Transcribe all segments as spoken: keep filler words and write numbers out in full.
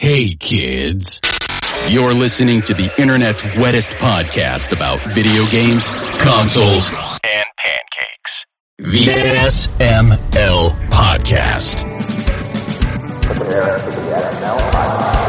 Hey, kids. You're listening to the internet's wettest podcast about video games, consoles, and pancakes. The S M L Podcast. Prepare for the S M L Podcast.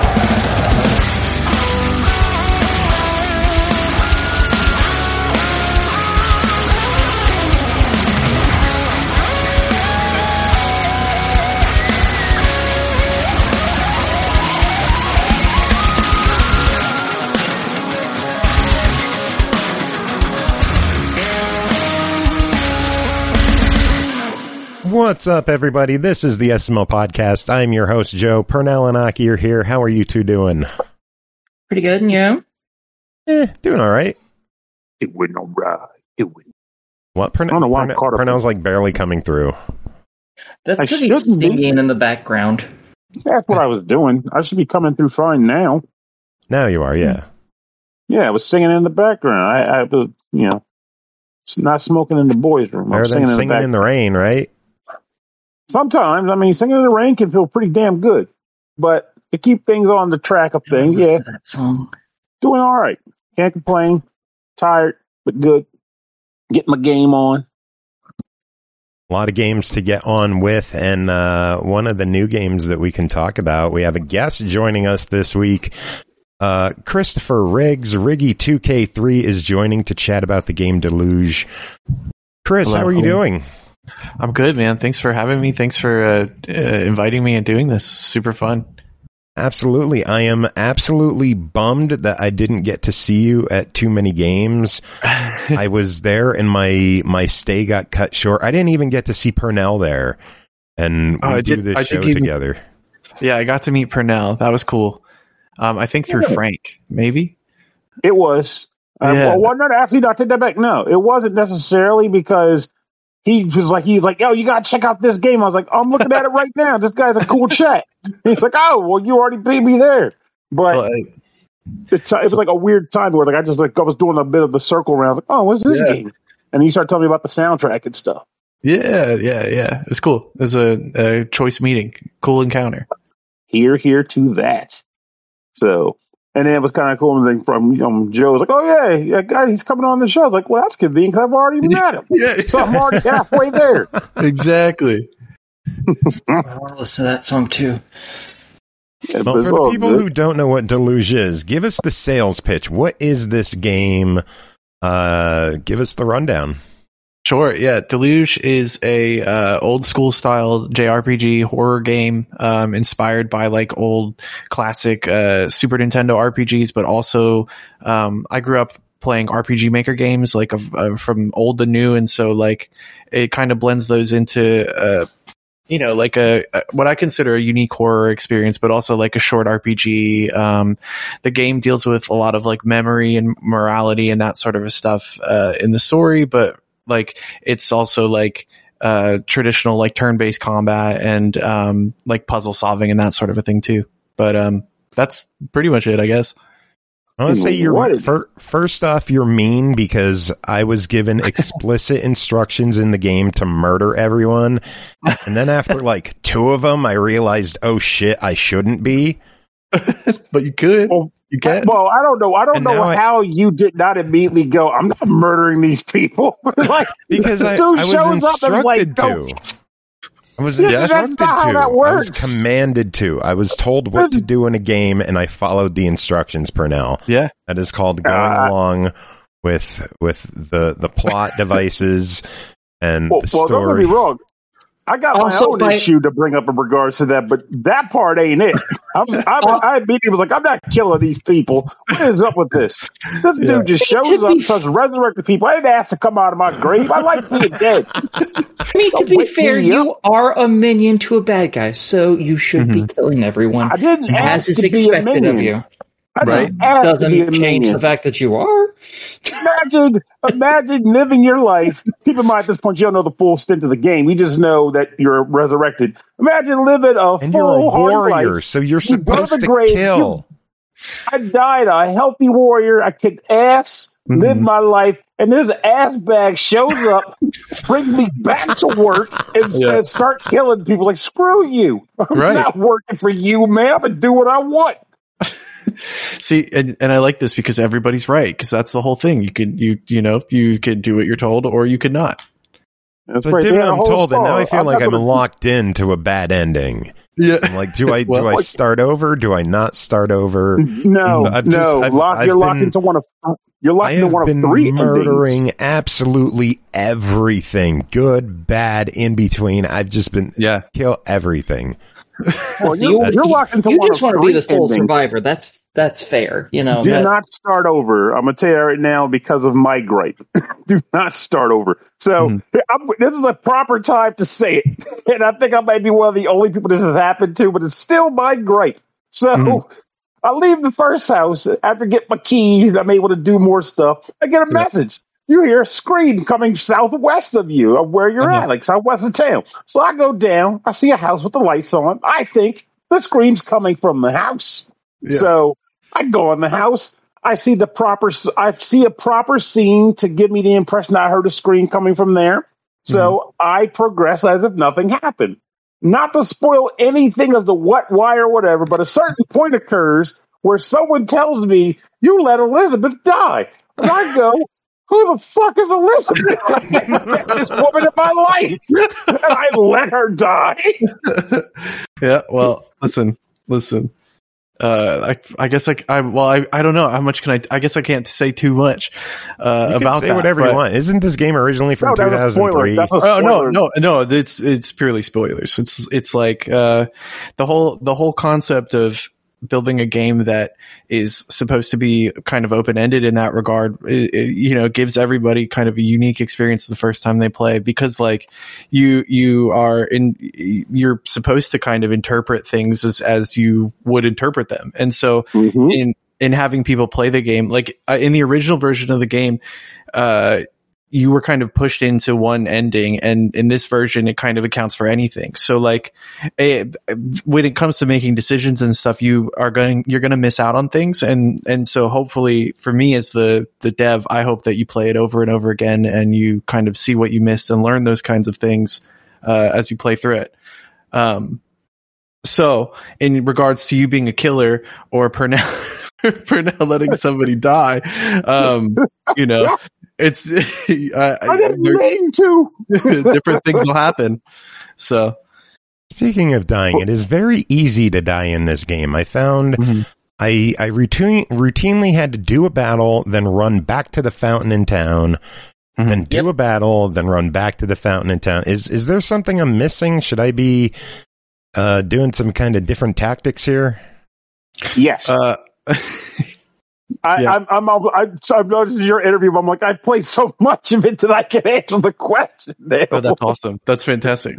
What's up, everybody? This is the S M L Podcast. I'm your host, Joe. Pernell and Aki are here. How are you two doing? Pretty good, and you? Eh, doing all right. It went all right. It went. What? Pern- I don't know why Pern- I'm caught up. Pernell's like barely coming through. That's I because he's shouldn't be. singing in the background. That's what I was doing. I should be coming through fine now. Now you are, yeah. Yeah, I was singing in the background. I, I was, you know, it's not smoking in the boys' room. I Better was than singing, in, singing the in the rain, right? Sometimes, I mean, singing in the rain can feel pretty damn good. But to keep things on the track of things, yeah, That song. doing all right. Can't complain. Tired, but good. Getting my game on. A lot of games to get on with, and uh, one of the new games that we can talk about, we have a guest joining us this week. Uh, Christopher Riggs, Riggy two K three, is joining to chat about the game Deluge. Chris, Hello. how are you doing? I'm good, man. Thanks for having me. Thanks for uh, uh, inviting me and doing this. Super fun. Absolutely. I am absolutely bummed that I didn't get to see you at too many games. I was there and my my stay got cut short. I didn't even get to see Pernell there. And we Oh, I do did- this I did show even- together. Yeah, I got to meet Pernell. That was cool. Um, I think through Yeah. Frank, maybe. It was. Uh, Yeah. well, well, no, actually, no, I take that back. No, it wasn't necessarily because he was like, he's like, yo, you got to check out this game. I was like, I'm looking at it right now. This guy's a cool chat. He's like, oh, well, you already beat me there. But Well, I- it, it was like a weird time where like I just like I was doing a bit of the circle around. I was like, oh, what's this Yeah. game? And you start telling me about the soundtrack and stuff. yeah, yeah, yeah. It's cool. It was a, a choice meeting. Cool encounter. Here, here to that. So, and then it was kind of cool. And then from you know, Joe was like, oh yeah, that guy, he's coming on the show. I was like, well, that's convenient because I've already met him. Yeah, So I'm already halfway there. exactly. I want to listen to that song too. Yeah, Well, but for it's the all people good. who don't know what Deluge is, give us the sales pitch. What is this game? Uh, give us the rundown. Sure. Yeah, Deluge is a uh, old school style J R P G horror game um, inspired by like old classic uh, Super Nintendo R P Gs, but also um, I grew up playing R P G Maker games like of, uh, from old to new, and so like it kind of blends those into uh, you know like a, a what I consider a unique horror experience, but also like a short R P G. Um, the game deals with a lot of like memory and morality and that sort of stuff uh, in the story, but like it's also like uh traditional like turn-based combat and um like puzzle solving and that sort of a thing too. But um that's pretty much it, I guess. I want to say you're What is- fir- first off, you're mean because I was given explicit instructions in the game to murder everyone, and then after like two of them, I realized, oh shit, I shouldn't be. But you could. Well, You can. Well, I don't know. I don't And know now I- how you did not immediately go, I'm not murdering these people. like, Because I, dude I was shows up and is like, instructed "Go." to. I was Yeah, that's instructed not how to. that I was works. commanded to. I was told what to do in a game, and I followed the instructions, Pernell. Yeah. That is called going Uh, along with with the, the plot devices and Well, the well, don't get story. me wrong. I got Also, my own by- issue to bring up in regards to that, but that part ain't it. I, was, I, I immediately was like, I'm not killing these people. What is up with this? This Yeah. dude just shows To up, be- starts resurrecting people. I didn't ask to come out of my grave. I like being dead. I mean, to Don't be wake fair, me you are a minion to a bad guy, so you should be killing everyone I didn't as ask is to be a expected of minion. you. I Right. didn't ask to be a Doesn't change minion. the fact that you are. Imagine, imagine living your life. Keep in mind, at this point, you don't know the full stint of the game. You just know that you're resurrected. Imagine living a And you're a full hard warrior, life. so you're You go to supposed the to grave, kill. I died a healthy warrior. I kicked ass, Mhm. lived my life, and this ass bag shows up, brings me back to work, and Yeah. says, "Start killing people." Like, screw you! I'm Right. not working for you, man. I'm gonna do what I want. See, and, and I like this because everybody's right, because that's the whole thing. You could, you, you know, you could do what you're told, or you could not. That's But right. did They what had a I'm whole told, and now star. I feel I'm like not I'm gonna- locked into a bad ending. Yeah. I'm like, do I Well, do I start over? Do I not start over? No, I've just- no. I've- Lock, I've you're locked been- into one of you're locked I into have one of been three murdering endings. absolutely everything, good, bad, in between. I've just been Yeah. kill everything. Well, You, you're, you're locked into you one just of want to be three the sole endings. survivor. That's that's fair. You know, Do that's, not start over. I'm gonna tell you right now because of my gripe. Do not start over. So Mhm. I'm, this is a proper time to say it, and I think I might be one of the only people this has happened to, but it's still my gripe. So Mhm. I leave the first house after I get my keys. I'm able to do more stuff. I get a Yeah. message. You hear a scream coming southwest of you, of where you're Uh-huh. at, like southwest of town. So I go down. I see a house with the lights on. I think the scream's coming from the house. Yeah. So I go in the house. I see the proper. I see a proper scene to give me the impression I heard a scream coming from there. So I progress as if nothing happened. Not to spoil anything of the what, why, or whatever, but a certain point occurs where someone tells me, "You let Elizabeth die." And I go, "Who the fuck is Elizabeth?" This woman in my life, and I let her die. Yeah. Well, listen, listen. Uh, I, I guess I, I, well, I, I don't know how much can I, I guess I can't say too much, uh, You can about say that. whatever but- you want. Isn't this game originally from No, that's a spoiler. 2003? That's a Oh no, spoiler. no, no! It's it's purely spoilers. It's it's like uh, the whole the whole concept of building a game that is supposed to be kind of open ended in that regard. It, it, you know, gives everybody kind of a unique experience the first time they play, because like you you are in you're supposed to kind of interpret things as as you would interpret them, and so Mhm. in in having people play the game, like uh, in the original version of the game, uh, you were kind of pushed into one ending, and in this version, it kind of accounts for anything. So, like, eh, when it comes to making decisions and stuff, you are going, you're going to miss out on things, and and so hopefully, for me as the the dev, I hope that you play it over and over again, and you kind of see what you missed and learn those kinds of things uh, as you play through it. Um, so, in regards to you being a killer or Purnell, Purnell letting somebody die, um, you know, it's I, I I, didn't there- mean to. different things will happen. So, Speaking of dying, it is very easy to die in this game. I found Mhm. I I routine, routinely had to do a battle, then run back to the fountain in town, Mhm. then do Yep. a battle, then run back to the fountain in town. Is is there something I'm missing? Should I be uh, doing some kind of different tactics here? Yes. uh, I, Yeah. I'm, I'm, I'm, so I've noticed in your interview, I'm like, I played so much of it that I can answer the question now. oh, that's awesome. That's fantastic.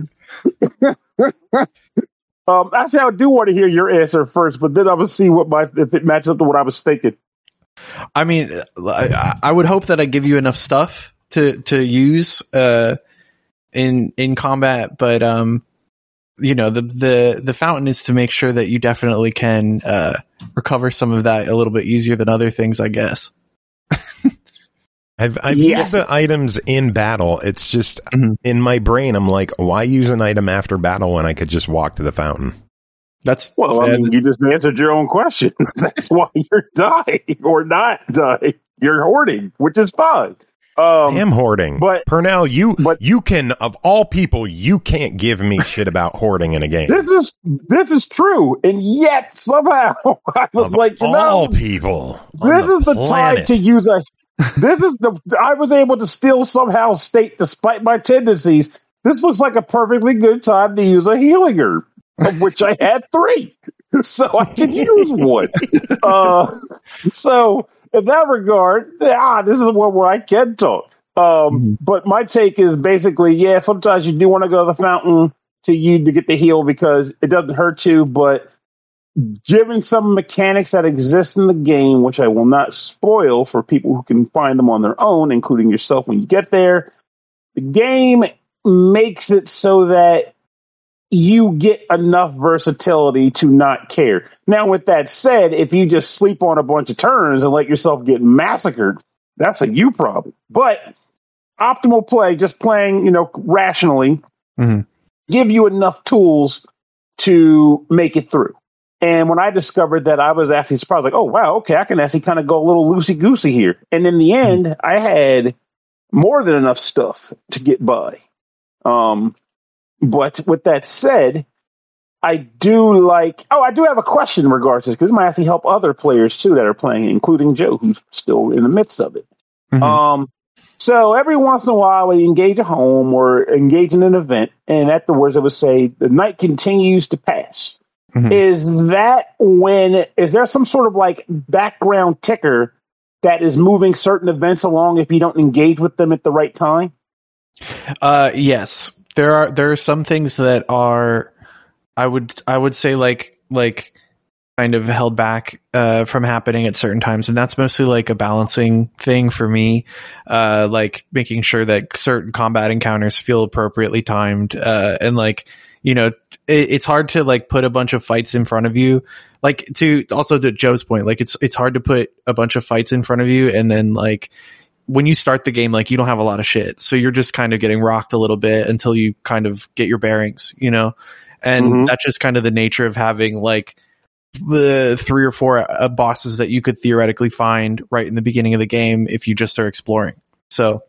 um, actually, I do want to hear your answer first, but then I will see what my, if it matches up to what I was thinking. I mean, I, I would hope that I give you enough stuff to to use uh, in in combat, but um, you know, the the the fountain is to make sure that you definitely can uh, recover some of that a little bit easier than other things, I guess. I've I've Yes. used the items in battle. It's just Mhm. in my brain. I'm like, why use an item after battle when I could just walk to the fountain? That's Well, I uh, mean, you just answered your own question. That's why you're dying or not dying. You're hoarding, which is fine. I Um, am hoarding, but- Purnell, you but- you can, of all people, you can't give me shit about hoarding in a game. this is this is true, and yet somehow I was Of like, you all know, people, on this is the time planet. to use a. This is the. I was able to still somehow state, despite my tendencies, this looks like a perfectly good time to use a healing herb, of which I had three, so I could use one. Uh, so in that regard, ah, this is one where I can talk. Um, Mhm. But my take is basically, yeah, sometimes you do want to go to the fountain to you to get the heal because it doesn't hurt to, but given some mechanics that exist in the game, which I will not spoil for people who can find them on their own, including yourself when you get there, the game makes it so that you get enough versatility to not care. Now, with that said, if you just sleep on a bunch of turns and let yourself get massacred, That's a you problem. But optimal play, just playing, you know, rationally, mm-hmm. give you enough tools to make it through. And when I discovered that, I was actually surprised, like, oh, wow, okay, I can actually kind of go a little loosey-goosey here. And in the end, mm-hmm. I had more than enough stuff to get by. Um, but with that said, I do like, oh, I do have a question in regards to this, because it might actually help other players, too, that are playing, including Joe, who's still in the midst of it. Mm-hmm. Um, so every once in a while, we engage a home or engage in an event, and afterwards it would say, the night continues to pass. Mm-hmm. Is that when, is there some sort of like background ticker that is moving certain events along if you don't engage with them at the right time? Uh, yes, there are, there are some things that are, I would, I would say like, like kind of held back, uh, from happening at certain times. And that's mostly like a balancing thing for me. Uh, like making sure that certain combat encounters feel appropriately timed. Uh, and like, you know, it, it's hard to like put a bunch of fights in front of you. Like to also to Joe's point, like it's, it's hard to put a bunch of fights in front of you. And then like when you start the game, like you don't have a lot of shit. So you're just kind of getting rocked a little bit until you kind of get your bearings, you know? And mm-hmm. that's just kind of the nature of having like the three or four uh, bosses that you could theoretically find right in the beginning of the game if you just are exploring. So,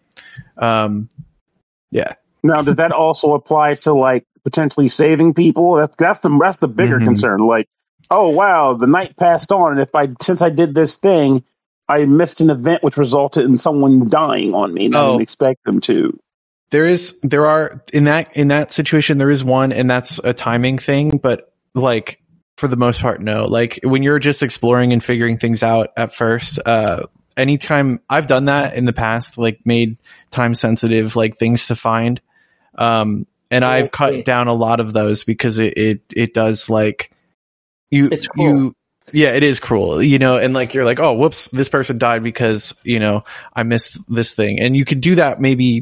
um, yeah. Now, does that also apply to like potentially saving people? That's that's the that's the bigger mm-hmm. concern. Like, oh wow, the night passed on, and if I since I did this thing, I missed an event which resulted in someone dying on me, and oh. I didn't expect them to. There is, there are in that in that situation, there is one, and that's a timing thing. But like for the most part, no. Like when you're just exploring and figuring things out at first, uh, anytime I've done that in the past, like made time sensitive like things to find, um, and I've okay. cut down a lot of those because it it, it does like you it's cool. you. Yeah, it is cruel, you know, and like you're like, oh, whoops, this person died because, you know, I missed this thing, and you can do that maybe.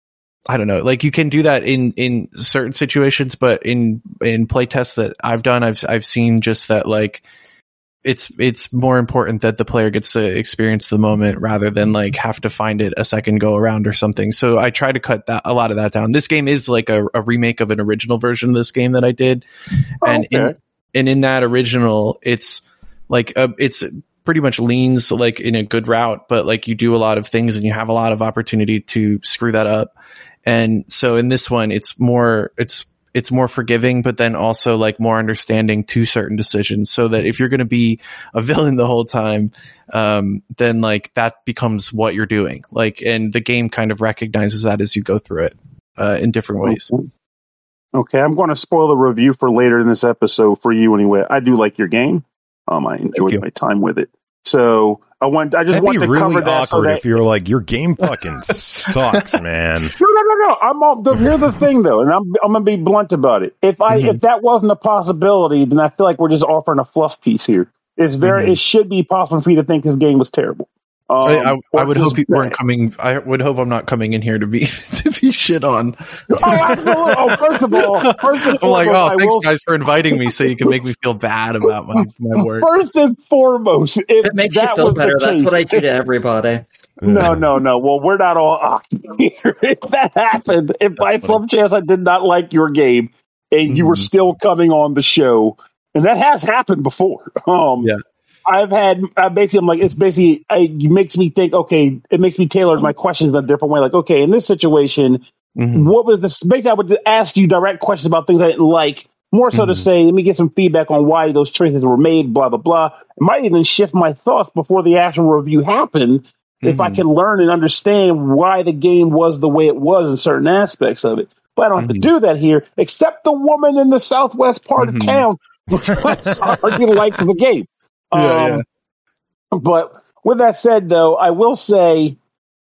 I don't know, like you can do that in, in certain situations, but in, in playtests that I've done, I've, I've seen just that like, it's, it's more important that the player gets to experience the moment rather than like have to find it a second go around or something. So I try to cut that, a lot of that down. This game is like a, a remake of an original version of this game that I did. Oh, and, okay. in, and in that original, it's like, a, it's pretty much leans like in a good route, but like you do a lot of things and you have a lot of opportunity to screw that up. And so in this one, it's more, it's, it's more forgiving, but then also like more understanding to certain decisions, so that if you're going to be a villain the whole time, um, then like that becomes what you're doing. Like, and the game kind of recognizes that as you go through it, uh, in different ways. Okay. okay. I'm going to spoil the review for later in this episode for you anyway. I do like your game. Um, I enjoyed my time with it. So I want, I just That'd want to really cover that. Awkward so that if you're like, your game fucking sucks, man. No, no, no, no. I'm all, the, here's the thing though, and I'm, I'm going to be blunt about it. If I, mm-hmm. if that wasn't a possibility, then I feel like we're just offering a fluff piece here. It's very, mm-hmm. it should be possible for you to think this game was terrible. Um, I, I, I would hope you weren't coming. I would hope I'm not coming in here to be to be shit on. Oh, absolutely! Oh, first of all, first and I'm like, foremost, oh, thanks guys for inviting me, so you can make me feel bad about my, my work. First and foremost, if it makes that you feel was better. The That's case, what I do to everybody. No, no, no. Well, we're not all occupied here. If that happened, if by some chance I did not like your game and mm-hmm. you were still coming on the show, and that has happened before. Um, yeah. I've had, I basically, I'm like, it's basically, I, it makes me think, okay, it makes me tailor my questions in a different way. Like, okay, in this situation, mm-hmm. what was this? Basically, I would ask you direct questions about things I didn't like, more so mm-hmm. to say, let me get some feedback on why those choices were made, blah, blah, blah. It might even shift my thoughts before the actual review happened, mm-hmm. if I can learn and understand why the game was the way it was in certain aspects of it. But I don't have mm-hmm. to do that here, except the woman in the southwest part mm-hmm. of town, which was already liked the game. Yeah, um, yeah. But with that said, though, I will say,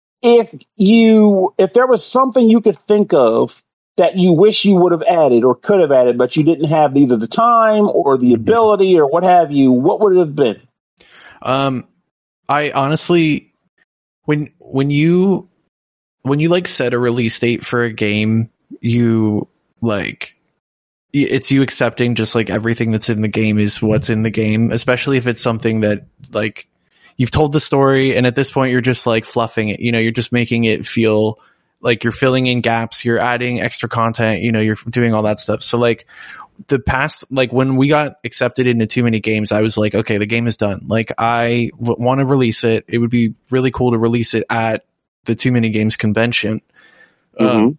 if you, if there was something you could think of that you wish you would have added or could have added, but you didn't have either the time or the ability or what have you, what would it have been? Um, I honestly, when when you when you like set a release date for a game, you like. It's you accepting just like everything that's in the game is what's in the game, especially if it's something that like you've told the story, and at this point you're just like fluffing it. You know, you're just making it feel like you're filling in gaps, you're adding extra content, you know, you're doing all that stuff. So like the past, like when we got accepted into Too Many Games, I was like, okay, the game is done. Like I w- want to release it. It would be really cool to release it at the Too Many Games convention. Mm-hmm. Um,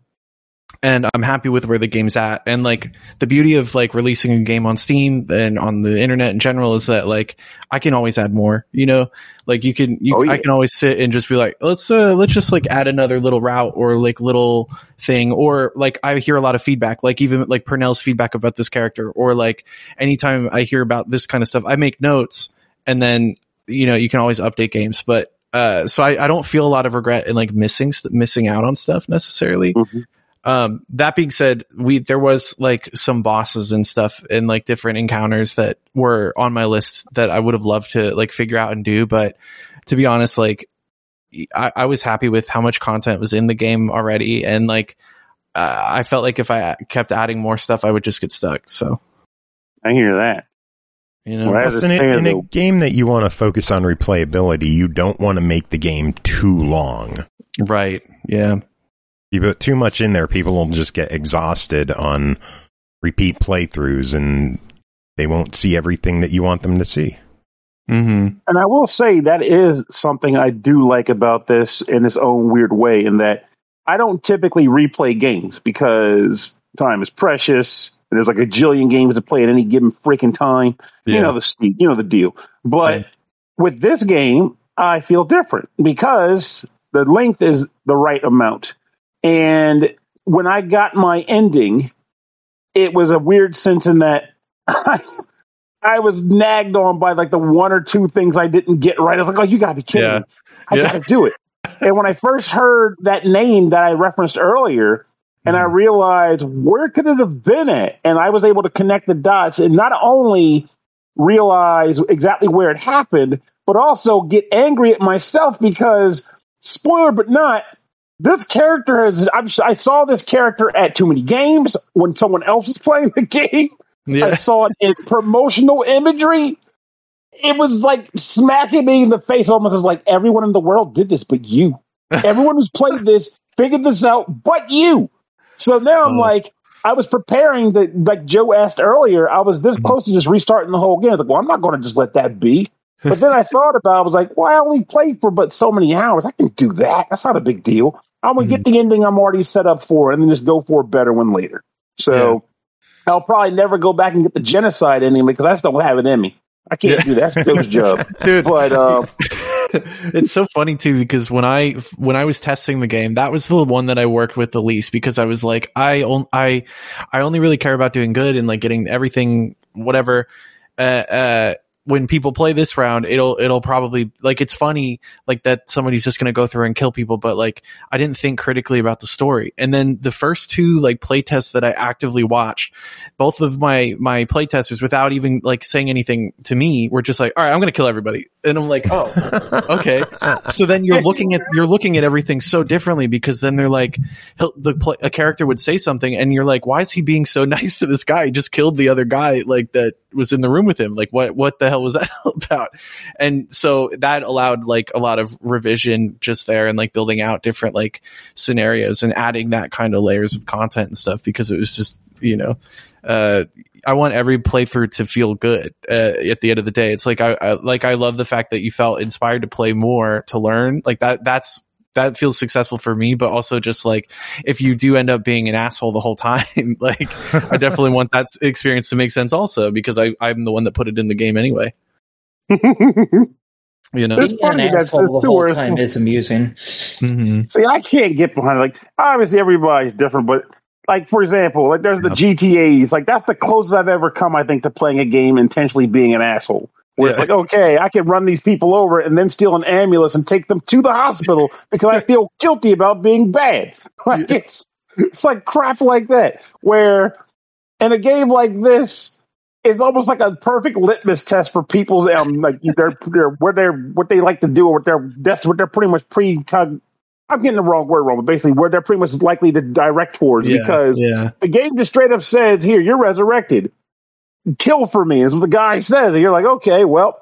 and I'm happy with where the game's at. And like the beauty of like releasing a game on Steam and on the internet in general is that like I can always add more, you know, like you can, you, oh, yeah. I can always sit and just be like, let's, uh, let's just like add another little route or like little thing. Or like I hear a lot of feedback, like even like Purnell's feedback about this character, or like anytime I hear about this kind of stuff, I make notes, and then, you know, you can always update games. But, uh, so I, I don't feel a lot of regret in like missing, missing out on stuff necessarily. Mm-hmm. Um, that being said, we, there was like some bosses and stuff and like different encounters that were on my list that I would have loved to like figure out and do. But to be honest, like I, I was happy with how much content was in the game already. And like, uh, I felt like if I kept adding more stuff, I would just get stuck. So I hear that. You know, Well, Plus, in, a, in a game that you want to focus on replayability, you don't want to make the game too long. right. Yeah. You put too much in there, people will just get exhausted on repeat playthroughs, and they won't see everything that you want them to see. Mm-hmm. And I will say that is something I do like about this in its own weird way, in that I don't typically replay games because time is precious. And there's like a jillion games to play at any given freaking time. Yeah. You know the you know the deal. But Same. with this game, I feel different because the length is the right amount. And when I got my ending, it was a weird sense in that I, I was nagged on by like the one or two things I didn't get right. I was like, oh, you gotta be kidding Yeah. me. I Yeah. gotta do it. And when I first heard that name that I referenced earlier, and I realized where could it have been at? And I was able to connect the dots and not only realize exactly where it happened, but also get angry at myself because, spoiler but not, this character has, I'm, I saw this character at Too Many Games when someone else was playing the game. Yeah. I saw it in promotional imagery. It was like smacking me in the face, almost as like everyone in the world did this, but you. Everyone who's played this figured this out, but you. So now I'm Oh. like, I was preparing to, like Joe asked earlier, I was this close to just restarting the whole game. I was like, well, I'm not going to just let that be. But then I thought about it, I was like, well, I only played for but so many hours. I can do that. That's not a big deal. I'm going to get the ending I'm already set up for and then just go for a better one later. So yeah. I'll probably never go back and get the genocide ending because I just don't have it in me. I can't Yeah. do that. That's Joe's job. Dude. But, uh, It's so funny too because when I when I was testing the game, that was the one that I worked with the least because I was like, I on, I I only really care about doing good and like getting everything whatever. Uh, uh, when people play this round, it'll it'll probably like it's funny like that somebody's just gonna go through and kill people, but like I didn't think critically about the story. And then the first two like play tests that I actively watched, both of my my play testers, without even like saying anything to me, were just like, all right, I'm gonna kill everybody. And I'm like, oh, okay. So then you're looking at you're looking at everything so differently because then they're like, he'll, the play, a character would say something and you're like, why is he being so nice to this guy? He just killed the other guy like that was in the room with him. Like what what the hell was that about? And so that allowed like a lot of revision just there and like building out different like scenarios and adding that kind of layers of content and stuff because it was just, you know, uh I want every playthrough to feel good uh, at the end of the day. It's like I, I like I love the fact that you felt inspired to play more to learn. Like that that's that feels successful for me, but also just like if you do end up being an asshole the whole time, like I definitely want that experience to make sense also because I I'm the one that put it in the game anyway. You know, It's Being an funny that's- asshole that's the the whole worst. time is amusing. mm-hmm. See, I can't get behind it. Like, obviously, everybody's different, but like, for example, like there's the Yep. G T As. Like, that's the closest I've ever come, I think, to playing a game intentionally being an asshole. Where it's Yeah. like, okay, I can run these people over and then steal an ambulance and take them to the hospital because I feel guilty about being bad. Like, it's it's like crap like that. Where in a game like this, it's almost like a perfect litmus test for people's um, like their, their where they're what they like to do or what they're that's what they're pretty much pre. I'm getting the wrong word wrong, but basically where they're pretty much likely to direct towards Yeah, because yeah. the game just straight up says, "Here, you're resurrected. Kill for me," is what the guy says, and you're like, "Okay, well,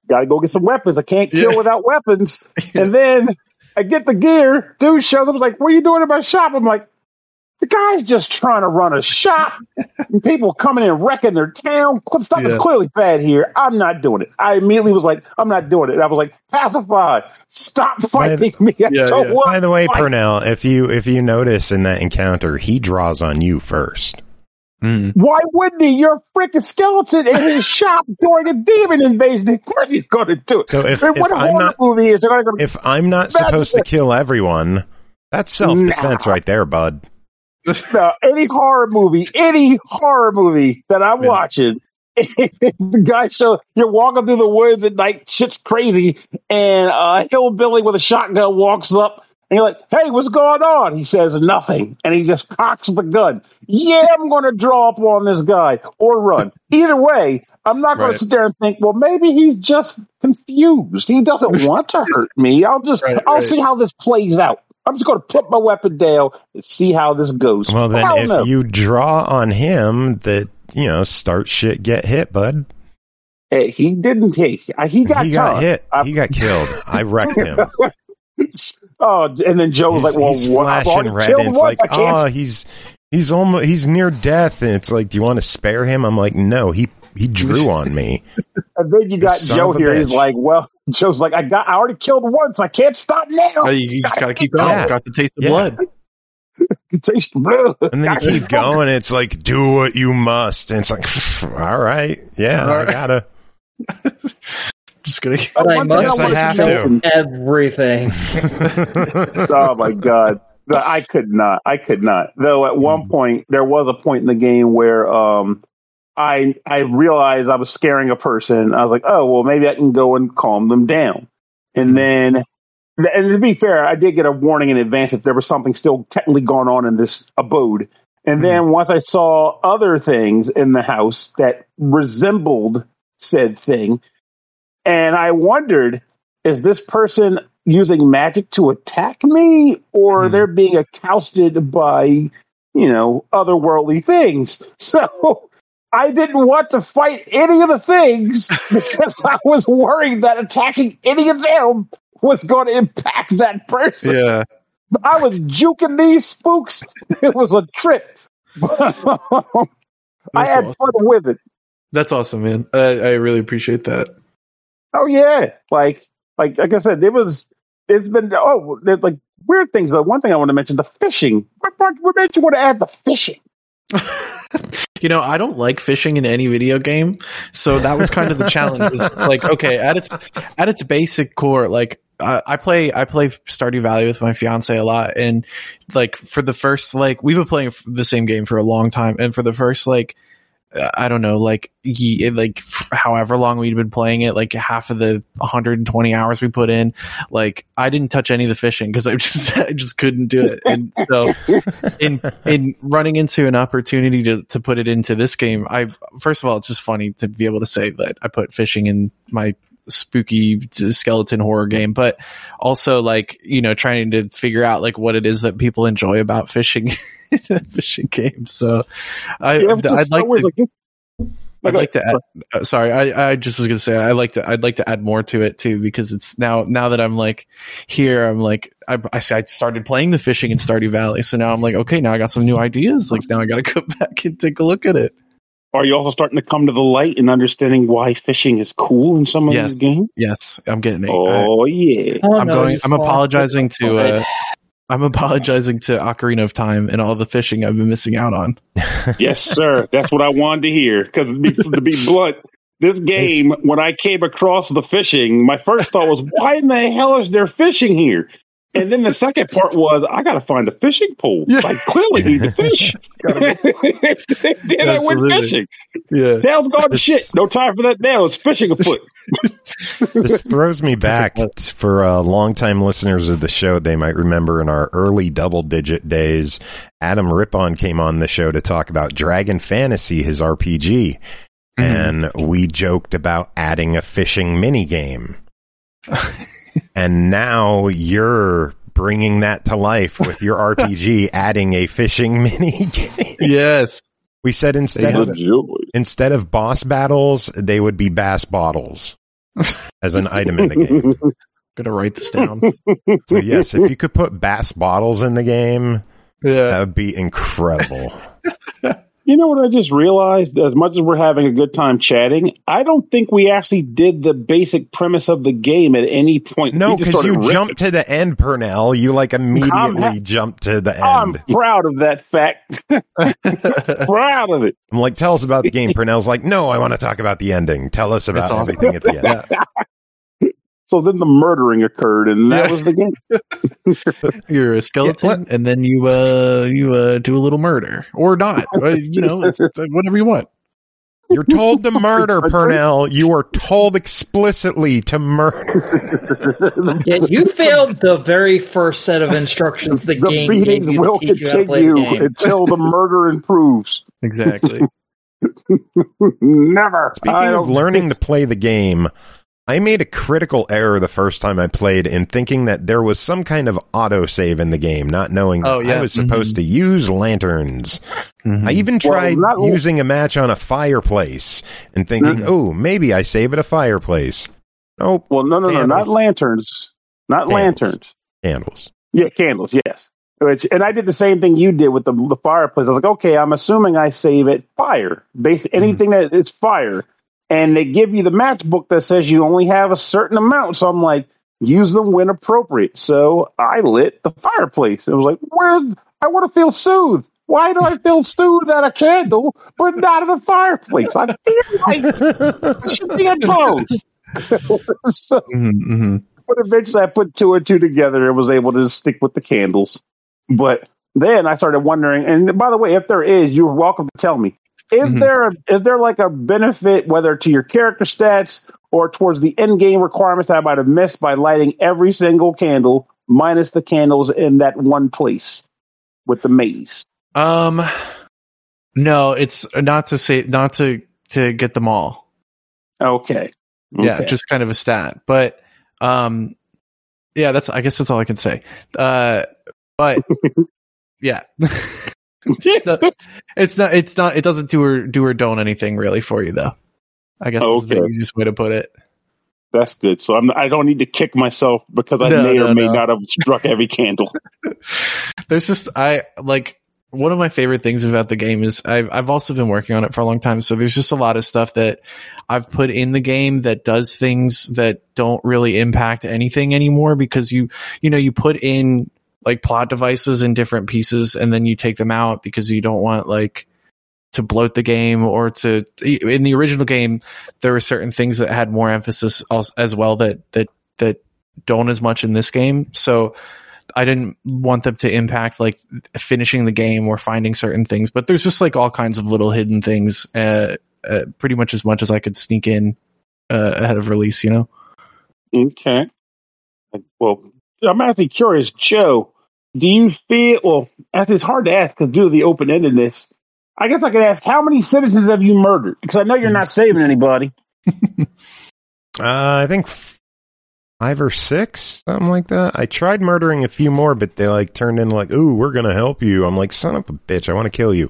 gotta go get some weapons. I can't kill Yeah. without weapons. And then I get the gear. Dude shows up, like, what are you doing in my shop? I'm like, the guy's just trying to run a shop. And people coming in wrecking their town. Stuff Yeah. is clearly bad here. I'm not doing it. I immediately was like, I'm not doing it. And I was like, pacify. Stop fighting me. I Yeah, don't yeah. want By the way, to fight. Purnell, if you if you notice in that encounter, he draws on you first. Mm. Why wouldn't he? You're a freaking skeleton in his shop during a demon invasion. Of course he's going to do it. So if, And if what a I'm horror not movie is, they're going to if I'm not supposed to kill everyone, that's self defense right there, bud. no, any horror movie, any horror movie that I'm Yeah. watching, the guy show you're walking through the woods at night, shit's crazy, and a hillbilly with a shotgun walks up, and you're like, "Hey, what's going on?" He says nothing, and he just cocks the gun. Yeah, I'm going to draw up on this guy or run. Either way, I'm not going Right. to sit there and think, well, maybe he's just confused. He doesn't want to hurt me. I'll just, Right, I'll right. see how this plays out. I'm just going to put my weapon down and see how this goes. Well, then Hell if no. you draw on him, that you know, start shit, get hit, bud. Hey, he didn't take. uh, He got he got time. hit. I- He got killed. I wrecked him. Oh, and then Joe was He's, like, "Well, he's what? I've already flashing red, killed and it's once. like, I can't." oh, he's he's almost he's near death, and it's like, do you want to spare him? I'm like, no, he he drew on me. And then you got son Joe of a here. He's bitch. like, "Well," Joe's like, "I got. I already killed once. I can't stop now." Oh, you, you just got to keep going. Yeah. Got the taste of Yeah. blood. Taste the blood. And then you keep going, and it's like, do what you must. And it's like, all right, yeah, All I right. gotta. Just gonna. But I One thing must I wanted have mention- to. everything. Oh my god, The- I could not. I could not. Though at one point there was a point in the game where um, I I realized I was scaring a person. I was like, oh well, maybe I can go and calm them down. And then, and to be fair, I did get a warning in advance if there was something still technically going on in this abode. And then once I saw other things in the house that resembled said thing, and I wondered, is this person using magic to attack me, or Hmm. they're being accosted by, you know, otherworldly things? So I didn't want to fight any of the things because I was worried that attacking any of them was going to impact that person. Yeah. I was juking these spooks. It was a trip. I had awesome. fun with it. That's awesome, man. I, I really appreciate that. Oh yeah, like like like I said, it was. It's been oh, there's like weird things. Though one thing I want to mention: the fishing. What, what, what made you want to add the fishing? You know, I don't like fishing in any video game, so that was kind of the challenge. It's it's like, okay, at its at its basic core, like I, I play I play Stardew Valley with my fiance a lot, and like for the first like we've been playing the same game for a long time, and for the first like uh, I don't know, like ye, like f- however long we'd been playing it, like half of the one hundred twenty hours we put in, like I didn't touch any of the fishing because I just I just couldn't do it, and so in in running into an opportunity to to put it into this game, I first of all, it's just funny to be able to say that I put fishing in my spooky skeleton horror game, but also like, you know, trying to figure out like what it is that people enjoy about fishing fishing games. So I Yeah, it's I'd just like always to like this- I'd like to add, uh, sorry, I, I just was gonna say I like to I'd like to add more to it too, because it's now now that I'm like here, I'm like I I, I started playing the fishing in Stardew Valley, so now I'm like, okay, now I got some new ideas. Like now I got to go back and take a look at it. Are you also starting to come to the light and understanding why fishing is cool in some of Yes. these games? Yes, I'm getting it. I, Oh yeah. Oh, I'm no, going. you I'm saw- apologizing to. Right. Uh, I'm apologizing to Ocarina of Time and all the fishing I've been missing out on. Yes, sir. That's what I wanted to hear. Because to be, to be blunt, this game, when I came across the fishing, my first thought was, why in the hell is there fishing here? And then the second part was, I got to find a fishing pole. Yeah. I clearly need to fish. then I went Absolutely. fishing. Yeah. Tail's gone to shit. No time for that now. It's fishing afoot. This throws me back t- for uh, longtime listeners of the show. They might remember in our early double digit days, Adam Rippon came on the show to talk about Dragon Fantasy, his R P G. And we joked about adding a fishing mini game. And now you're bringing that to life with your R P G, adding a fishing mini game. Yes. We said instead Yeah. of instead of boss battles, they would be bass bottles. as an item in the game. Gonna write this down. So yes, if you could put Bass bottles in the game, Yeah. that would be incredible. You know what I just realized? As much as we're having a good time chatting, I don't think we actually did the basic premise of the game at any point. No, We just because started you ripping. jumped to the end, Purnell. You like immediately I'm ha- jumped to the I'm end. proud of that fact. Proud of it. I'm like, tell us about the game. Purnell's like, no, I want to talk about the ending. Tell us about That's awesome. everything at the end. Yeah. So then the murdering occurred, and that was the game. You're a skeleton, Yeah, what- and then you uh you uh do a little murder or not. Uh, you know, it's uh, whatever you want. You're told to murder, Purnell. You are told explicitly to murder. Yeah, you failed the very first set of instructions the, The game gave beatings you will to teach you how to play the continue game. until the murder improves. Exactly. Never. Speaking I of don't learning to play the game, I made a critical error the first time I played in thinking that there was some kind of autosave in the game, not knowing Oh, that yeah. I was supposed Mhm. to use lanterns. Mhm. I even Well, tried not- using a match on a fireplace and thinking, Mhm. oh, maybe I save at a fireplace. Nope. Well, no, no, no, not Candles. lanterns. Not Candles. lanterns. Candles. Yeah, candles, yes. Which, and I did the same thing you did with the, the fireplace. I was like, okay, I'm assuming I save it fire. Basically, anything that is fire. And they give you the match book that says you only have a certain amount. So I'm like, use them when appropriate. So I lit the fireplace. It was like, where? I want to feel soothed. Why do I feel soothed at a candle, but not at a fireplace? I feel like it should be at both. So- Mhm, mhm. but eventually I put two and two together and was able to stick with the candles. But then I started wondering, and by the way, if there is, you're welcome to tell me. Is Mhm. there a, is there like a benefit, whether to your character stats or towards the end game requirements that I might have missed by lighting every single candle minus the candles in that one place with the maze? Um, no, it's not to say not to to get them all. Okay. Yeah, Okay. just kind of a stat. But um, yeah, that's I guess that's all I can say. Uh, but yeah. It's not, it's not. It's not. It doesn't do or do or don't anything really for you, though. I guess that's the Okay. easiest way to put it. That's good. So I'm, I don't need to kick myself because I No, may no, or may no. not have struck every candle. There's just I like one of my favorite things about the game is I've I've also been working on it for a long time. So there's just a lot of stuff that I've put in the game that does things that don't really impact anything anymore because you you know you put in like plot devices in different pieces and then you take them out because you don't want like to bloat the game or to in the original game there were certain things that had more emphasis als- as well that that that don't as much in this game. So I didn't want them to impact like finishing the game or finding certain things, but there's just like all kinds of little hidden things, uh, uh pretty much as much as I could sneak in uh, ahead of release, you know? Okay. Well, I'm actually curious, Joe. Do you feel? Well, actually, it's hard to ask because due to the open endedness. I guess I could ask, how many citizens have you murdered? Because I know you're not saving anybody. Uh, I think f- five or six, something like that. I tried murdering a few more, but they like turned in like, "Ooh, we're gonna help you." I'm like, "Son of a bitch, I want to kill you."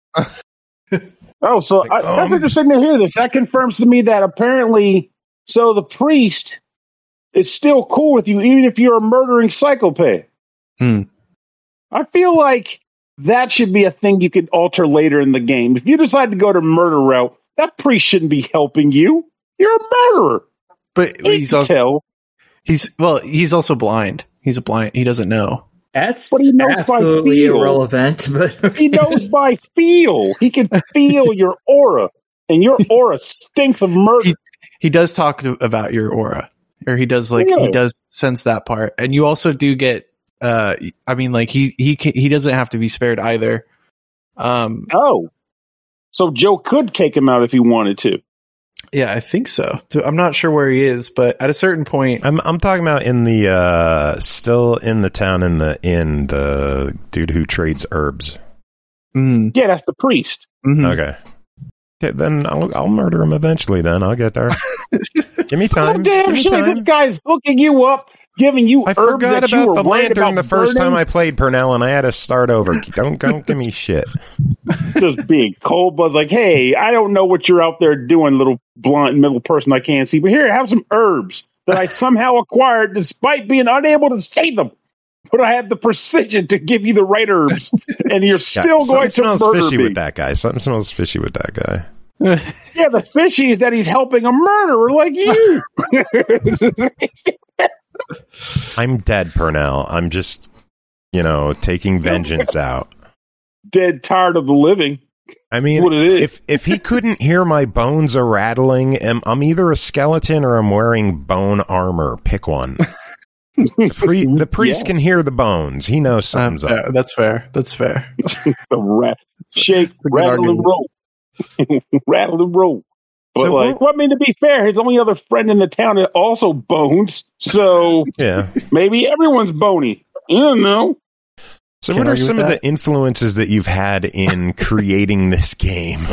Oh, so Like, I, that's um, interesting to hear this. That confirms to me that apparently, so the priest is still cool with you, even if you're a murdering psychopath. Hmm. I feel like that should be a thing you could alter later in the game. If you decide to go to murder route, that priest shouldn't be helping you. You're a murderer. But He he's can also tell. he's well he's also blind. He's a blind. He doesn't know. That's But he knows by absolutely feel. irrelevant. But He knows by feel. He can feel your aura, and your aura stinks of murder. He, he does talk to, about your aura, or he does like Yeah. he does sense that part, and you also do get. Uh, I mean, like he he can, he doesn't have to be spared either. Um, Oh, so Joe could take him out if he wanted to. yeah, I think so. So I'm not sure where he is, but at a certain point, I'm I'm talking about in the uh, still in the town in the inn, the dude who trades herbs. mm, Yeah, that's the priest. mhm. Okay. Okay, then I'll I'll murder him eventually. Then I'll get there. Give me Oh, time. damn Give me sure time. this guy's hooking you up giving you I herbs forgot that you about were the worried lantern about the first burning? time I played Purnell, and I had to start over. Don't don't give me shit. Just being cold buzz, like, hey, I don't know what you're out there doing, little blunt middle person I can't see, but here, have some herbs that I somehow acquired despite being unable to say them. But I have the precision to give you the right herbs, and you're still Yeah, going to smells murder fishy me. with that guy. Something smells fishy with that guy. Yeah, the fishy is that he's helping a murderer like you. I'm dead, Purnell. I'm just, you know, taking vengeance out. Dead tired of the living. I mean, What it is. if if he couldn't hear my bones are rattling, I'm, I'm either a skeleton or I'm wearing bone armor. Pick one. The, pri- the priest Yeah. can hear the bones. He knows Um, something's yeah, up. that's fair. That's fair. The rat, shake, a good rattle, and argument. roll. Rattle and roll. But, So like, what- well, I mean, to be fair, his only other friend in the town is also bones. So Yeah. maybe everyone's bony. You don't know. So Can't what are argue some with of that. the influences that you've had in creating this game?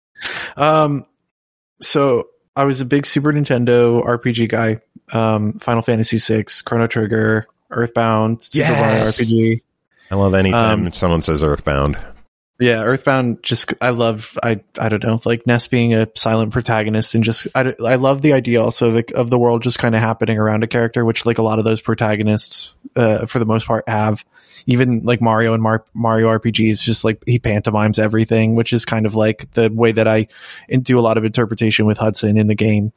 Um, so I was a big Super Nintendo R P G guy. Um, Final Fantasy six, Chrono Trigger, Earthbound, Super Mario Yes. R P G. I love anytime Um, someone says Earthbound. Yeah, Earthbound. Just I love. I I don't know. Like Ness being a silent protagonist, and just I, I love the idea also of, the- of the world just kind of happening around a character, which like a lot of those protagonists, uh, for the most part, have. Even like Mario and Mar- Mario R P Gs, just like he pantomimes everything, which is kind of like the way that I in- do a lot of interpretation with Hudson in the game.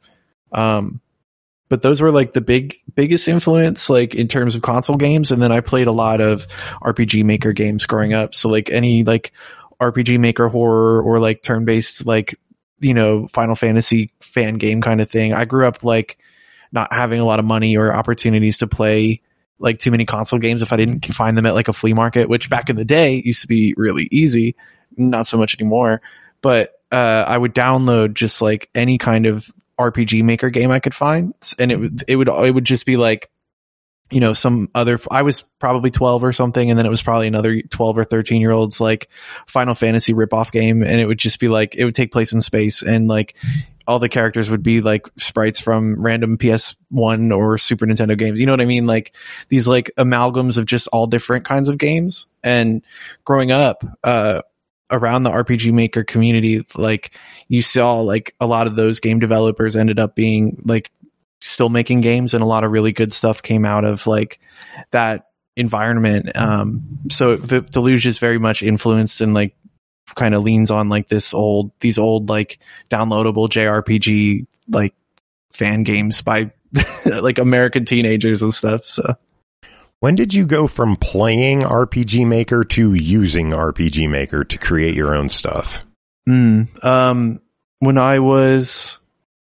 Um, but those were like the big biggest influence like in terms of console games, and then I played a lot of R P G Maker games growing up, so like any like R P G Maker horror or like turn-based like, you know, Final Fantasy fan game kind of thing. I grew up like not having a lot of money or opportunities to play like too many console games if I didn't find them at like a flea market, which back in the day used to be really easy, not so much anymore. But uh I would download just like any kind of R P G Maker game I could find, and it would it would it would just be like, you know, some other, I was probably twelve or something, and then it was probably another twelve or thirteen year olds like Final Fantasy ripoff game, and it would just be like, it would take place in space, and like all the characters would be like sprites from random P S one or Super Nintendo games. You know what I mean? Like these like amalgams of just all different kinds of games. And growing up, uh, around the R P G Maker community, like you saw like a lot of those game developers ended up being like still making games, and a lot of really good stuff came out of like that environment. Um, so the Deluge is very much influenced and like kind of leans on like this old, these old like downloadable J R P G like fan games by like American teenagers and stuff. So When did you go from playing R P G Maker to using R P G Maker to create your own stuff? Mm, um, when I was,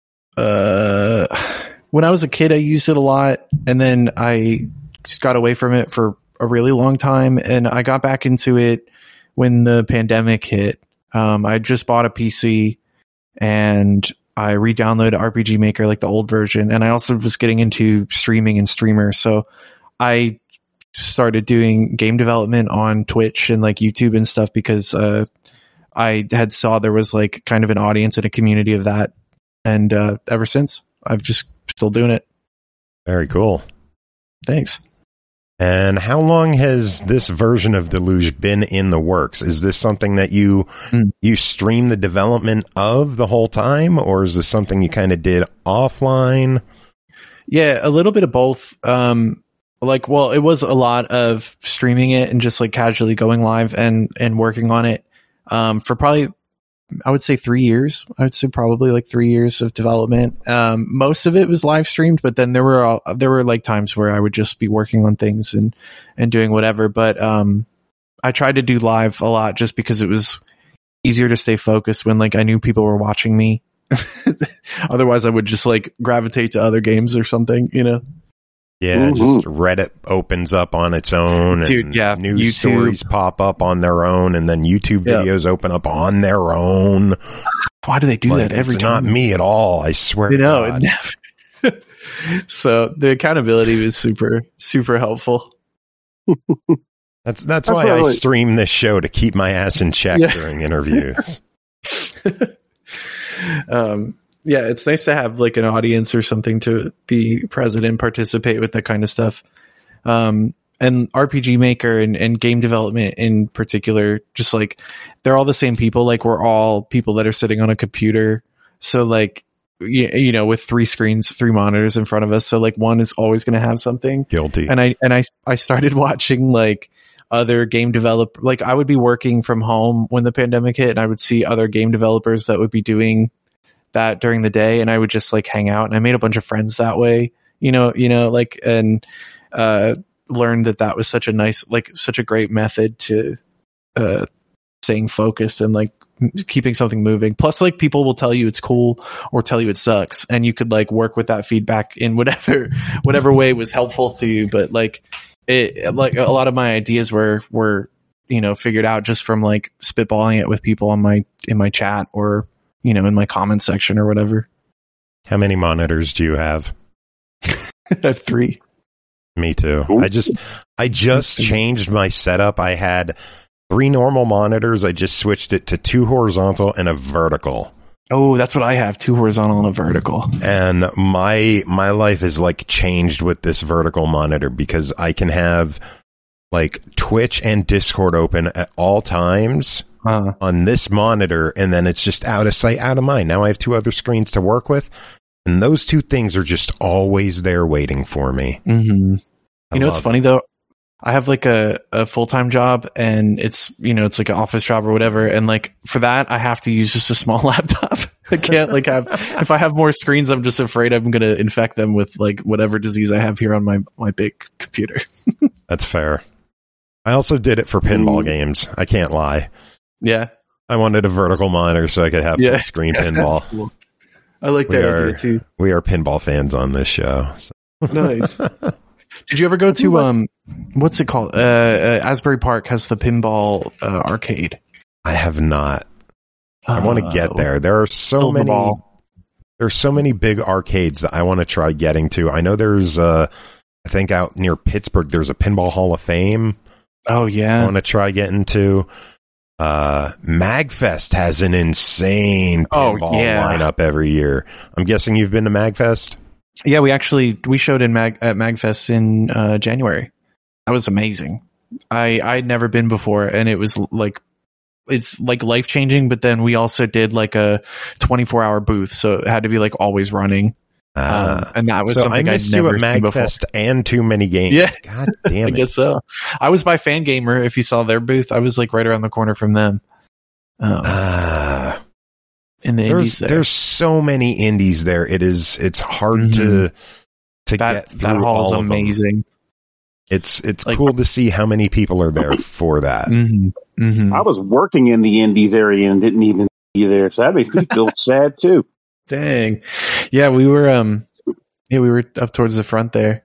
uh, when I was a kid, I used it a lot, and then I just got away from it for a really long time, and I got back into it when the pandemic hit. Um, I just bought a P C, and I re-downloaded R P G Maker, like the old version, and I also was getting into streaming and streamers, so I started doing game development on Twitch and like YouTube and stuff because uh, I had saw there was like kind of an audience and a community of that, and uh, ever since I've just still doing it. Very cool. Thanks. And how long has this version of Deluge been in the works? Is this something that you Mm. you stream the development of the whole time, or is this something you kind of did offline? Yeah, a little bit of both. Um, like, well, it was a lot of streaming it and just like casually going live and and working on it um, for probably, I would say three years. I would say probably like three years of development. Um, most of it was live streamed, but then there were all, there were like times where I would just be working on things and and doing whatever. But um, I tried to do live a lot just because it was easier to stay focused when like I knew people were watching me. Otherwise, I would just like gravitate to other games or something, you know. Yeah, Mhm. just Reddit opens up on its own, Dude, and yeah, news YouTube. stories pop up on their own, and then YouTube Yeah. videos open up on their own. Why do they do Like, that every it's time? not me at all. I swear. You to know, God. it never. So the accountability was super, super helpful. That's that's I why feel I like- stream this show, to keep my ass in check Yeah. during interviews. um, yeah, it's nice to have like an audience or something to be present and participate with that kind of stuff. Um, and R P G Maker and, and game development in particular, just like they're all the same people. Like we're all people that are sitting on a computer. So like, you, you know, with three screens, three monitors in front of us. So like one is always going to have something. Guilty. And I, and I, I started watching like other game developer, like I would be working from home when the pandemic hit and I would see other game developers that would be doing that during the day. And I would just like hang out and I made a bunch of friends that way, you know, you know, like, and, uh, learned that that was such a nice, like such a great method to, uh, staying focused and like keeping something moving. Plus like people will tell you it's cool or tell you it sucks. And you could like work with that feedback in whatever, whatever way was helpful to you. But like it, like a lot of my ideas were, were, you know, figured out just from like spitballing it with people on my, in my chat or, you know, in my comment section or whatever. How many monitors do you have? I have three. Me too. I just, I just changed my setup. I had three normal monitors. I just switched it to two horizontal and a vertical. Oh, that's what I have. Two horizontal and a vertical. And my, my life is like changed with this vertical monitor because I can have like Twitch and Discord open at all times uh, on this monitor. And then it's just out of sight, out of mind. Now I have two other screens to work with. And those two things are just always there waiting for me. Mm-hmm. You know what's funny, though? I have like a, a full-time job and it's, you know, it's like an office job or whatever. And like for that, I have to use just a small laptop. I can't like have, if I have more screens, I'm just afraid I'm going to infect them with like whatever disease I have here on my, my big computer. That's fair. I also did it for pinball mm. games. I can't lie. Yeah. I wanted a vertical monitor so I could have yeah. screen pinball. Cool. I like that we are, idea too. We are pinball fans on this show. So. Nice. Did you ever go to um, what's it called? Uh, uh, Asbury Park has the pinball uh, arcade. I have not. Uh, I want to get there. There are so many. Ball. There's so many big arcades that I want to try getting to. I know there's, uh, I think out near Pittsburgh, there's a Pinball Hall of Fame. Oh yeah, I want to try getting to. Uh, MagFest has an insane pinball oh, yeah. lineup every year. I'm guessing you've been to MagFest? Yeah, we actually, we showed in Mag at MagFest in uh, January. That was amazing. I, I'd never been before and it was like, it's like life changing, but then we also did like a twenty-four hour booth. So it had to be like always running. Uh, um, and that was so something I I'd never you at MagFest and too many games. Yeah. God damn it. I guess so. I was by Fangamer. If you saw their booth, I was like right around the corner from them. Um, uh, in the there's, indies there. There's so many indies there. It is, it's hard mm-hmm. to, to that, get through that hall's all of amazing. Them. It's, it's like, cool to see how many people are there for that. Mm-hmm. Mm-hmm. I was working in the indies area and didn't even be there. So that makes me feel sad too. Dang. Yeah, we were, um, yeah, we were up towards the front there.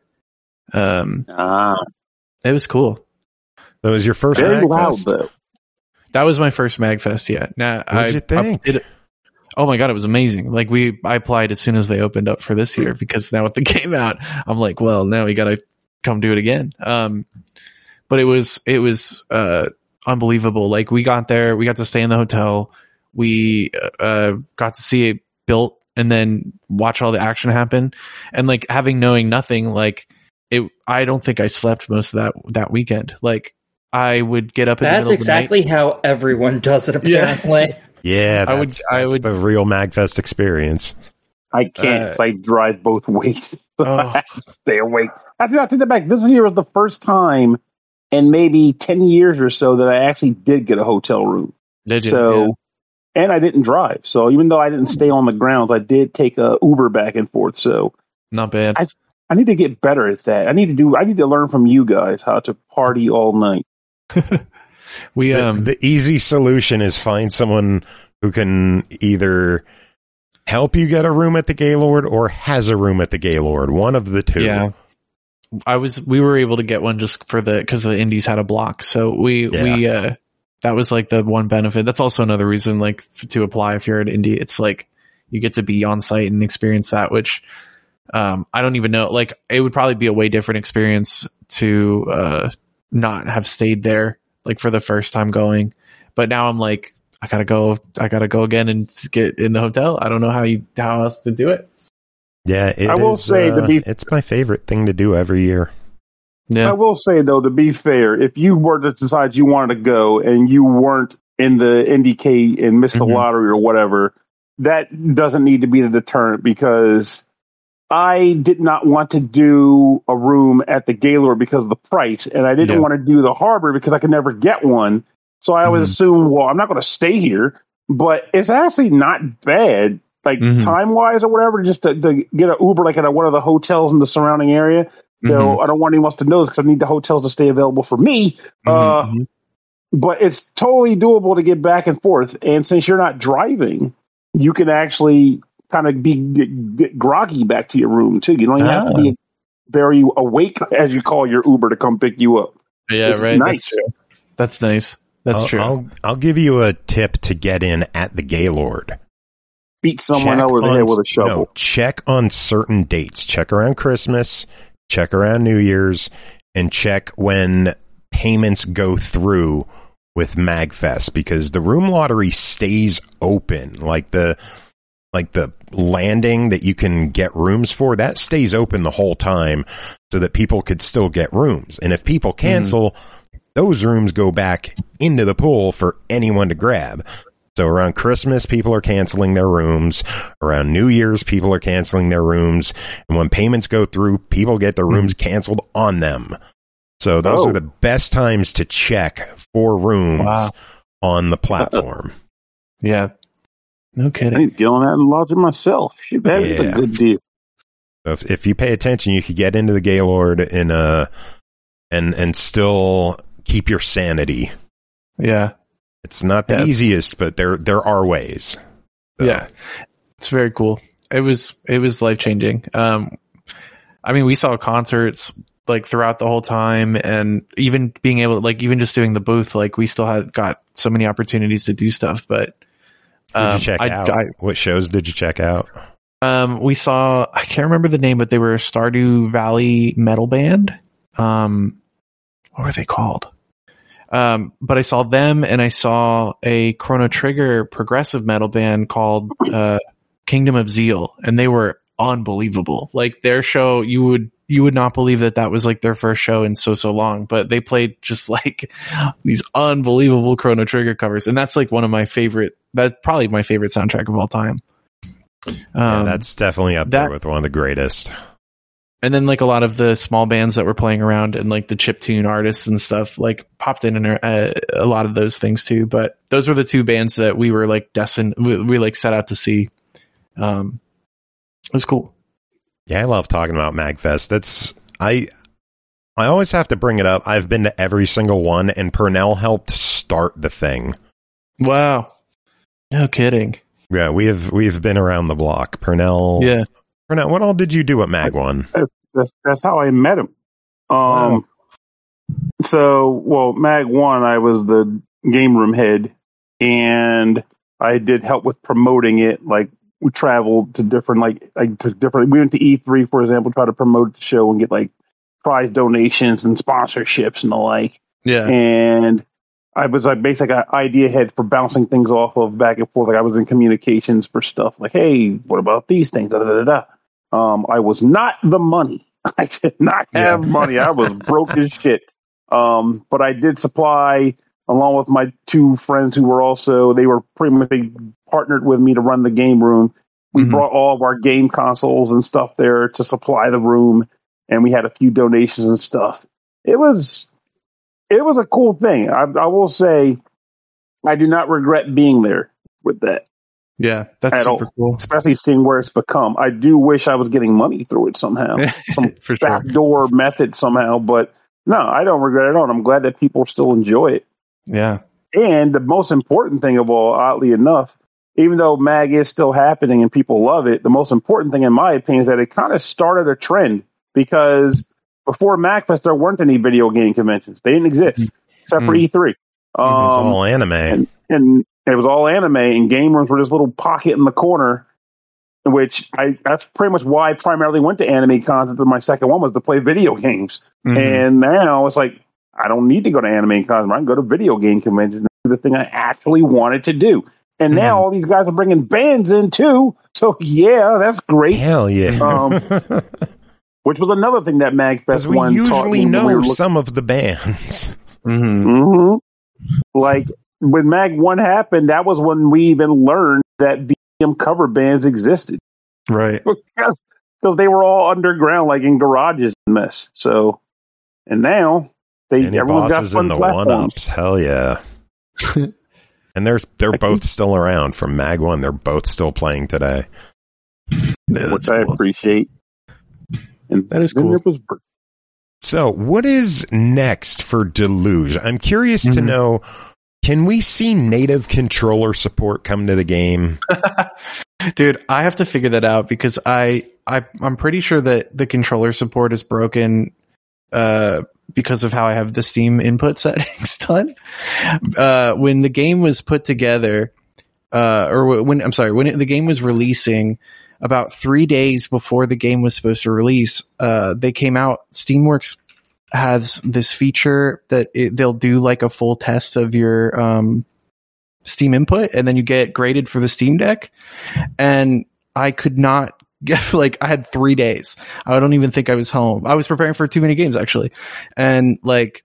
Um, ah. It was cool. That was your first Very MagFest? loud, though. That was my first MagFest. Yeah. Now, what I, did you think? I, it, oh my god, it was amazing. Like we, I applied as soon as they opened up for this year because now with the game out, I'm like, well, now we got to come do it again. Um, but it was, it was uh, unbelievable. Like we got there, we got to stay in the hotel, we uh, got to see it built. And then watch all the action happen, and like having knowing nothing, like it. I don't think I slept most of that that weekend. Like I would get up. In That's the middle exactly of the night. how everyone does it. Apparently, yeah. I would. That's I would. The real MagFest experience. I can't. Uh, I drive both ways. Oh. I have to stay awake. I think I take that back. This year was the first time in maybe ten years or so that I actually did get a hotel room. Did you? So. Yeah. And I didn't drive. So even though I didn't stay on the grounds, I did take a Uber back and forth. So not bad. I, I need to get better at that. I need to do, I need to learn from you guys how to party all night. we, the, um, the easy solution is find someone who can either help you get a room at the Gaylord or has a room at the Gaylord. One of the two. Yeah. I was, we were able to get one just for the, cause the indies had a block. So we, yeah. we, uh, that was like the one benefit. That's also another reason, like, f- to apply if you're an indie. It's like you get to be on site and experience that, which um, I don't even know. Like, it would probably be a way different experience to uh, not have stayed there, like, for the first time going. But now I'm like, I gotta go. I gotta go again and get in the hotel. I don't know how you how else to do it. Yeah, it I will is, say uh, to be, it's my favorite thing to do every year. Yeah, I will say though, to be fair, if you were to decide you wanted to go and you weren't in the Indicate and missed the Mhm. lottery or whatever, that doesn't need to be the deterrent, because I did not want to do a room at the Gaylord because of the price, and I didn't Yeah. want to do the Harbor because I could never get one. So I always Mhm. assumed, well, I'm not going to stay here, but it's actually not bad, like Mhm. time wise or whatever, just to, to get an Uber like at a, one of the hotels in the surrounding area. Though I don't want anyone else to know this because I need the hotels to stay available for me. Uh, Mhm. but it's totally doable to get back and forth. And since you're not driving, you can actually kind of be get, get groggy back to your room too. You don't even have to be very awake, as you call your Uber, to come pick you up. Yeah, It's right. nice. That's true. That's nice. That's I'll, true. I'll I'll give you a tip to get in at the Gaylord. Beat someone Check over the on- head with a shovel. No, check on certain dates. Check around Christmas, check around New Year's, and check when payments go through with MagFest, because the room lottery stays open. Like the like the landing that you can get rooms for, that stays open the whole time so that people could still get rooms. And if people cancel, mm. those rooms go back into the pool for anyone to grab. So around Christmas, people are canceling their rooms. Around New Year's, people are canceling their rooms. And when payments go through, people get their rooms canceled on them. So those Oh. are the best times to check for rooms Wow. on the platform. Yeah. No I kidding. need to get on that and lodge it myself. Shit, that is Yeah. a good deal. So if, if you pay attention, you could get into the Gaylord in a, and, and still keep your sanity. Yeah. It's not the Yeah, it's- easiest, but there there are ways. So, Yeah. It's very cool. It was it was life changing. Um I mean, we saw concerts like throughout the whole time, and even being able to, like, even just doing the booth, like we still had got so many opportunities to do stuff. But Did um, you check I, out? I, What shows did you check out? um, we saw, I can't remember the name, but they were a Stardew Valley metal band. Um, what were they called? Um, but I saw them, and I saw a Chrono Trigger progressive metal band called uh, Kingdom of Zeal, and they were unbelievable. Like their show, you would you would not believe that that was like their first show in so so long. But they played just like these unbelievable Chrono Trigger covers, and that's like one of my favorite. That's probably my favorite soundtrack of all time. Um, Yeah, that's definitely up that- there with one of the greatest. And then like a lot of the small bands that were playing around, and like the chiptune artists and stuff like popped in and uh, a lot of those things too. But those were the two bands that we were like destined, we, we like set out to see. Um, it was cool. Yeah, I love talking about MagFest. That's I I always have to bring it up. I've been to every single one, and Purnell helped start the thing. Wow. No kidding. Yeah, we have we've been around the block. Purnell. Yeah. Purnell, what all did you do at Mag One? That's that's how I met him. Um, so well, Mag One, I was the game room head, and I did help with promoting it. Like we traveled to different, like like to different. We went to E three, for example, try to promote the show and get like prize donations and sponsorships and the like. Yeah. And I was like basically an idea head for bouncing things off of back and forth. Like I was in communications for stuff like, hey, what about these things? Da, da, da, da. Um, I was not the money. I did not have Yeah. money. I was broke as shit. Um, but I did supply, along with my two friends who were also, they were pretty much, they partnered with me to run the game room. We Mhm. brought all of our game consoles and stuff there to supply the room. And we had a few donations and stuff. It was, it was a cool thing. I, I will say, I do not regret being there with that, Yeah. That's At super all. cool. especially seeing where it's become. I do wish I was getting money through it somehow, some For sure. backdoor method somehow. But no, I don't regret it at all. I'm glad that people still enjoy it. Yeah. And the most important thing of all, oddly enough, even though MAG is still happening and people love it, the most important thing, in my opinion, is that it kind of started a trend, because before MagFest, there weren't any video game conventions. They didn't exist except for Mhm. E three. Um, It's all anime. and, and it was all anime, and game rooms were this little pocket in the corner, which I that's pretty much why I primarily went to anime cons. My second one was to play video games. Mhm. And now it's like, I don't need to go to anime cons. I can go to video game conventions. the thing I actually wanted to do. And now Mm-hmm. all these guys are bringing bands in too. So yeah, that's great. Hell yeah. Um, which was another thing that Because MagFest we one taught usually me when know we were looking- some of the bands. Mm-hmm. Mm-hmm. Like when Mag one happened, that was when we even learned that V M cover bands existed. Right. Because because they were all underground, like in garages and mess. So, and now they Any everyone's got bosses fun in the platforms. one-ups. Hell yeah. And there's they're both still around from Mag one. They're both still playing today. Yeah, which that's I cool. appreciate. And That is then cool. there was So, what is next for Deluge? I'm curious to Mhm. know, can we see native controller support come to the game? Dude, I have to figure that out because I, I I'm pretty sure that the controller support is broken uh, because of how I have the Steam input settings done. Uh, when the game was put together, uh, or when I'm sorry, when it, the game was releasing, about three days before the game was supposed to release, uh, they came out. Steamworks has this feature that it, they'll do like a full test of your um, Steam input, and then you get graded for the Steam Deck. And I could not get, like, I had three days. I don't even think I was home. I was preparing for too many games, actually. And like,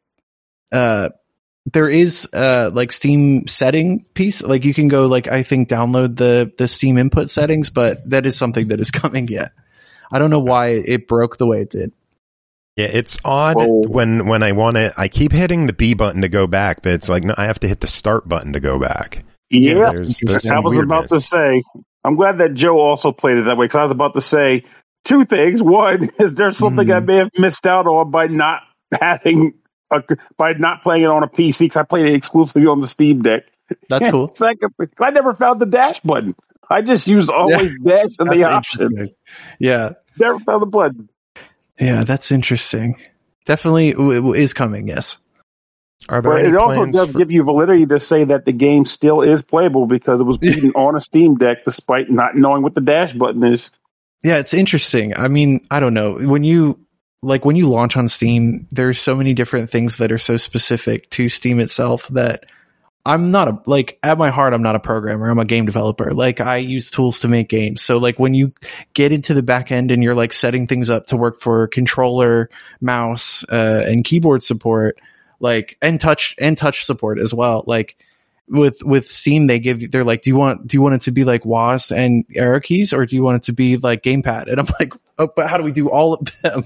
uh, there is uh like Steam setting piece. Like you can go like I think download the the Steam input settings, but that is something that is coming yet. I don't know why it broke the way it did. Yeah, it's odd Whoa. when when I want to. I keep hitting the B button to go back, but it's like no, I have to hit the start button to go back. Yeah, there's, there's I some was about to weirdness. say. I'm glad that Joe also played it that way because I was about to say two things. One is there something I Mhm. may have missed out on by not having a, by not playing it on a P C because I played it exclusively on the Steam Deck. That's And cool. Second, I never found the dash button. I just used always dash and the That's options. interesting. Yeah. Never found the button. Yeah, that's interesting. Definitely w- w- is coming, yes. Are there But any it also plans does for- give you validity to say that the game still is playable because it was beaten on a Steam Deck despite not knowing what the dash button is. Yeah, it's interesting. I mean, I don't know. When you like when you launch on Steam, there's so many different things that are so specific to Steam itself that I'm not a like at my heart I'm not a programmer. I'm a game developer. Like I use tools to make games. So like when you get into the back end and you're like setting things up to work for controller, mouse, uh, and keyboard support, like and touch and touch support as well. Like with with Steam, they give they're like, do you want do you want it to be like W A S D and arrow keys, or do you want it to be like gamepad? And I'm like, oh, but how do we do all of them?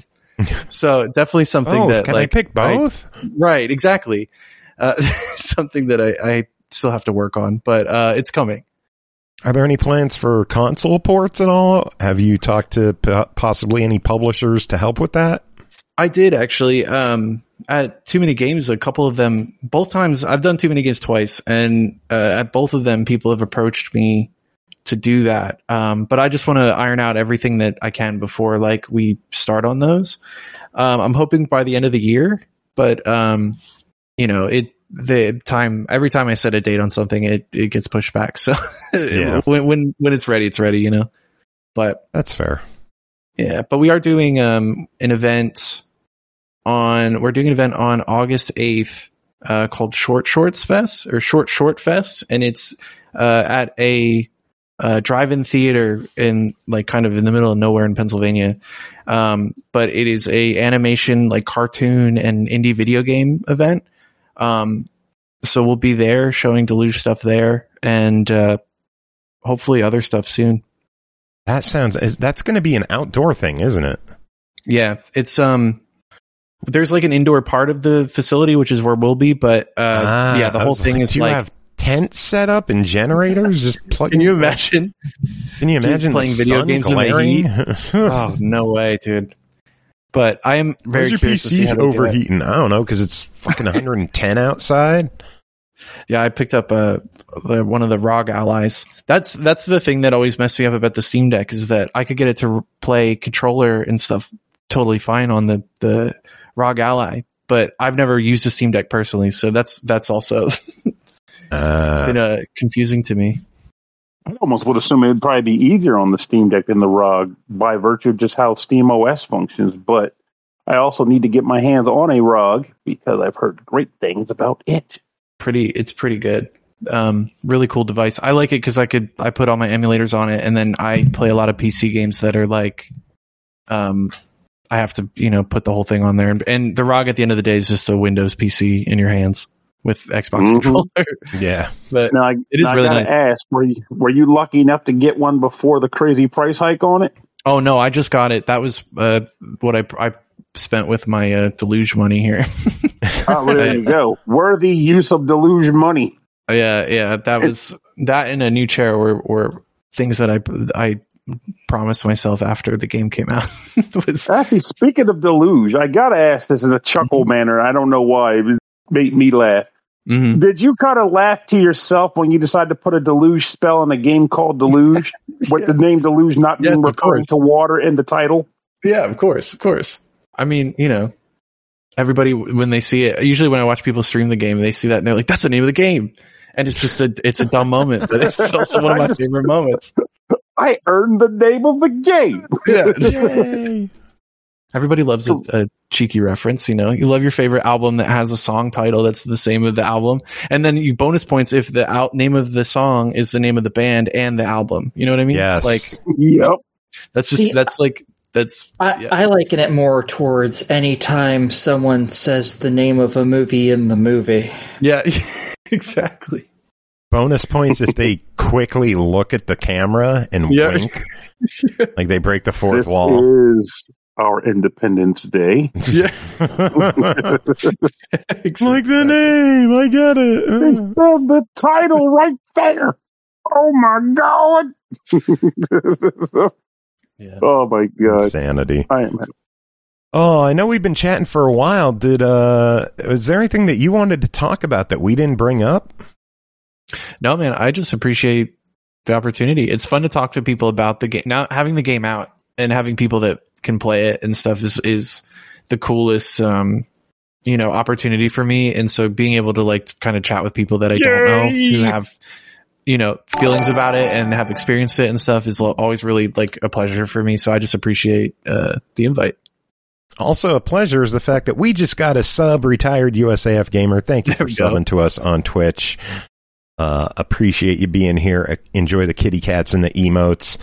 So definitely something Oh, that can like I pick both? I- right, exactly. Uh, something that I, I still have to work on, but uh, it's coming. Are there any plans for console ports at all? Have you talked to p- possibly any publishers to help with that? I did actually. Um, at Too Many Games, a couple of them, both times I've done Too Many Games twice, and uh, at both of them, people have approached me to do that. Um, but I just want to iron out everything that I can before like we start on those. Um, I'm hoping by the end of the year, but um, you know, it the time every time I set a date on something, it it gets pushed back. So Yeah. when when when it's ready, it's ready. You know, but. That's fair. Yeah, but we are doing um, an event on. We're doing an event on August eighth uh, called Short Shorts Fest or Short Short Fest, and it's uh, at a, uh drive-in theater in like kind of in the middle of nowhere in Pennsylvania. Um, but it is a animation like cartoon and indie video game event. Um, so we'll be there showing Deluge stuff there, and uh, hopefully other stuff soon. That sounds is that's going to be an outdoor thing, isn't it? Yeah, it's um there's like an indoor part of the facility, which is where we'll be, but uh Ah, yeah, the I whole was thing like, is do you like have tents set up and generators just plugging. can you imagine Can you imagine playing the video sun games in the glaring? oh no way, dude. But I am very Where's your P curious to see C how they do it. overheating? I don't know because it's fucking one hundred ten outside. Yeah, I picked up uh, the, one of the R O G allies. That's that's the thing that always messed me up about the Steam Deck is that I could get it to play controller and stuff totally fine on the the R O G ally, but I've never used a Steam Deck personally, so that's that's also Uh, been uh, confusing to me. I almost would assume it would probably be easier on the Steam Deck than the R O G by virtue of just how Steam O S functions. But I also need to get my hands on a R O G because I've heard great things about it. pretty. It's pretty good. Um, really cool device. I like it because I could I put all my emulators on it, and then I play a lot of P C games that are like, um, I have to you know put the whole thing on there. And, and the R O G at the end of the day is just a Windows P C in your hands with Xbox Mm-hmm. controller. Yeah. But Now, I, it is now really I gotta nice. ask, were you, were you lucky enough to get one before the crazy price hike on it? Oh no, I just got it. That was uh, what I I spent with my uh, Deluge money here. Oh, well, there you go. Worthy use of Deluge money. Yeah, yeah, that was that and a new chair were, were things that I I promised myself after the game came out. It was, Actually, speaking of Deluge, I gotta ask this in a chuckle manner. I don't know why. It made me laugh. mhm. Did you kind of laugh to yourself when you decided to put a Deluge spell in a game called Deluge? With the name Deluge not Yes, being of referring course. to water in the title? Yeah, of course, of course. I mean, you know, everybody when they see it, usually when I watch people stream the game, they see that and they're like, "That's the name of the game," and it's just a it's a dumb moment, but it's also one of my favorite moments. I earned the name of the game. Yeah. Everybody loves a, a cheeky reference, you know. You love your favorite album that has a song title that's the same of the album, and then you bonus points if the out name of the song is the name of the band and the album. You know what I mean? Yes. Like Yep. that's just See, that's like that's I, yeah. I liken it more towards any time someone says the name of a movie in the movie. yeah, exactly. Bonus points if they quickly look at the camera and Yeah. wink. Like they break the fourth This wall. is our Independence Day. Yeah, Like the name, I get They it. said the title right there. Oh my god! yeah. Oh my god! Insanity. I am. Oh, I know we've been chatting for a while. Did uh, is there anything that you wanted to talk about that we didn't bring up? No, man, I just appreciate the opportunity. It's fun to talk to people about the game. Now, having the game out and having people that can play it and stuff is is the coolest, um, you know, opportunity for me. And so, being able to like kind of chat with people that I don't know who have, you know, feelings about it and have experienced it and stuff is lo- always really like a pleasure for me. So I just appreciate uh, the invite. Also, a pleasure is the fact that we just got a sub retired U S A F gamer. Thank you There for we go. subbing to us on Twitch. Uh, appreciate you being here. Uh, Enjoy the kitty cats and the emotes.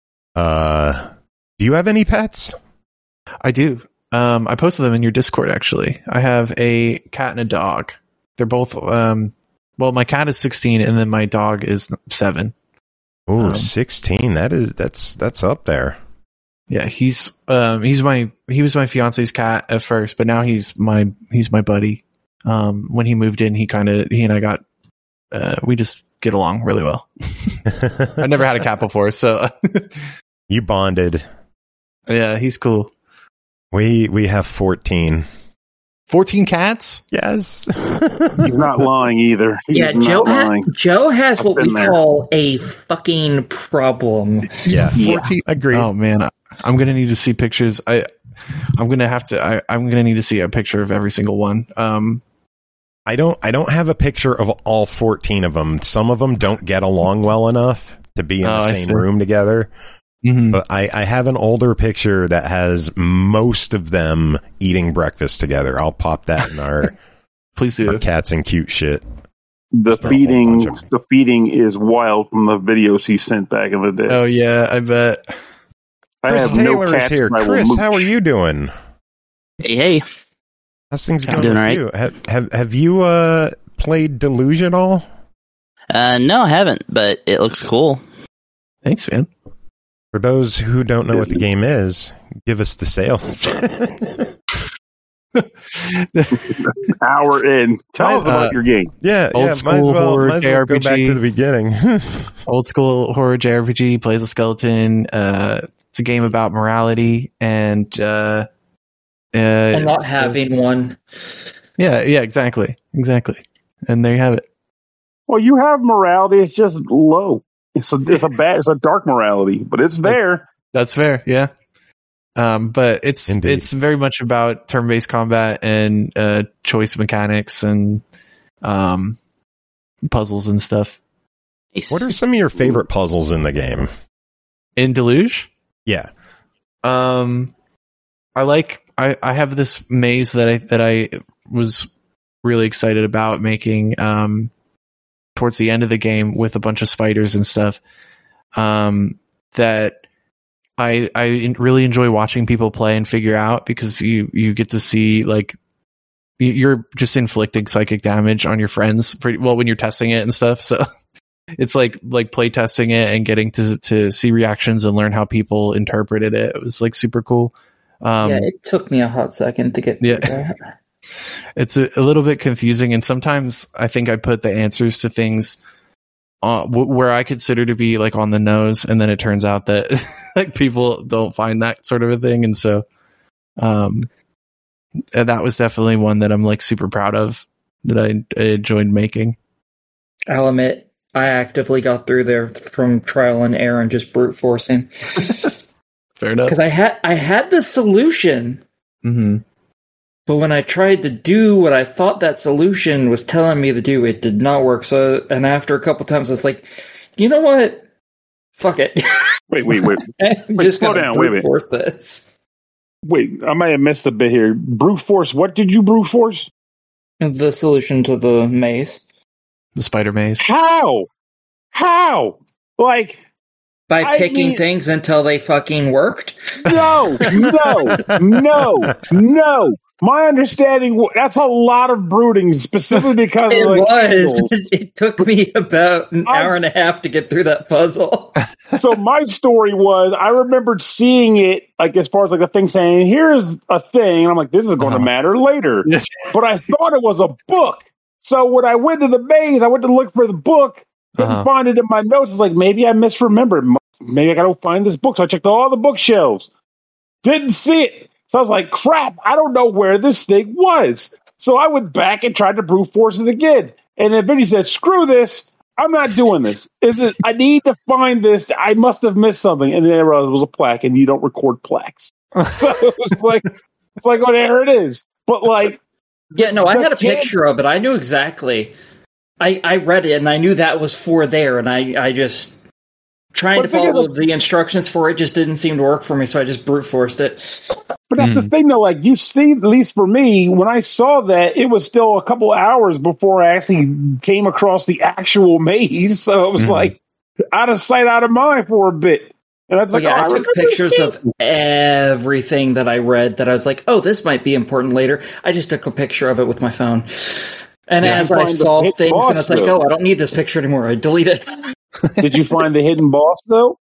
Uh, do you have any pets? I do. Um, I posted them in your Discord. Actually, I have a cat and a dog. They're both. Um, well, my cat is sixteen, and then my dog is seven. Ooh, Um, sixteen. That is that's that's up there. Yeah, he's um, he's my he was my fiance's cat at first, but now he's my he's my buddy. Um, when he moved in, he kind of he and I got uh, we just get along really well. I never had a cat before, so You bonded. yeah, he's cool. We we have fourteen. Fourteen cats. Yes. He's not lying either. He's yeah, not Joe, ha- lying. Joe has I've what we been there. call a fucking problem. Yeah. Fourteen. Agreed. Oh man, I, I'm gonna need to see pictures. I I'm gonna have to. I, I'm gonna need to see a picture of every single one. Um, I don't I don't have a picture of all fourteen of them. Some of them don't get along well enough to be in Oh, the I same see. room together. mhm. But I, I have an older picture that has most of them eating breakfast together. I'll pop that in our, Please our do. cats and cute shit. The Just a whole feeding, bunch of- the feeding is wild from the videos he sent back in the day. Oh yeah, I bet. I Chris have no Taylor is cats, here. but I will Chris, mooch. how are you doing? Hey, hey. How's things I'm going doing with all right. you? Have, have have you uh, played Deluge at all? Uh, no, I haven't, but it looks cool. Thanks, man. For those who don't know what the game is, give us the sales. Hour in. Tell us about Uh, your game. yeah, Old yeah. Might as school well, horror might as well go back J R P G. to the beginning. Old school horror J R P G, plays a skeleton. Uh, it's a game about morality and uh, uh, And not it's, uh, having one. yeah, yeah, exactly, exactly. And there you have it. Well, you have morality. It's just low. It's a, it's a bad, it's a dark morality, but it's there. That's fair. Yeah. Um, but it's Indeed. it's very much about turn-based combat and uh, choice mechanics and um, puzzles and stuff. Nice. What are some of your favorite puzzles in the game? In Deluge, Yeah. um, I like I, I have this maze that I that I was really excited about making um, towards the end of the game with a bunch of spiders and stuff. Um, that I I really enjoy watching people play and figure out, because you you get to see like you're just inflicting psychic damage on your friends pretty well when you're testing it and stuff. So it's like like play testing it and getting to to see reactions and learn how people interpreted it. It was like super cool. Um, yeah, it took me a hot second to get through yeah. that. It's a, a little bit confusing, and sometimes I think I put the answers to things uh, w- where I consider to be like on the nose, and then it turns out that like people don't find that sort of a thing, and so um, and that was definitely one that I'm like super proud of, that I, I enjoyed making. I'll admit, I actively got through there from trial and error and just brute forcing. Fair enough. Because I had I had the solution, Mm-hmm. but when I tried to do what I thought that solution was telling me to do, it did not work. So, and after a couple times, I was like, you know what? Fuck it. Wait, wait, wait. I'm Wait, just slow gonna down. Wait, brute wait. force this. Wait, I might have missed a bit here. Brute force. What did you brute force? The solution to the maze. The spider maze. How? How? Like, By I picking mean- things until they fucking worked. no, no, no, no. My understanding, wa- that's a lot of brooding, specifically because It of like, was. candles. It took me about an I- hour and a half to get through that puzzle. So my story was, I remembered seeing it, like as far as like a thing saying, "Here's a thing," and I'm like, "This is going to Uh-huh. matter later." But I thought it was a book. So when I went to the maze, I went to look for the book, didn't Uh-huh. find it in my notes. It's like, maybe I misremembered. Maybe I got to find this book. So I checked all the bookshelves, didn't see it. So I was like, crap, I don't know where this thing was. So I went back and tried to brute force it again. And then Vinny said, screw this. I'm not doing this. Is it? I need to find this. I must have missed something. And then I realized it was a plaque, and you don't record plaques. So it was like, it's like, oh, there it is. But like, Yeah, no, I The had a kid- picture of it. I knew exactly. I, I read it and I knew that was for there, and I, I just trying But to the thing is, follow the instructions for it just didn't seem to work for me, so I just brute forced it. But that's the Mm. thing, though. Like, you see, at least for me, when I saw that, it was still a couple hours before I actually came across the actual maze. So it was Mhm. like out of sight, out of mind for a bit. And I was But like, yeah, oh, I took remember pictures this of game. everything that I read that I was like, oh, this might be important later. I just took a picture of it with my phone. And Yeah, as you I find the solved hit things, boss, and I was like, though. oh, I don't need this picture anymore. I delete it. Did you find the hidden boss, though?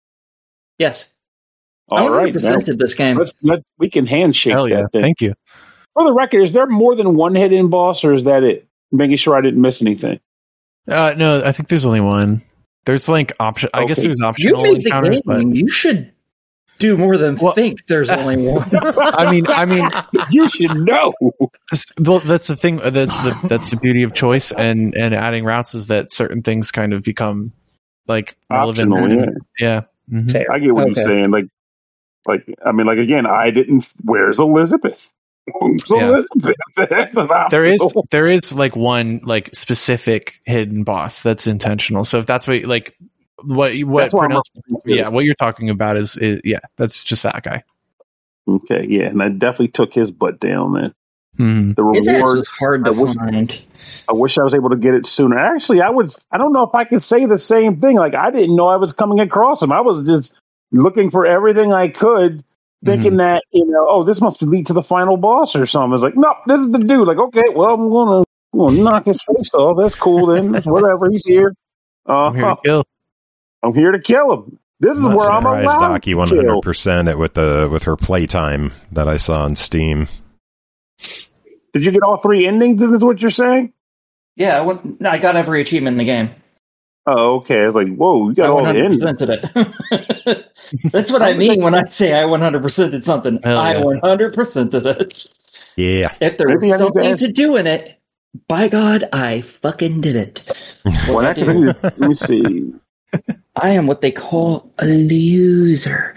Yes. I All one hundred right. Now, percented this game. let's, let, we can handshake Hell yeah. that thing. Thank you. For the record, is there more than one hidden boss, or is that it? Making sure I didn't miss anything. Uh, no, I think there's only one. There's like option. I guess Okay. there's You optional made the encounters, game. but You should do more than Well- think there's only one. I mean, I mean, You should know. That's- well, that's the thing. That's the that's the beauty of choice and and adding routes, is that certain things kind of become like relevant. Optional, yeah. Yeah. Mhm. Fair. I get what Okay. you're saying. Like, like I mean, like again, I didn't. Where's Elizabeth? Where's Yeah. Elizabeth? That's an There is optional. there is like one like specific hidden boss that's intentional. So if that's what like what you- what That's why I'm pronounce- referring to. yeah what you're talking about is, is yeah that's just that guy. Okay, yeah, and I definitely took his butt down. Then Mhm. the His ass reward. was hard to I wish- find. I wish I was able to get it sooner. Actually, I would. I don't know if I could say the same thing. Like, I didn't know I was coming across him. I was just looking for everything I could, thinking that, you know, oh, this must lead to the final boss or something. I was like, nope, this is the dude. Like, okay, well, I'm gonna, I'm gonna knock his face off. That's cool then. Whatever, he's here. Uh, I'm here to kill. I'm here to kill him. This is Not where I'm surprised allowed Docky to one kill. hundred percent it with the with her playtime that I saw on Steam. Did you get all three endings? Is what you're saying? Yeah, I, went, I got every achievement in the game. Oh, okay. I was like, whoa, you I got all the endings. one hundred percented it. That's what I mean when I say I one hundred percented something. Hell I yeah. one hundred percented it. Yeah. If there Maybe I need was to something ask- to do in it, by God, I fucking did it. Well, actually, let me see. I am what they call a loser.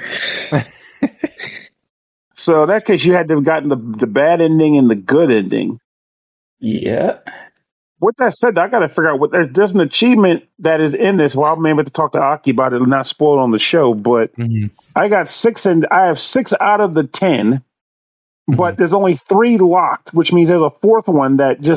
So in that case, you had to have gotten the the bad ending and the good ending. Yeah. With that said, I got to figure out what there, there's an achievement that is in this. Well, I'm able to talk to Aki about it, not spoil it on the show. But Mhm. I got six, and I have six out of the ten. Mm-hmm. But there's only three locked, which means there's a fourth one that just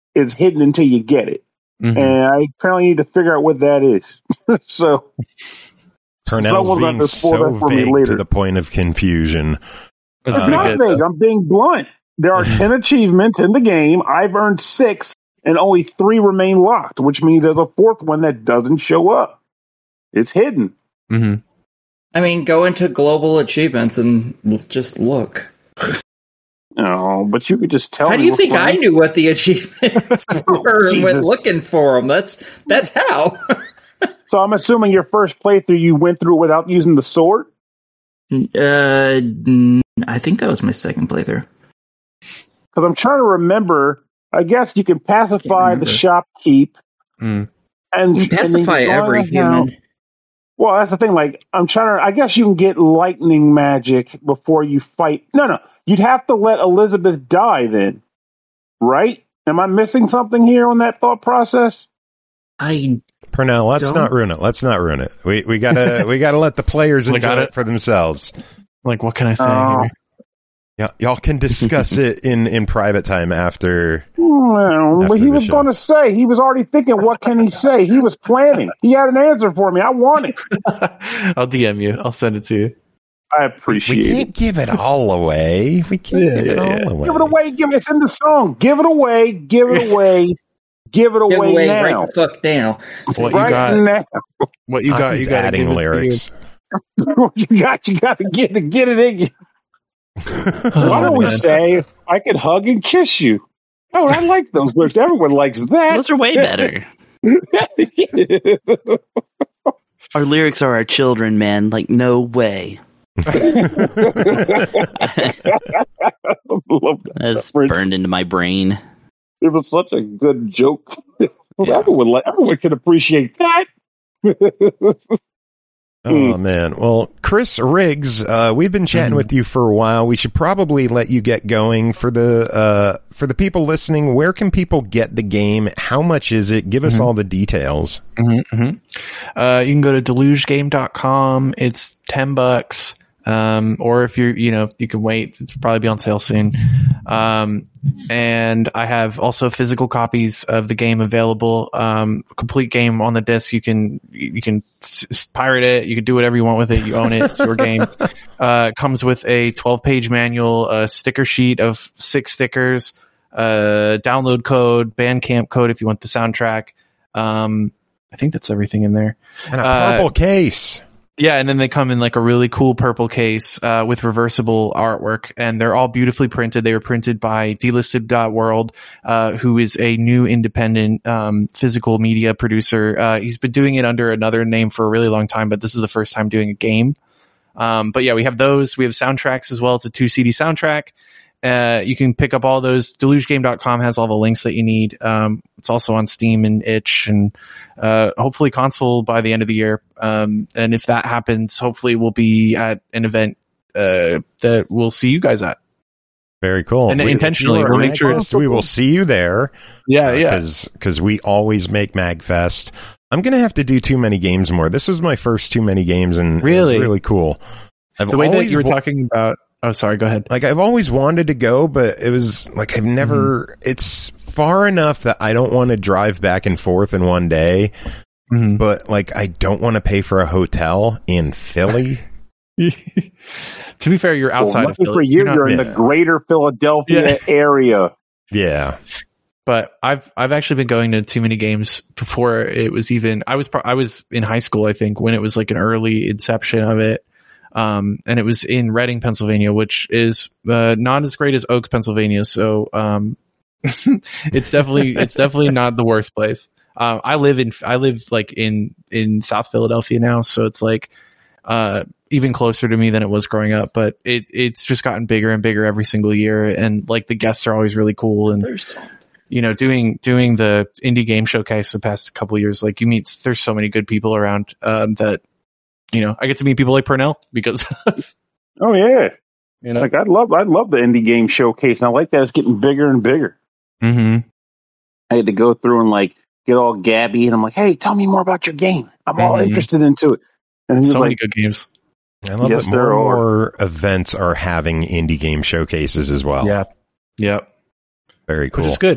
is hidden until you get it. Mhm. And I apparently need to figure out what that is. So Purnell's someone's being got to spoil so that for me vague later. to the point of confusion. That's It's pretty not good, vague. though. I'm being blunt. There are ten achievements in the game. I've earned six, and only three remain locked, which means there's a fourth one that doesn't show up. It's hidden. Mhm. I mean, go into global achievements and l- just look. Oh, but you could just tell How me. do you what think I friends- knew what the achievements were and went Jesus. looking for them? That's that's how. So I'm assuming your first playthrough you went through without using the sword? uh, n- I think that was my second playthrough. Because I'm trying to remember. I guess you can pacify remember. the shopkeep. Mm. And, You can and then pacify you go every on down- human. Well, that's the thing. Like, I'm trying to. I guess you can get lightning magic before you fight. No, no. You'd have to let Elizabeth die then, right? Am I missing something here on that thought process? I Purnell, let's Don't- not ruin it. Let's not ruin it. We we gotta we gotta let the players We enjoy got it it. for themselves. Like, what can I say Oh. here? Yeah, y'all can discuss it in, in private time after. Well, After but he the was show. going to say. He was already thinking. What can he say? He was planning. He had an answer for me. I want it. I'll D M you. I'll send it to you. I We appreciate it. can't give it all away. We can't Yeah, give it yeah, all yeah. away. Give it away. Give it. It's in the song. Give it away. Give it away. Give it give away away now. right the fuck now. What you right got? now. What you Ah, got? he's You got adding lyrics. What you got? You got to get to get it in you. Why don't we man. say I could hug and kiss you? Oh, I like those lyrics. Everyone likes that. Those are way better. Our lyrics are our children, man. Like, no way. Love that. That's Prince. burned into my brain. It was such a good joke. Everyone, like, everyone can appreciate that. Oh man. Well, Chris Riggs, uh, we've been chatting Mhm. with you for a while. We should probably let you get going for the uh, for the people listening. Where can people get the game? How much is it? Give us Mhm. all the details. Mm-hmm, mm-hmm. Uh, you can go to deluge game dot com. It's ten bucks. Um, or if you're, you know, you can wait. It'll probably be on sale soon. Um, and I have also physical copies of the game available. Um, complete game on the disc. You can, you can s- s- pirate it. You can do whatever you want with it. You own it. It's your game. Uh, it comes with a twelve page manual, a sticker sheet of six stickers, uh, download code, Bandcamp code if you want the soundtrack. Um, I think that's everything in there. And a Uh, purple case. Yeah, and then they come in like a really cool purple case uh, with reversible artwork, and they're all beautifully printed. They were printed by delisted dot world, uh, who is a new independent um, physical media producer. Uh, he's been doing it under another name for a really long time, but this is the first time doing a game. Um, but yeah, we have those. We have soundtracks as well. It's a two C D soundtrack. Uh, you can pick up all those. deluge game dot com has all the links that you need. Um, it's also on Steam and itch and, uh, hopefully console by the end of the year. Um, and if that happens, hopefully we'll be at an event, uh, that we'll see you guys at. Very cool. And We- intentionally, if you are we'll at make sure- Magfest, we will see you there. Yeah, Because because we always make Magfest. I'm gonna have to do Too Many Games more. This was my first Too Many Games, and Really? it was really cool. I've The way that always you were wa- talking about, oh, sorry, go ahead. like I've always wanted to go, but it was like I've never. Mm-hmm. It's far enough that I don't want to drive back and forth in one day, Mhm. but like I don't want to pay for a hotel in Philly. To be fair, you're outside well, of lucky Philly. for you, You're not- you're in yeah. the greater Philadelphia Yeah. area. Yeah, But I've I've actually been going to Too Many Games before it was even. I was pro- I was in high school, I think, when it was like an early inception of it, um, and it was in Reading, Pennsylvania, which is uh, not as great as Oaks, Pennsylvania. So um, it's definitely it's definitely not the worst place. Uh, I live in I live like in in South Philadelphia now, so it's like uh, even closer to me than it was growing up. But it it's just gotten bigger and bigger every single year, and like the guests are always really cool and. There's You know, doing doing the indie game showcase the past couple of years, like you meet, there's so many good people around um, that, you know, I get to meet people like Purnell because, Oh yeah, you know, like I love I love the indie game showcase, and I like that it's getting bigger and bigger. mm-hmm. I had to go through and like get all gabby, and I'm like, "Hey, tell me more about your game. I'm all Mhm. interested into it." And he was so many like, good games. I love Yes, that more there and are. more events are having indie game showcases as well. Yeah, yeah, Very cool. which is good.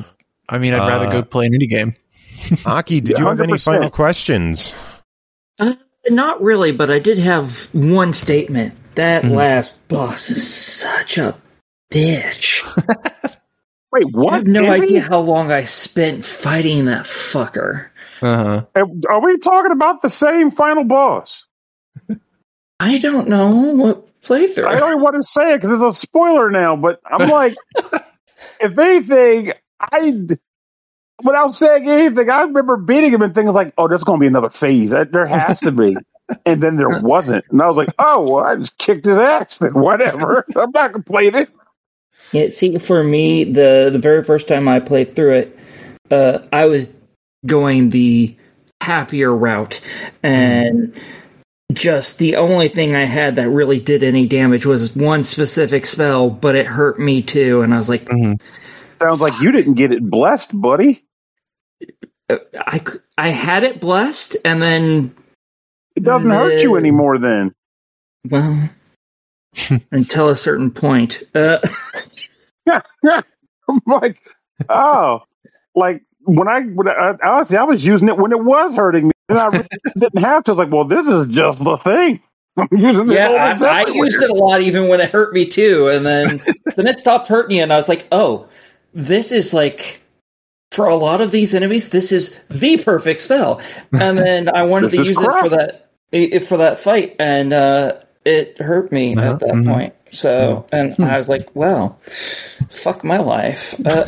I mean, I'd rather Uh, go play an indie game. Aki, did you have any one hundred percent. final questions? Uh, not really, but I did have one statement. That Mhm. last boss is such a bitch. Wait, I what? have no Is he? idea how long I spent fighting that fucker. Uh-huh. Are we talking about the same final boss? I don't know what playthrough. I don't even want to say it because it's a spoiler now, but I'm like, if anything, I, without saying anything, I remember beating him and things like, oh, there's going to be another phase. There has to be. And then there wasn't. And I was like, oh, well, I just kicked his ass then. Whatever. I'm not complaining. Yeah, see, for me, the the very first time I played through it, uh, I was going the happier route, and just the only thing I had that really did any damage was one specific spell, but it hurt me too, and I was like, Mhm. Sounds like you didn't get it blessed, buddy. uh, I, c- I had it blessed, and then, It doesn't hurt you No. anymore then. well, until a certain point. Uh, I'm like, oh, like when I, when I, honestly, I was using it when it was hurting me. And I really didn't have to. I was like, well, this is just the thing. I'm using this yeah, all I, this I everywhere. used it a lot even when it hurt me too, and then then it stopped hurting you, and I was like, oh, this is like, for a lot of these enemies, this is the perfect spell. And then I wanted This to is use crap. it for that i- for that fight, and uh, it hurt me Uh-huh. at that Mhm. point. So, and I was like, well, fuck my life. Uh,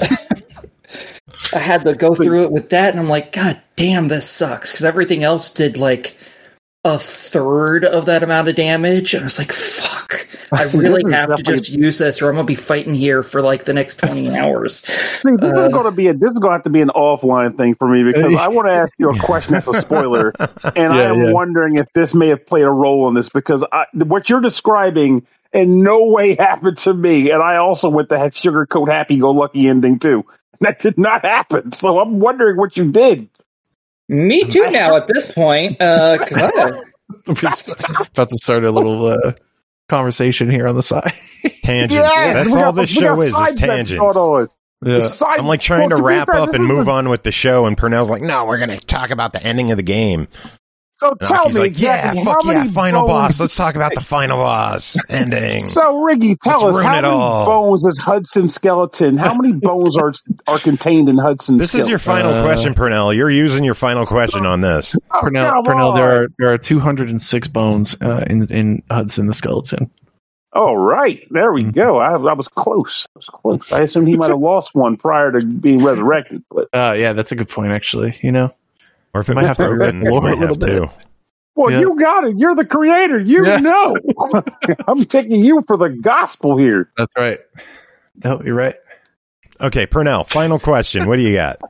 I had to go through it with that, and I'm like, God damn, this sucks, because everything else did like a third of that amount of damage, and I was like, fuck, I really This is have to definitely- just use this, or I'm gonna be fighting here for like the next twenty hours. See, this Uh, is going to be a this is going to have to be an offline thing for me because I want to ask you a question that's a spoiler, and I Yeah, am yeah. wondering if this may have played a role in this because I, what you're describing in no way happened to me, and I also went the sugarcoat happy-go-lucky ending too. That did not happen, so I'm wondering what you did. Me too now at this point, uh, 'cause I, About to start a little uh, conversation here on the side. Tangents. Yes, That's we all got this some- we show got is, side is bets tangents. going on. Yeah. Side- I'm like trying well, to be wrap fair, up this and is move a- on with the show, and Purnell's like, no, we're going to talk about the ending of the game. So And tell Aki's me like, exactly yeah, how fuck yeah, many final bones- boss. Let's talk about the final boss ending. So, Riggy, tell Let's us ruin how it many all. bones is Hudson Skeleton? How many bones are are contained in Hudson This Skeleton? is your final Uh, question, Purnell. You're using your final question on this. Oh, Purnell, come Purnell on. there are there are two hundred six bones uh, in in Hudson the Skeleton. All right, there we Mhm. go. I, I was close. I was close. I assumed he might have lost one prior to being resurrected, but Uh, yeah, that's a good point, actually. You know, Or if it Might was have to broken, rewrite the lore might a little have bit. to. well, Yeah. you got it. You're the creator. You Yeah. know. I'm taking you for the gospel here. that's right. No, you're right. Okay, Purnell, final question. What do you got?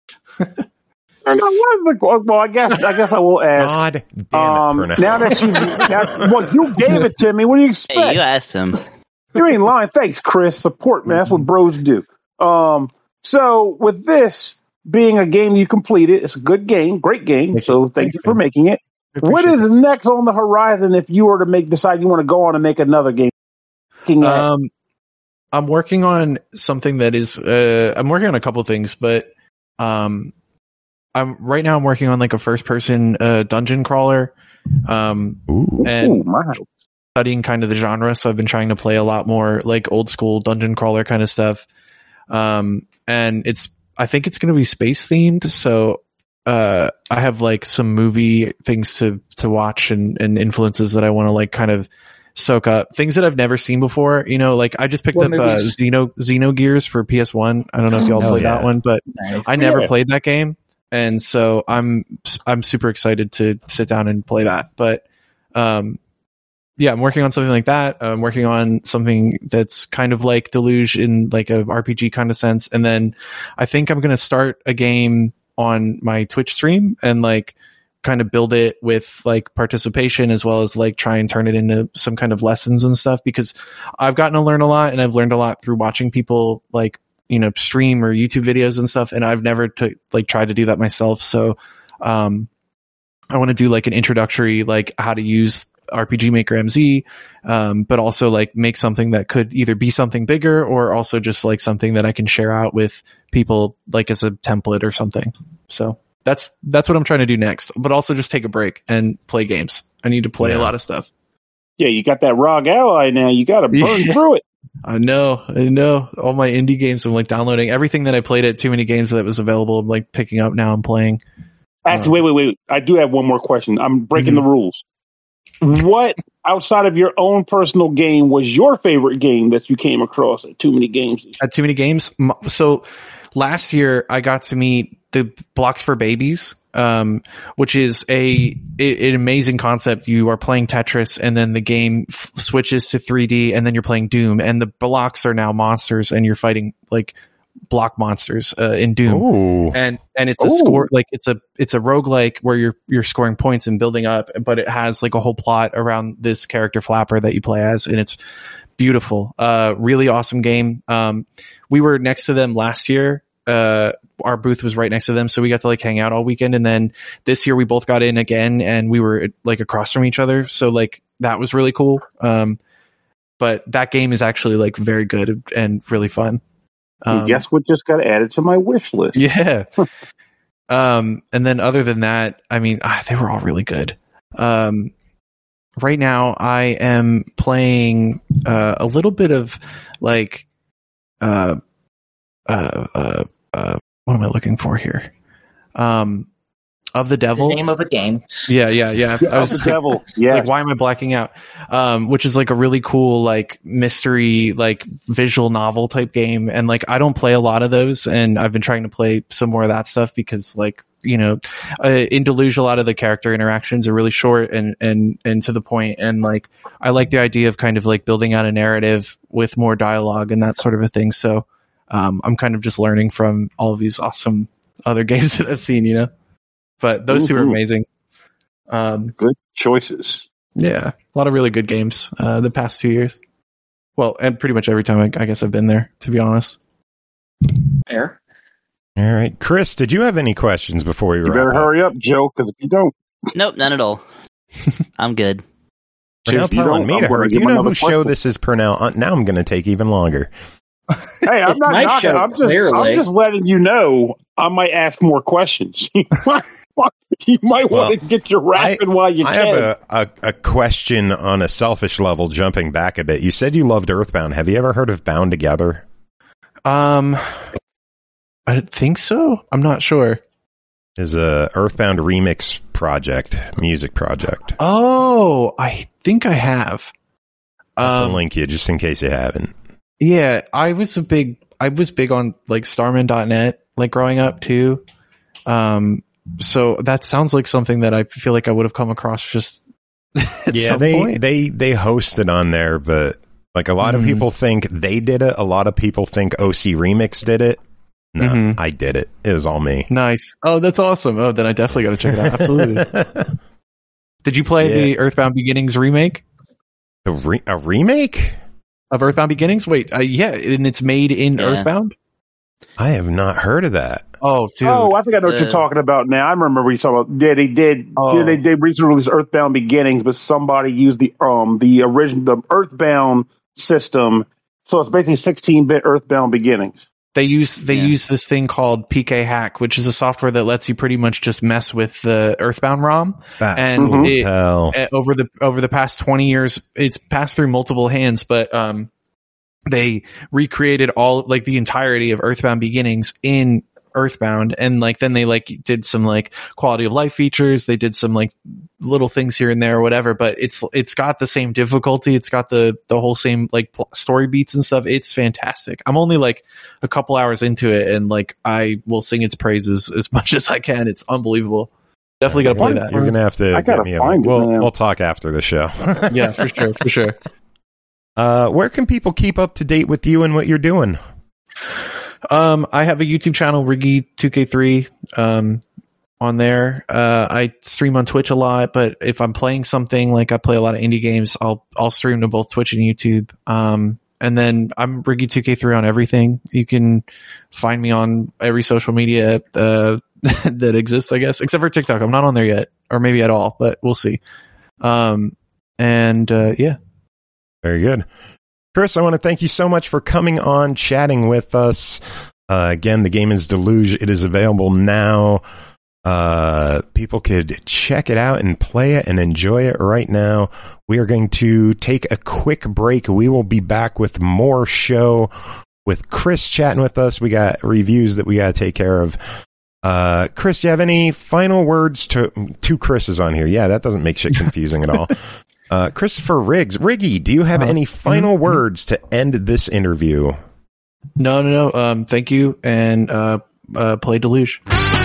And I was like, well, I guess I guess I will ask. God damn it, Um, Purnell. now that you, now, well, you gave it to me. What do you expect? Hey, you asked him. You ain't lying. Thanks, Chris. Support, man. That's what bros do. Um, so with this being a game you completed, it's a good game, great game. Thank So you. thank Thank you you. for making it. I What appreciate is next on the horizon if you were to make decide you want to go on and make another game? Looking it. at- Um, I'm working on something that is. Uh, I'm working on a couple things, but um, I'm right now. I'm working on like a first person uh, dungeon crawler. Um, Ooh. and Ooh, my. studying kind of the genre, so I've been trying to play a lot more like old school dungeon crawler kind of stuff. Um, and it's I think it's going to be space themed, so uh, I have like some movie things to to watch and and influences that I want to like kind of soak up, things that I've never seen before. You know, like I just picked What up uh, movies? Xeno Xenogears for P S one. I don't know if y'all Oh, played yeah. that one, but nice. I never Yeah. played that game, and so I'm I'm super excited to sit down and play that. But um, yeah, I'm working on something like that. I'm working on something that's kind of like Deluge in like a R P G kind of sense, and then I think I'm gonna start a game on my Twitch stream and like kind of build it with like participation as well as like try and turn it into some kind of lessons and stuff, because I've gotten to learn a lot, and I've learned a lot through watching people like, you know, stream or YouTube videos and stuff. And I've never to like tried to do that myself. So, um, I want to do like an introductory, like how to use R P G Maker M Z, um, but also like make something that could either be something bigger or also just like something that I can share out with people like as a template or something. So that's that's what I'm trying to do next. But also just take a break and play games. I need to play Yeah. a lot of stuff. Yeah, you got that R O G Ally now. You got to burn Yeah. through it. I know, I know. All my indie games, I'm like downloading everything that I played at Too Many Games that was available. I'm like picking up now and playing. Actually, wait, wait, wait. I do have one more question. I'm breaking Mhm. the rules. What outside of your own personal game was your favorite game that you came across at Too Many Games? At Too Many Games. M- So last year I got to meet the Blocks for Babies, um, which is a, a an amazing concept. You are playing Tetris, and then the game f- switches to three D, and then you're playing Doom, and the blocks are now monsters, and you're fighting like block monsters uh, in Doom. Ooh. And and it's a Ooh. score, like it's a it's a roguelike where you're you're scoring points and building up, but it has like a whole plot around this character Flapper that you play as, and it's beautiful. Uh, really awesome game. Um, we were next to them last year. Uh, our booth was right next to them, so we got to like hang out all weekend. And then this year we both got in again, and we were like across from each other. So like that was really cool. Um, but that game is actually like very good and really fun. And Um, guess what just got added to my wish list? yeah. um, and then other than that, I mean, ah, they were all really good. Um, right now I am playing, uh, a little bit of like, uh, uh, uh, uh, what am I looking for here? Um, of the The Devil. name of a game. Yeah, yeah, yeah. Yeah, I was the like, devil. it's Yeah. like, why am I blacking out? Um, which is like a really cool, like mystery, like visual novel type game. And like, I don't play a lot of those, and I've been trying to play some more of that stuff because like, you know, uh, in Deluge, a lot of the character interactions are really short and, and, and to the point. And like, I like the idea of kind of like building out a narrative with more dialogue and that sort of a thing. So, um, I'm kind of just learning from all of these awesome other games that I've seen, you know, but those two are Mhm. amazing. Um, Good choices. yeah, a lot of really good games uh, the past two years. Well, and pretty much every time I, I guess I've been there, to be honest. Fair. All right. Chris, did you have any questions before we You wrap better up? hurry up, Joe, because if you don't, Nope, none at all. I'm good. Purnell if you telling don't, me I'm to gonna hurry. Do give you know another whose show question. this is, Purnell? Uh, now I'm going to take even longer. hey, I'm It's not my knocking. show, I'm just, clearly. I'm just letting you know. I might ask more questions. you might Well, want to get your rapping while you I can. have a, a, a question on a selfish level, jumping back a bit. You said you loved Earthbound. Have you ever heard of Bound Together? Um, I don't think so. I'm not sure. Is a Earthbound remix project, music project. Oh, I think I have. I'll Um, link you just in case you haven't. yeah, I was a big, I was big on like Starman dot net, like growing up too. Um, so that sounds like something that I feel like I would have come across just at Yeah, some they, point. they they hosted on there, but like a lot of Mhm. people think they did it. A lot of people think O C Remix did it. No, Mhm. I did it. It was all me. Nice. Oh, that's awesome. Oh, then I definitely got to check it out. Absolutely. Did you play Yeah. the Earthbound Beginnings remake a, re- a remake? of Earthbound Beginnings? Wait, uh, yeah, and it's made in Yeah. Earthbound? I have not heard of that. Oh, dude. Oh, I think I know what you're Uh, talking about now. I remember what you're talking about. Yeah, they did. Oh. Yeah, they did recently release Earthbound Beginnings, but somebody used the um the original the Earthbound system. So it's basically sixteen bit Earthbound Beginnings. They use they Yeah. use this thing called P K Hack, which is a software that lets you pretty much just mess with the Earthbound ROM. That's And cool it- as hell. Uh, over the over the past twenty years, it's passed through multiple hands, but um, they recreated all like the entirety of Earthbound Beginnings in Earthbound, and like then they like did some like quality of life features. They did some like little things here and there or whatever, but it's it's got the same difficulty. It's got the the whole same like pl- story beats and stuff. It's fantastic. I'm only like a couple hours into it, and like I will sing its praises as much as I can. It's unbelievable. Definitely got to play that. You're gonna have to I get gotta me. A, find it, we'll man. we'll talk after the show. Yeah, for sure, for sure. Uh, where can people keep up to date with you and what you're doing? Um, I have a YouTube channel, Riggy two K three, um, on there. Uh, I stream on Twitch a lot, but if I'm playing something, like I play a lot of indie games, I'll, I'll stream to both Twitch and YouTube. Um, and then I'm Riggy two K three on everything. You can find me on every social media, uh, that exists, I guess, except for TikTok. I'm not on there yet, or maybe at all, but we'll see. Um, and, uh, yeah. Very good. Chris, I want to thank you so much for coming on, chatting with us. Uh, again, the game is Deluge. It is available now. Uh, people could check it out and play it and enjoy it right now. We are going to take a quick break. We will be back with more show with Chris chatting with us. We got reviews that we got to take care of. Uh, Chris, do you have any final words to two Chris's on here? Yeah, that doesn't make shit confusing at all. Uh, Christopher Riggs, Riggy, do you have uh, any final mm-hmm. words to end this interview? No, no, no. Um, thank you, and uh, uh, play Deluge.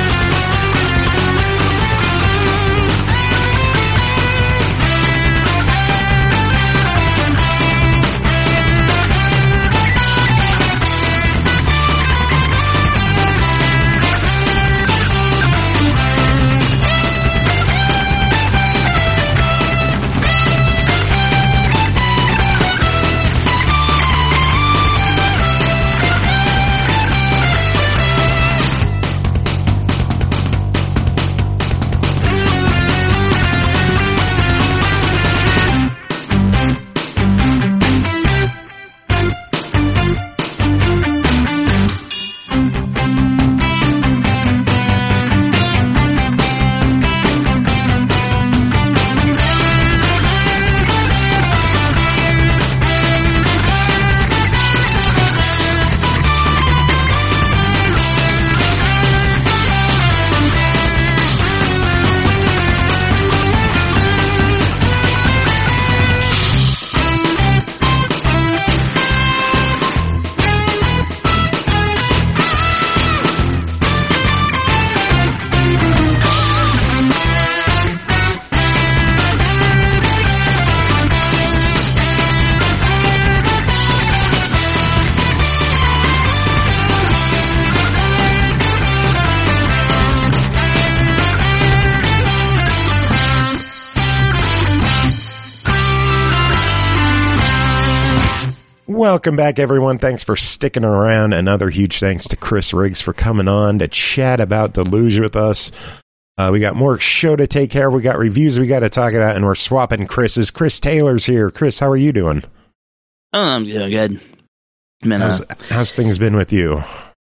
Welcome back, everyone. Thanks for sticking around. Another huge thanks to Chris Riggs for coming on to chat about Deluge with us. Uh, we got more show to take care of. We got reviews we got to talk about, and we're swapping Chris's. Chris Taylor's here. Chris, how are you doing? Oh, I'm doing good. Man, how's, uh, how's things been with you?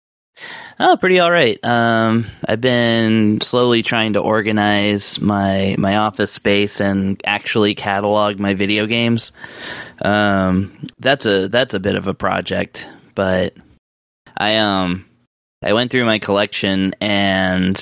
Oh, pretty all right. Um, I've been slowly trying to organize my my office space and actually catalog my video games. Um, that's a that's a bit of a project, but I um I went through my collection and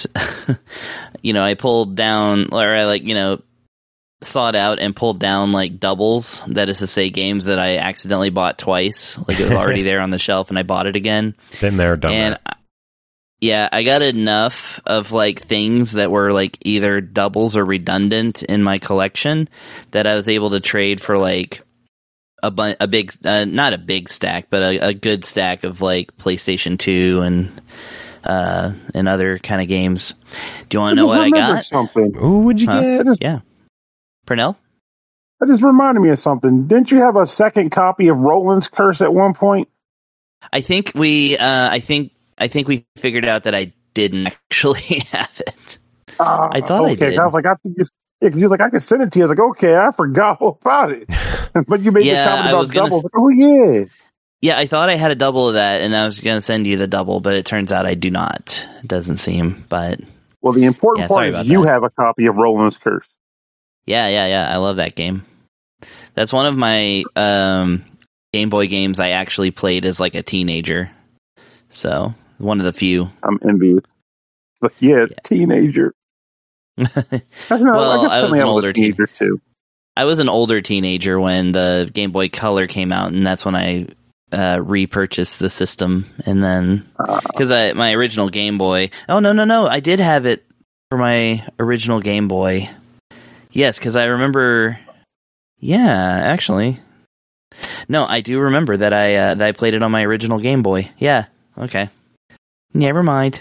you know I pulled down or I like you know sought out and pulled down like doubles. That is to say, games that I accidentally bought twice. Like it was already there on the shelf and I bought it again. Been there, done and that. I, Yeah, I got enough of like things that were like either doubles or redundant in my collection that I was able to trade for like a bu- a big, uh, not a big stack, but a, a good stack of like PlayStation two and uh, and other kind of games. Do you want to know what I got? Something. Ooh, what'd you huh? get? Yeah, Purnell? That just reminded me of something. Didn't you have a second copy of Roland's Curse at one point? I think we, uh, I think. I think we figured out that I didn't actually have it. Uh, I thought okay, I did. I was like, I think you, yeah, you're like, I can send it to you. I was like, okay, I forgot all about it. But you made yeah, the comment I was about doubles. S- like, oh yeah, yeah. I thought I had a double of that, and I was going to send you the double, but it turns out I do not. It doesn't seem, but well, the important yeah, part is you that. have a copy of Roland's Curse. Yeah, yeah, yeah. I love that game. That's one of my um, Game Boy games I actually played as like a teenager. So. One of the few. I'm envious. Like, yeah, yeah. Teenager. well, I, I was an older teenager too. I was an older teenager when the Game Boy Color came out, and that's when I uh, repurchased the system. And then, because uh, my original Game Boy. Oh no, no, no! I did have it for my original Game Boy. Yes, because I remember. Yeah, actually, no, I do remember that I uh, that I played it on my original Game Boy. Yeah. Okay. Never mind.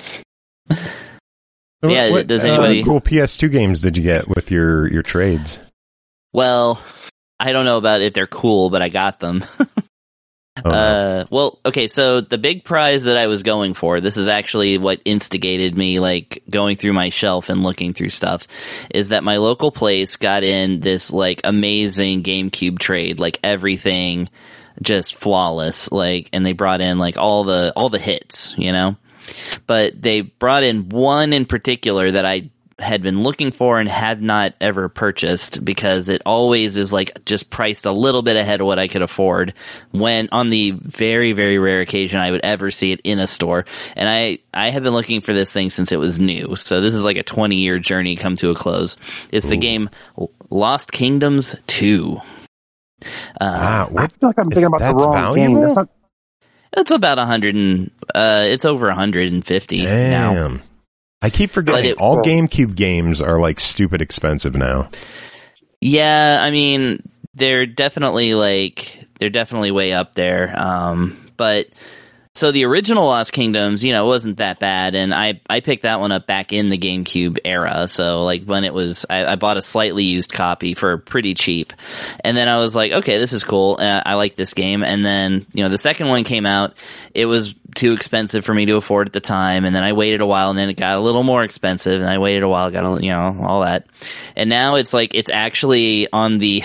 yeah, what, does uh, anybody... cool P S two games did you get with your, your trades? Well, I don't know about if they're cool, but I got them. oh, uh, well, okay, so the big prize that I was going for, this is actually what instigated me, like, going through my shelf and looking through stuff, is that my local place got in this, like, amazing GameCube trade, like, everything... just flawless. Like, and they brought in like all the all the hits, you know. But they brought in one in particular that I had been looking for and had not ever purchased because it always is like just priced a little bit ahead of what I could afford when on the very, very rare occasion I would ever see it in a store. And I, I have been looking for this thing since it was new. So this is like a twenty year journey come to a close. It's Ooh. the game Lost Kingdoms two. Uh, wow. What? I feel like I'm thinking about the wrong valuable? game. That's not- it's about a hundred and, uh, it's over a hundred and fifty Damn. now. I keep forgetting it, all GameCube games are like stupid expensive now. Yeah, I mean, they're definitely like they're definitely way up there. Um, but so the original Lost Kingdoms, you know, wasn't that bad, and I I picked that one up back in the GameCube era. So like when it was, I, I bought a slightly used copy for pretty cheap, and then I was like, okay, this is cool. Uh, I like this game. And then you know the second one came out. It was too expensive for me to afford at the time, and then I waited a while, and then it got a little more expensive, and I waited a while, got a, you know all that, and now it's like it's actually on the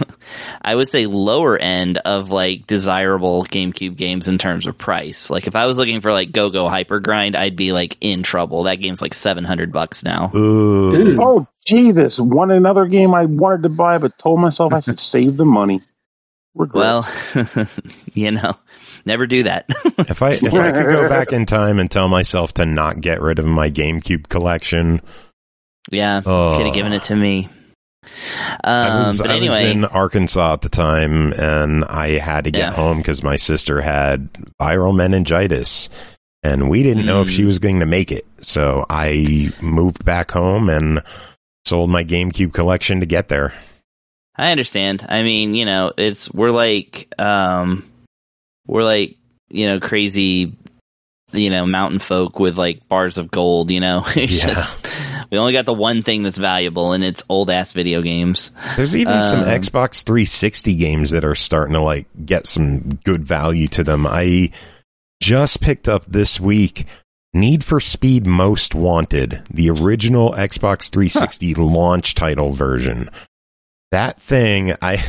I would say lower end of like desirable GameCube games in terms of price. Like if I was looking for like Go Go Hyper Grind, I'd be like in trouble. That game's like seven hundred bucks now. Ooh. Oh gee, this one another game I wanted to buy, but told myself I should save the money. Regrets. Well, you know. Never do that. if I if I could go back in time and tell myself to not get rid of my GameCube collection, yeah, oh. could have given it to me. Um, I, was, but I anyway, was in Arkansas at the time, and I had to get yeah. home because my sister had viral meningitis, and we didn't mm. know if she was going to make it. So I moved back home and sold my GameCube collection to get there. I understand. I mean, you know, it's we're like. Um, We're like, you know, crazy, you know, mountain folk with like bars of gold, you know. It's yeah. just, we only got the one thing that's valuable, and it's old ass video games. There's even um, some Xbox three sixty games that are starting to like get some good value to them. I just picked up this week Need for Speed Most Wanted, the original Xbox three sixty huh. launch title version. That thing, I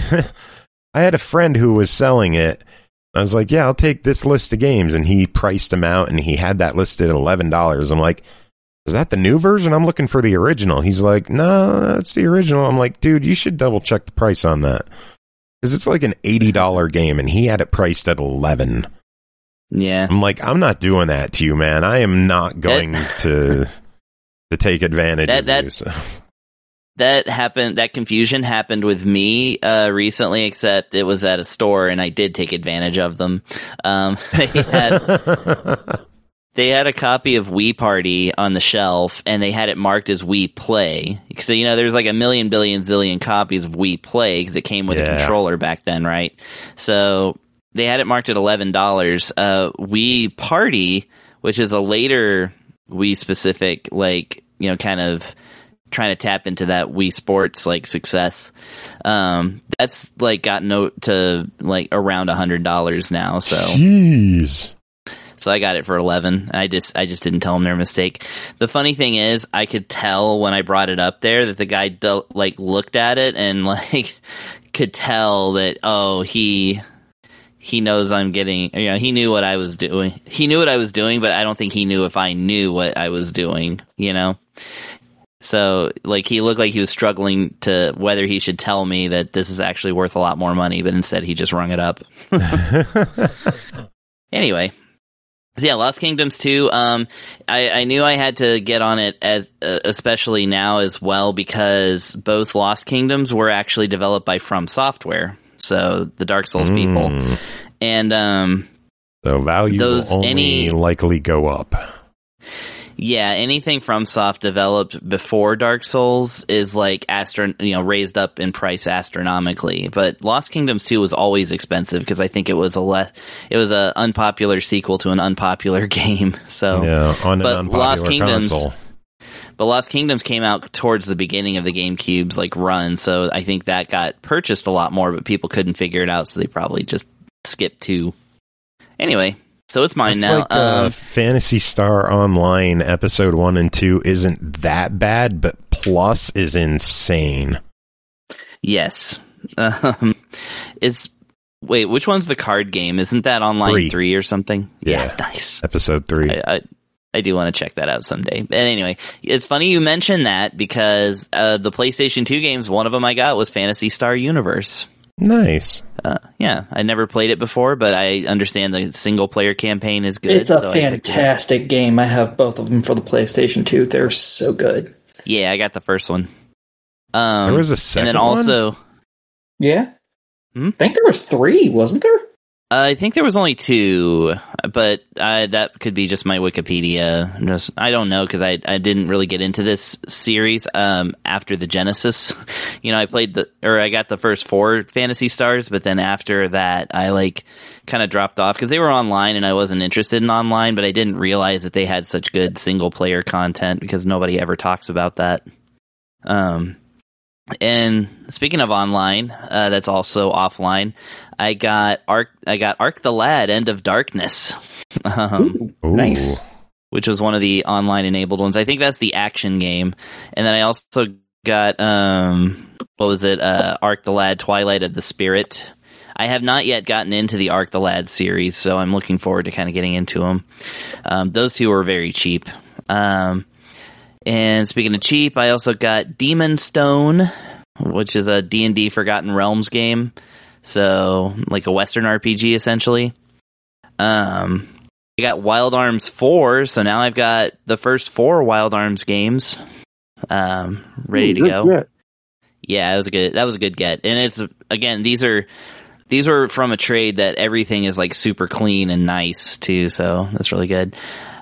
I had a friend who was selling it. I was like, yeah, I'll take this list of games. And he priced them out, and he had that listed at eleven dollars. I'm like, is that the new version? I'm looking for the original. He's like, no, that's the original. I'm like, dude, you should double check the price on that. Because it's like an eighty dollars game, and he had it priced at eleven dollars. Yeah. I'm like, I'm not doing that to you, man. I am not going that, to to take advantage that, of that, you. So. That happened. That confusion happened with me uh, recently, except it was at a store, and I did take advantage of them. Um, they had they had a copy of Wii Party on the shelf, and they had it marked as Wii Play. So you know, there's like a million, billion, zillion copies of Wii Play because it came with yeah. a controller back then, right? So they had it marked at eleven dollars. Uh, Wii Party, which is a later Wii specific, like you know, kind of. Trying to tap into that Wii Sports like success. Um, that's like gotten no, to like around a hundred dollars now. So, jeez. So I got it for eleven. I just I just didn't tell them their mistake. The funny thing is, I could tell when I brought it up there that the guy do, like looked at it and like could tell that oh he. He knows I'm getting, you know, he knew what I was doing. He knew what I was doing, but I don't think he knew if I knew what I was doing, you know? So, like, he looked like he was struggling to whether he should tell me that this is actually worth a lot more money, but instead he just rung it up. Anyway. So yeah, Lost Kingdoms two, um, I, I knew I had to get on it, as uh, especially now as well, because both Lost Kingdoms were actually developed by From Software, so the Dark Souls mm. people. And, um... So value those, will only any, likely go up. Yeah, anything FromSoft developed before Dark Souls is like astro, you know, raised up in price astronomically. But Lost Kingdoms two was always expensive because I think it was a le- it was a unpopular sequel to an unpopular game. So yeah, on an but unpopular Lost Kingdoms, console. But Lost Kingdoms came out towards the beginning of the GameCube's like run, so I think that got purchased a lot more, but people couldn't figure it out, so they probably just skipped two. Anyway. So it's mine it's now. Like, uh, um, Phantasy Star Online episode one and two isn't that bad, but Plus is insane. Yes, um, it's Wait, which one's the card game? Isn't that online Three. three or something? Yeah. Nice. Episode three. I, I, I do want to check that out someday. But anyway, it's funny you mentioned that because uh, the PlayStation two games, one of them I got was Phantasy Star Universe. Nice. Uh, yeah, I never played it before, but I understand the single player campaign is good. It's a so I picked it up. fantastic game. I have both of them for the PlayStation two. They're so good. Yeah, I got the first one. Um, There was a second and then one? also, Yeah. Hmm? I think there was three, wasn't there? I think there was only two, but uh, that could be just my Wikipedia. Just I don't know because I I didn't really get into this series um, after the Genesis. You know, I played the or I got the first four Phantasy Stars, but then after that, I like kind of dropped off because they were online and I wasn't interested in online. But I didn't realize that they had such good single player content because nobody ever talks about that. Um. And speaking of online, uh, that's also offline. I got Ark. I got Ark the Lad: End of Darkness, um, Ooh. Nice. which was one of the online enabled ones. I think that's the action game. And then I also got um, what was it? Uh, Ark the Lad: Twilight of the Spirit. I have not yet gotten into the Ark the Lad series, so I'm looking forward to kind of getting into them. Um, those two were very cheap. Um, And speaking of cheap, I also got Demon Stone, which is a D and D Forgotten Realms game. So, like a Western R P G, essentially. Um, I got Wild Arms four, so now I've got the first four Wild Arms games um, ready to Good go. get. Yeah, that was a good. That was a good get. And it's again, these are these were from a trade that everything is like super clean and nice too. So that's really good.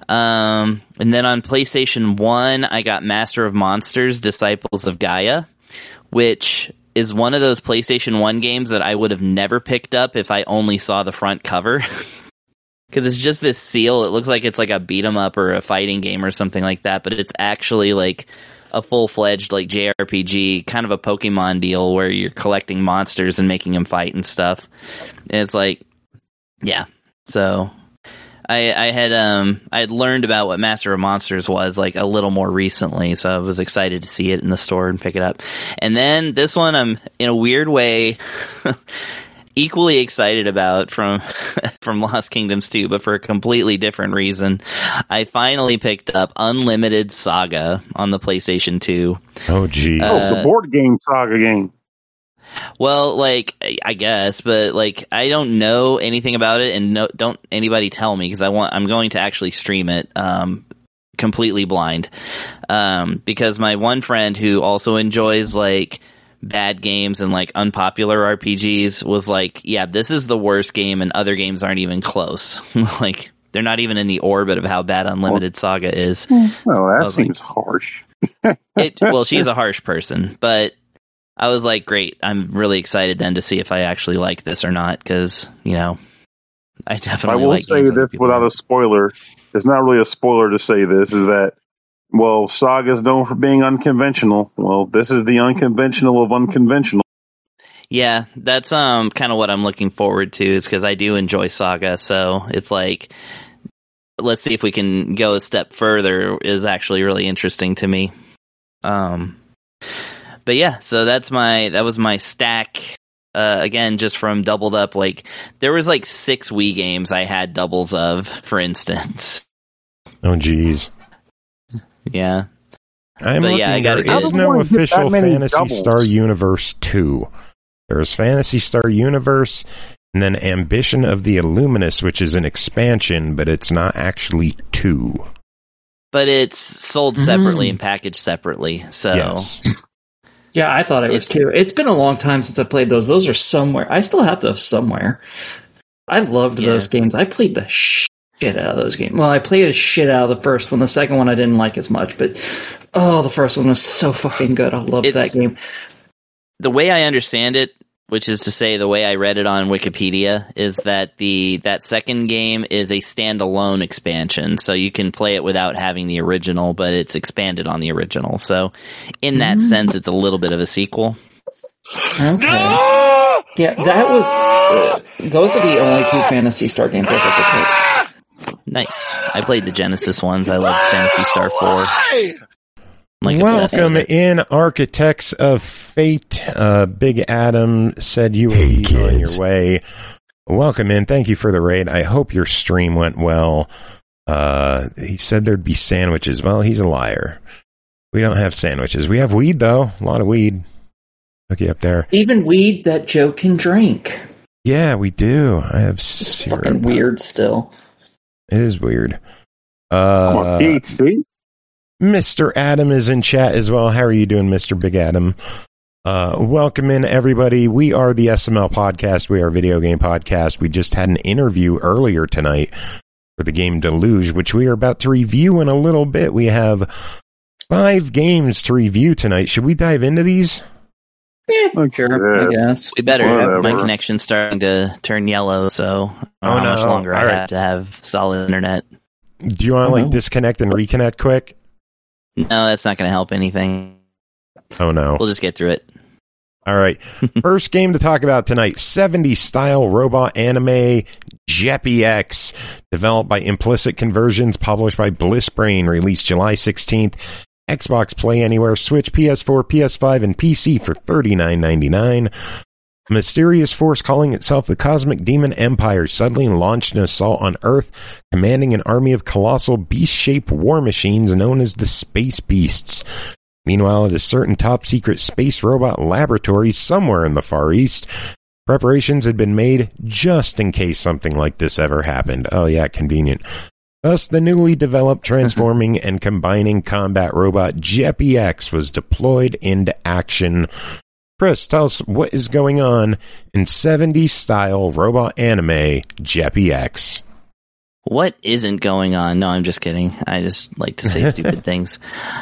Um, and then on PlayStation one, I got Master of Monsters, Disciples of Gaia, which is one of those PlayStation one games that I would have never picked up if I only saw the front cover. Because it's just this seal. It looks like it's like a beat 'em up or a fighting game or something like that, but it's actually like a full-fledged like J R P G, kind of a Pokemon deal where you're collecting monsters and making them fight and stuff. And it's like, yeah. So I, I had um I had learned about what Master of Monsters was like a little more recently, so I was excited to see it in the store and pick it up. And then this one I'm in a weird way equally excited about from from Lost Kingdoms two, but for a completely different reason. I finally picked up Unlimited Saga on the PlayStation two. Oh, gee. Uh, Oh, it's the board game saga game. Well, like, I guess, but like, I don't know anything about it, and no, don't anybody tell me because I want. I'm going to actually stream it, um, completely blind, um, because my one friend who also enjoys like bad games and like unpopular R P Gs was like, "Yeah, this is the worst game, and other games aren't even close. Like, they're not even in the orbit of how bad Unlimited Saga is." Well, that was seems harsh. It well, she's a harsh person, but I was like, great. I'm really excited then to see if I actually like this or not, because, you know, I I definitely will like say games this that people without a like. spoiler. It's not really a spoiler to say this, is that, well, Saga's known for being unconventional. Well, this is the unconventional of unconventional. Yeah, that's um kind of what I'm looking forward to, is because I do enjoy Saga, so it's like, let's see if we can go a step further is actually really interesting to me. Um, but yeah, so that's my, that was my stack. Uh, again, just from doubled up, like there was like six Wii games I had doubles of, for instance. Oh, geez. Yeah. I'm But looking, yeah, I gotta there get is it. How no do we get that official many Phantasy doubles? Star Universe two. There's Phantasy Star Universe, and then Ambition of the Illuminous, which is an expansion, but it's not actually two. But it's sold separately Mm. and packaged separately, so Yes. Yeah, I thought it was It's- too. It's been a long time since I played those. Those are somewhere. I still have those somewhere. I loved Yeah. those games. I played the shit out of those games. Well, I played a shit out of the first one. The second one I didn't like as much, but oh, the first one was so fucking good. I loved It's- that game. the way I understand it, which is to say the way I read it on Wikipedia, is that the that second game is a standalone expansion, so you can play it without having the original, but it's expanded on the original. So in that Mm. sense, it's a little bit of a sequel. Okay. Yeah, that was. Uh, those are the only two Phantasy Star games I've ever played. Nice. I played the Genesis ones. I love Phantasy Star four. Like obsessed Welcome with it. in, Architects of Fate. Uh, Big Adam said you Hey, would be on your kids. way. Welcome in. Thank you for the raid. I hope your stream went well. Uh, he said there'd be sandwiches. Well, he's a liar. We don't have sandwiches. We have weed, though. A lot of weed. Look you up there. Even weed that Joe can drink. Yeah, we do. I have It's syrup. fucking weird still. It is weird. Come on, Uh, Pete, see? Mister Adam is in chat as well. How are you doing, Mister Big Adam? Uh, welcome in, everybody. We are the S M L Podcast. We are a video game podcast. We just had an interview earlier tonight for the game Deluge, which we are about to review in a little bit. We have five games to review tonight. Should we dive into these? Yeah, Okay. sure, I guess. We better. Whatever. My connection's starting to turn yellow, so I don't Oh, know how no. much longer All I right. have to have solid internet. Do you want to Oh, like no. disconnect and reconnect quick? No, that's not going to help anything. Oh no. We'll just get through it. All right. First game to talk about tonight, seventies style robot anime Jeppy X, developed by Implicit Conversions, published by Blissbrain, released July sixteenth. Xbox Play Anywhere, Switch, P S four, P S five, and P C for thirty-nine ninety-nine. A mysterious force calling itself the Cosmic Demon Empire suddenly launched an assault on Earth, commanding an army of colossal beast-shaped war machines known as the Space Beasts. Meanwhile, at a certain top-secret space robot laboratory somewhere in the Far East, preparations had been made just in case something like this ever happened. Oh yeah, convenient. Thus, the newly developed transforming and combining combat robot Jeppy X was deployed into action. Chris, tell us what is going on in seventies-style robot anime Jeppy X. What isn't going on? No, I'm just kidding. I just like to say stupid things.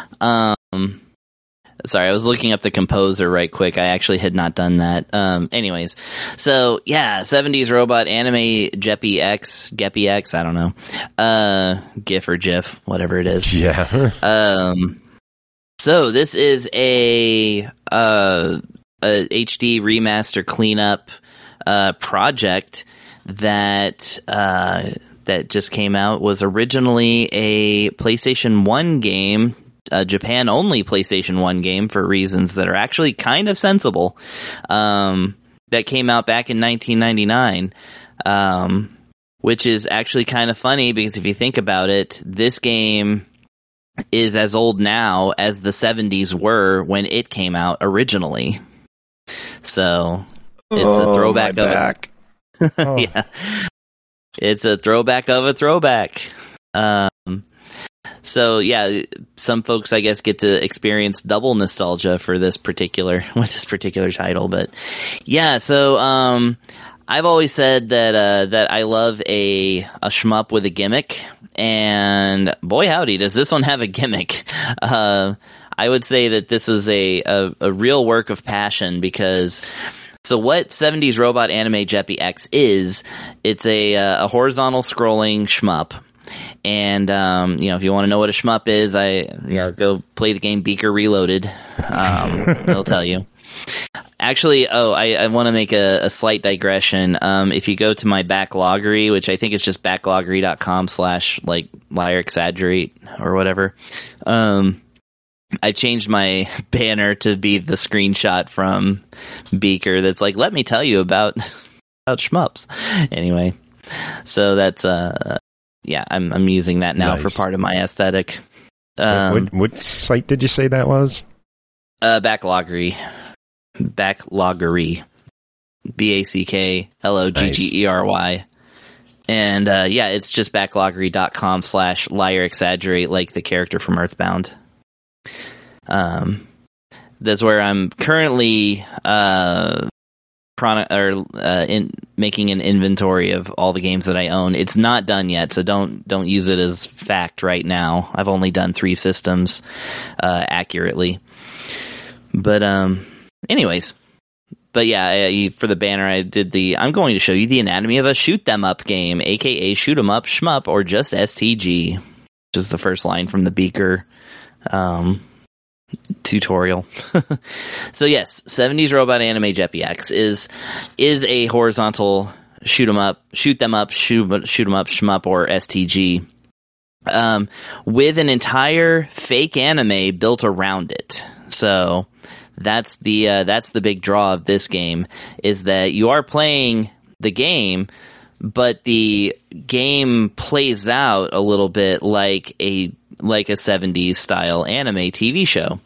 Um, sorry, I was looking up the composer right quick. I actually had not done that. Um, anyways, so yeah, seventies robot anime Jeppy X, Geppy X, I don't know. Uh, GIF or GIF, whatever it is. Yeah. Um, so this is a uh a H D remaster cleanup uh project that uh that just came out. Was originally a PlayStation one game, a Japan only PlayStation one game for reasons that are actually kind of sensible. Um, that came out back in nineteen ninety-nine. Um, which is actually kind of funny because if you think about it, this game is as old now as the seventies were when it came out originally. So it's Oh, a throwback my of back. Oh. yeah, it's a throwback of a throwback. Um, so yeah, some folks I guess get to experience double nostalgia for this particular with this particular title, but yeah. So um, I've always said that uh, that I love a a shmup with a gimmick, and boy howdy, does this one have a gimmick. Uh, I would say that this is a, a, a real work of passion because so what seventies robot anime Jeppy X is, it's a, uh, a horizontal scrolling shmup. And, um, you know, if you want to know what a shmup is, I, you know, go play the game Beaker Reloaded. Um, it'll tell you. Actually, oh, I, I want to make a, a slight digression. Um, if you go to my backloggery, which I think is just backloggery.com slash like liar exaggerate or whatever. Um, I changed my banner to be the screenshot from Beaker that's like, let me tell you about, about shmups. Anyway, so that's, uh, yeah, I'm, I'm using that now Nice. for part of my aesthetic. Um, what, what site did you say that was? Uh, backloggery. Backloggery. B A C K L O G G E R Y. And, uh, yeah, it's just backloggery.com slash liar exaggerate, like the character from Earthbound. Um, that's where I'm currently, uh, chrono- or, uh, in making an inventory of all the games that I own. It's not done yet, so don't, don't use it as fact right now. I've only done three systems, uh, accurately. But, um, anyways, but yeah, I, you, for the banner, I did the, I'm going to show you the anatomy of a shoot them up game, aka shoot 'em up, shmup, or just S T G, which is the first line from the Beaker, um, tutorial. So yes, seventies robot anime Jeppy X is, is a horizontal shoot 'em up, shoot them up, shoot, shoot 'em up, shmup, or S T G. um, with an entire fake anime built around it. So that's the uh, that's the big draw of this game, is that you are playing the game, but the game plays out a little bit like a like a seventies style anime T V show.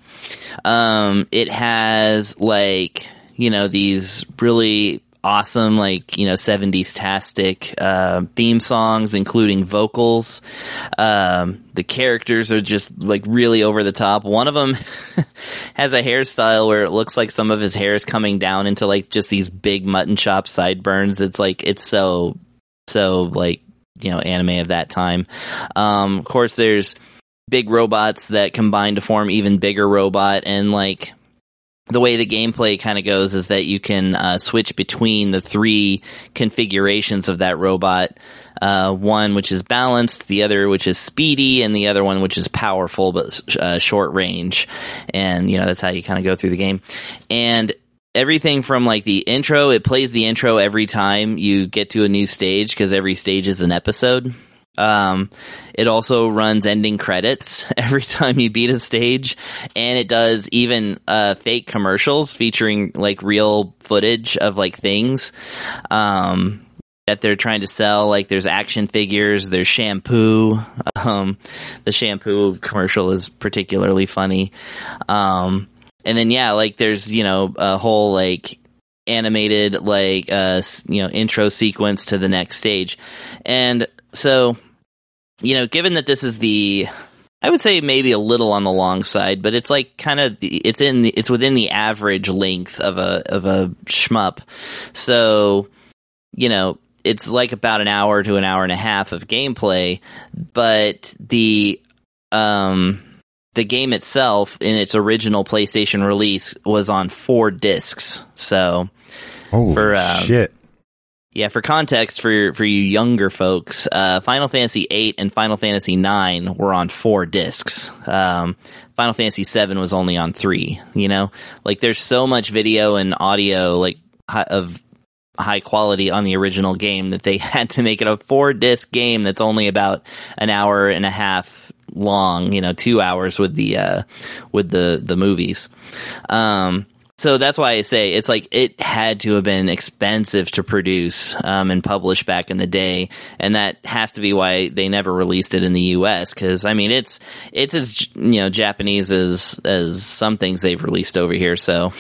Um, it has like, you know, these really awesome, like, you know, seventies-tastic uh, theme songs, including vocals. Um, the characters are just like really over the top. One of them has a hairstyle where it looks like some of his hair is coming down into like just these big mutton chop sideburns. It's like, it's so, so like, you know, anime of that time. Um, of course, there's big robots that combine to form even bigger robot, and like, the way the gameplay kind of goes is that you can uh, switch between the three configurations of that robot. Uh, one which is balanced, the other which is speedy, and the other one which is powerful but uh, short range. And, you know, that's how you kind of go through the game. And everything from like the intro, it plays the intro every time you get to a new stage, because every stage is an episode. Um, it also runs ending credits every time you beat a stage, and it does even uh, fake commercials featuring like real footage of like things um, that they're trying to sell. Like there's action figures, there's shampoo. Um, the shampoo commercial is particularly funny. Um, and then yeah, like there's, you know, a whole like animated like uh, you know, intro sequence to the next stage. And so, you know, given that this is the, I would say maybe a little on the long side, but it's like kind of, it's in the, it's within the average length of a, of a shmup. So, you know, it's like about an hour to an hour and a half of gameplay, but the, um, the game itself in its original PlayStation release was on four discs. So, oh for, um, shit. Yeah, for context, for for you younger folks, uh, Final Fantasy eight and Final Fantasy nine were on four discs. Um, Final Fantasy seven was only on three. You know, like there's so much video and audio, like hi- of high quality on the original game, that they had to make it a four disc game that's only about an hour and a half long. You know, two hours with the uh, with the the movies. Um, So that's why I say it's like it had to have been expensive to produce um, and publish back in the day, and that has to be why they never released it in the U S. Because I mean, it's it's as, you know, Japanese as as some things they've released over here. So,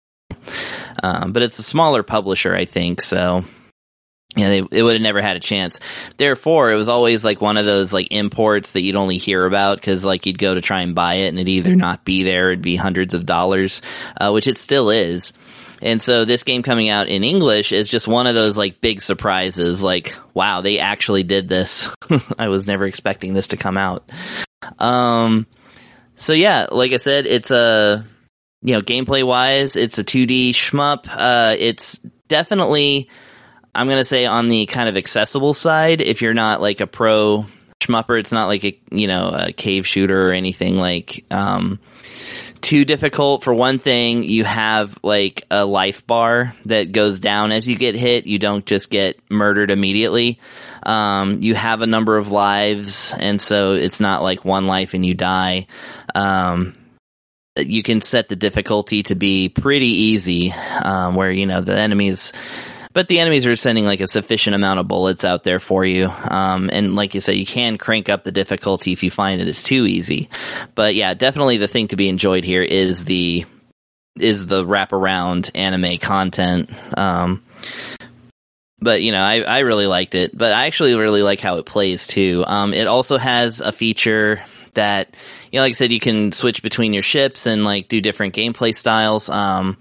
um, but it's a smaller publisher, I think. So. Yeah, they, they would have never had a chance. Therefore, it was always like one of those like imports that you'd only hear about because like you'd go to try and buy it and it'd either not be there, it'd be hundreds of dollars, uh, which it still is. And so this game coming out in English is just one of those like big surprises. Like, wow, they actually did this. I was never expecting this to come out. Um, so yeah, like I said, it's a, you know, gameplay wise, it's a two D shmup. Uh, it's definitely, I'm going to say, on the kind of accessible side. If you're not like a pro shmupper, it's not like a, you know, a cave shooter or anything like um, too difficult. For one thing, you have like a life bar that goes down as you get hit. You don't just get murdered immediately. Um, you have a number of lives, and so it's not like one life and you die. Um, you can set the difficulty to be pretty easy, um, where, you know, the enemies... But the enemies are sending like a sufficient amount of bullets out there for you. Um, and like you said, you can crank up the difficulty if you find that it's too easy. But yeah, definitely the thing to be enjoyed here is the is the wraparound anime content. Um, but, you know, I, I really liked it. But I actually really like how it plays too. Um, it also has a feature that, you know, like I said, you can switch between your ships and like do different gameplay styles. Um,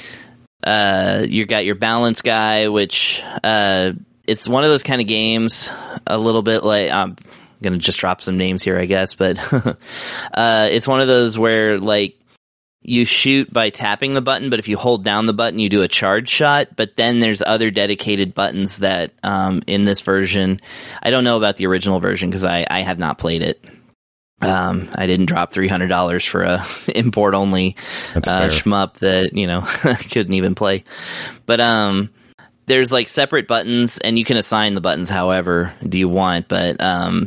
Uh, you got your balance guy, which, uh, it's one of those kind of games, a little bit like, I'm gonna just drop some names here, I guess, but, uh, it's one of those where, like, you shoot by tapping the button, but if you hold down the button, you do a charge shot, but then there's other dedicated buttons that, um, in this version, I don't know about the original version, because I, I have not played it. Um, I didn't drop three hundred dollars for a import only, uh, shmup that, you know, couldn't even play. But, um, there's like separate buttons, and you can assign the buttons however do you want. But, um,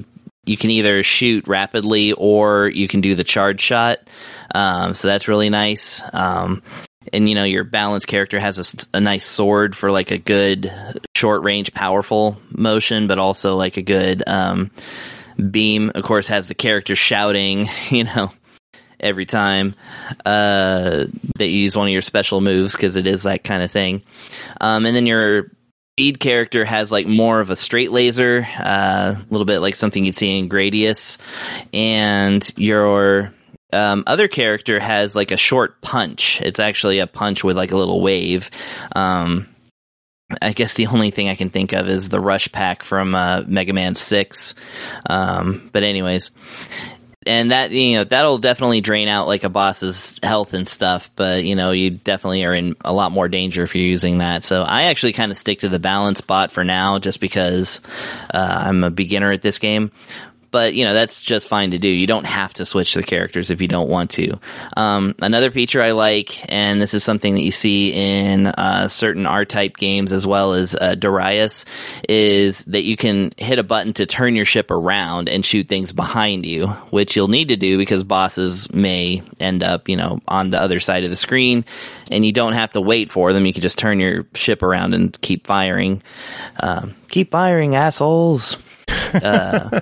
you can either shoot rapidly or you can do the charge shot. Um, so that's really nice. Um, and you know, your balanced character has a, a nice sword for like a good short range, powerful motion, but also like a good um, beam. Of course, has the character shouting, you know, every time uh, that you use one of your special moves, because it is that kind of thing. Um, and then your speed character has like more of a straight laser, uh, a little bit like something you'd see in Gradius. And your um, other character has like a short punch. It's actually a punch with like a little wave. Um, I guess the only thing I can think of is the Rush Pack from uh, Mega Man six. Um, but anyways, and that, you know, that'll definitely drain out like a boss's health and stuff, but you know, you definitely are in a lot more danger if you're using that. So I actually kind of stick to the balance bot for now, just because uh, I'm a beginner at this game. But, you know, that's just fine to do. You don't have to switch the characters if you don't want to. Um, another feature I like, and this is something that you see in uh, certain R-type games as well as uh, Darius, is that you can hit a button to turn your ship around and shoot things behind you, which you'll need to do because bosses may end up, you know, on the other side of the screen, and you don't have to wait for them. You can just turn your ship around and keep firing. Um, keep firing, assholes. uh,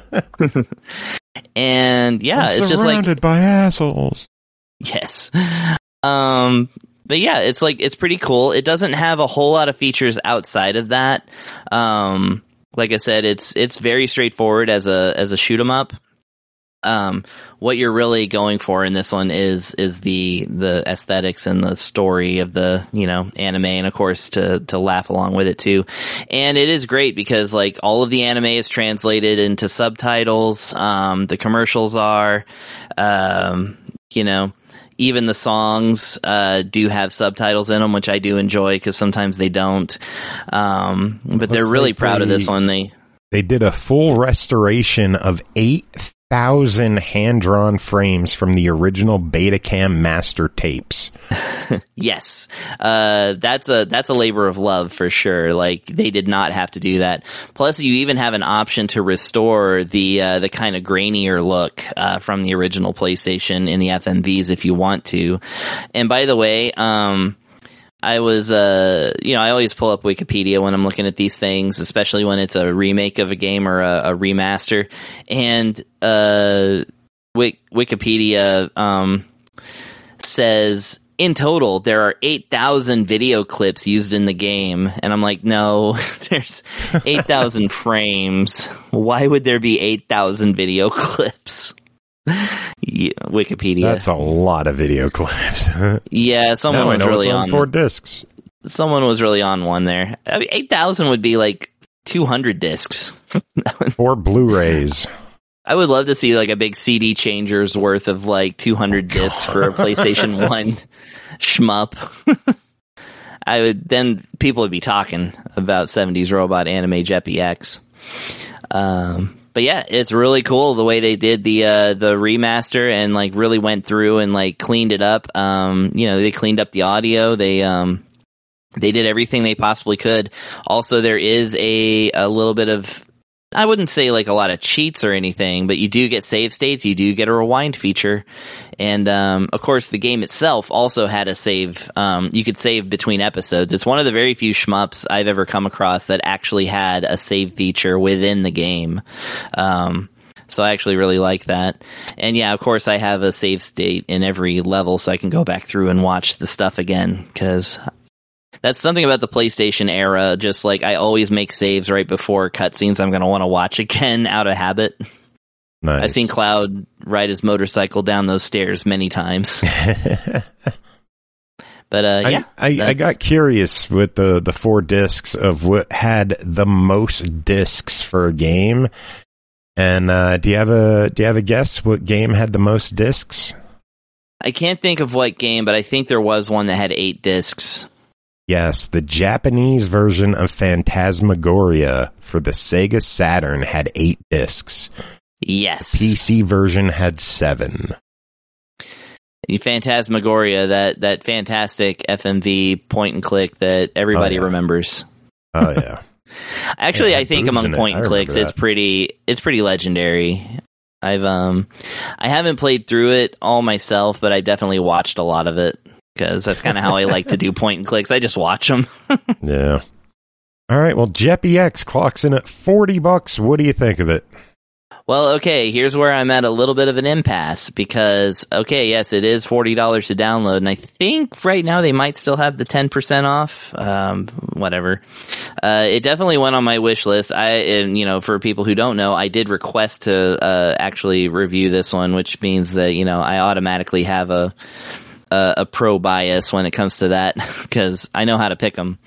and yeah, I'm it's just like surrounded by assholes. Yes. Um, but yeah, it's like, it's pretty cool. It doesn't have a whole lot of features outside of that. Um, like I said, it's it's very straightforward as a as a shoot 'em up. Um, what you're really going for in this one is is the the aesthetics and the story of the, you know, anime, and of course to to laugh along with it too. And it is great because like all of the anime is translated into subtitles. Um, the commercials are, um, you know, even the songs uh, do have subtitles in them, which I do enjoy because sometimes they don't. Um, but Looks they're really like proud they, of this one. They they did a full restoration of eight thousand hand-drawn frames from the original Betacam master tapes. Yes, uh, that's a that's a labor of love for sure. Like they did not have to do that. Plus, you even have an option to restore the uh, the kind of grainier look uh, from the original PlayStation in the F M Vs if you want to. And by the way, um, I was, uh, you know, I always pull up Wikipedia when I'm looking at these things, especially when it's a remake of a game or a, a remaster. And uh, Wik- Wikipedia um, says, in total, there are eight thousand video clips used in the game. And I'm like, no, there's eight thousand frames. Why would there be eight thousand video clips? Yeah, Wikipedia. That's a lot of video clips. Yeah, someone now was I know really it's on, on four discs. Someone was really on one there. I mean, eight thousand would be like two hundred discs. Four Blu-rays. I would love to see like a big C D changer's worth of like two hundred oh, discs for a PlayStation one shmup. I would then people would be talking about seventies robot anime Jeppy X. Um, but yeah, it's really cool the way they did the uh, the remaster and like really went through and like cleaned it up. Um, you know, they cleaned up the audio. They um, they did everything they possibly could. Also, there is a a little bit of, I wouldn't say like a lot of cheats or anything, but you do get save states. You do get a rewind feature. And, um, of course, the game itself also had a save. Um, you could save between episodes. It's one of the very few shmups I've ever come across that actually had a save feature within the game. Um, so I actually really like that. And yeah, of course, I have a save state in every level so I can go back through and watch the stuff again, because that's something about the PlayStation era. Just like I always make saves right before cutscenes I'm going to want to watch again out of habit. Nice. I've seen Cloud ride his motorcycle down those stairs many times. But uh, yeah, I, I, I got curious with the, the four discs of what had the most discs for a game. And uh, do you have a do you have a guess what game had the most discs? I can't think of what game, but I think there was one that had eight discs. Yes, the Japanese version of Phantasmagoria for the Sega Saturn had eight discs. Yes. P C version had seven. Phantasmagoria, that, that fantastic F M V point and click that everybody oh, yeah. remembers. Oh, yeah. Actually, Yeah, I think boobs among in it. point I and remember clicks, it's that. pretty it's pretty legendary. I've um I haven't played through it all myself, but I definitely watched a lot of it because that's kind of how I like to do point and clicks. I just watch them. Yeah. All right. Well, Jeppy X clocks in at forty bucks. What do you think of it? Well, okay, here's where I'm at a little bit of an impasse because, okay, yes, it is forty dollars to download, and I think right now they might still have the ten percent off, um, whatever. Uh, it definitely went on my wish list. I, and, you know, for people who don't know, I did request to uh, actually review this one, which means that, you know, I automatically have a a, a pro bias when it comes to that because I know how to pick them.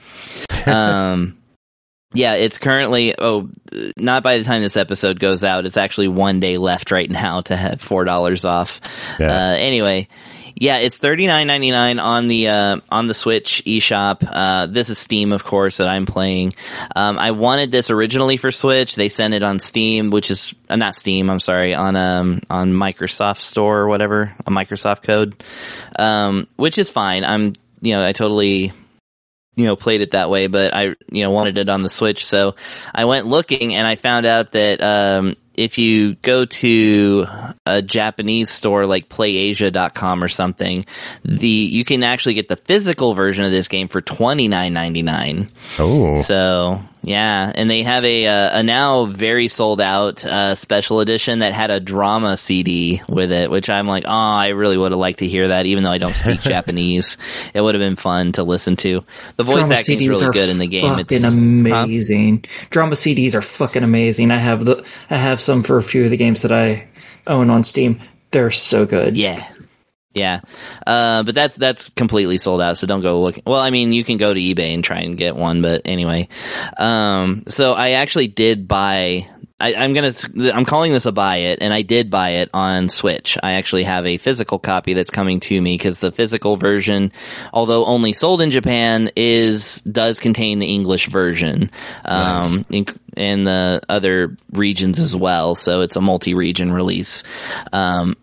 Um Yeah, it's currently, oh, not by the time this episode goes out. It's actually one day left right now to have four dollars off. Yeah. Uh, anyway, yeah, it's thirty-nine ninety-nine on the, uh, on the Switch eShop. Uh, this is Steam, of course, that I'm playing. Um, I wanted this originally for Switch. They sent it on Steam, which is, uh, not Steam, I'm sorry, on, um, on Microsoft Store or whatever, a Microsoft code. Um, which is fine. I'm, you know, I totally, you know, played it that way, but I, you know, wanted it on the Switch. So I went looking and I found out that, um, if you go to a Japanese store like play asia dot com or something, the, you can actually get the physical version of this game for twenty-nine ninety-nine. Oh. So, yeah, and they have a, uh, a now very sold out, uh, special edition that had a drama C D with it, which I'm like, oh, I really would have liked to hear that, even though I don't speak Japanese. It would have been fun to listen to. The voice Drama acting C Ds is really are good in the game. Fucking It's amazing. Huh? Drama C Ds are fucking amazing. I have the I have some for a few of the games that I own on Steam. They're so good. Yeah. Yeah. Uh, but that's, that's completely sold out. So don't go looking. Well, I mean, you can go to eBay and try and get one, but anyway. Um, so I actually did buy, I, I'm going to, I'm calling this a buy it, and I did buy it on Switch. I actually have a physical copy that's coming to me because the physical version, although only sold in Japan, is, does contain the English version. Um, nice. in, and the other regions as well. So it's a multi-region release. Um,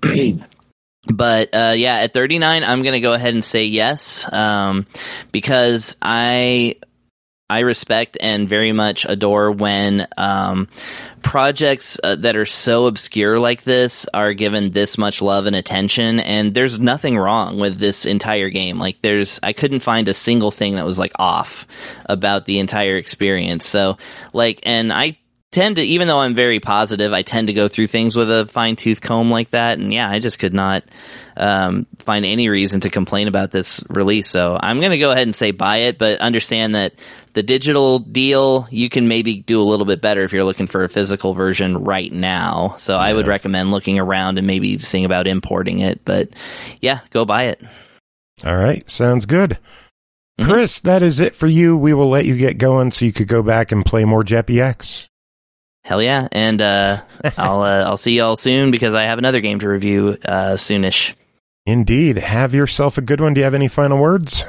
But, uh, yeah, at thirty-nine, I'm going to go ahead and say yes, um, because I, I respect and very much adore when, um, projects uh, that are so obscure like this are given this much love and attention. And there's nothing wrong with this entire game. Like, there's, I couldn't find a single thing that was like off about the entire experience. So, like, and I, tend to, even though I'm very positive, I tend to go through things with a fine tooth comb like that. And yeah, I just could not um, find any reason to complain about this release. So I'm going to go ahead and say buy it, but understand that the digital deal, you can maybe do a little bit better if you're looking for a physical version right now. So yeah. I would recommend looking around and maybe seeing about importing it. But yeah, go buy it. All right. Sounds good. Mm-hmm. Chris, that is it for you. We will let you get going so you could go back and play more Jeppy X. Hell yeah, and uh, I'll uh, I'll see y'all soon because I have another game to review uh, soonish. Indeed. Have yourself a good one. Do you have any final words?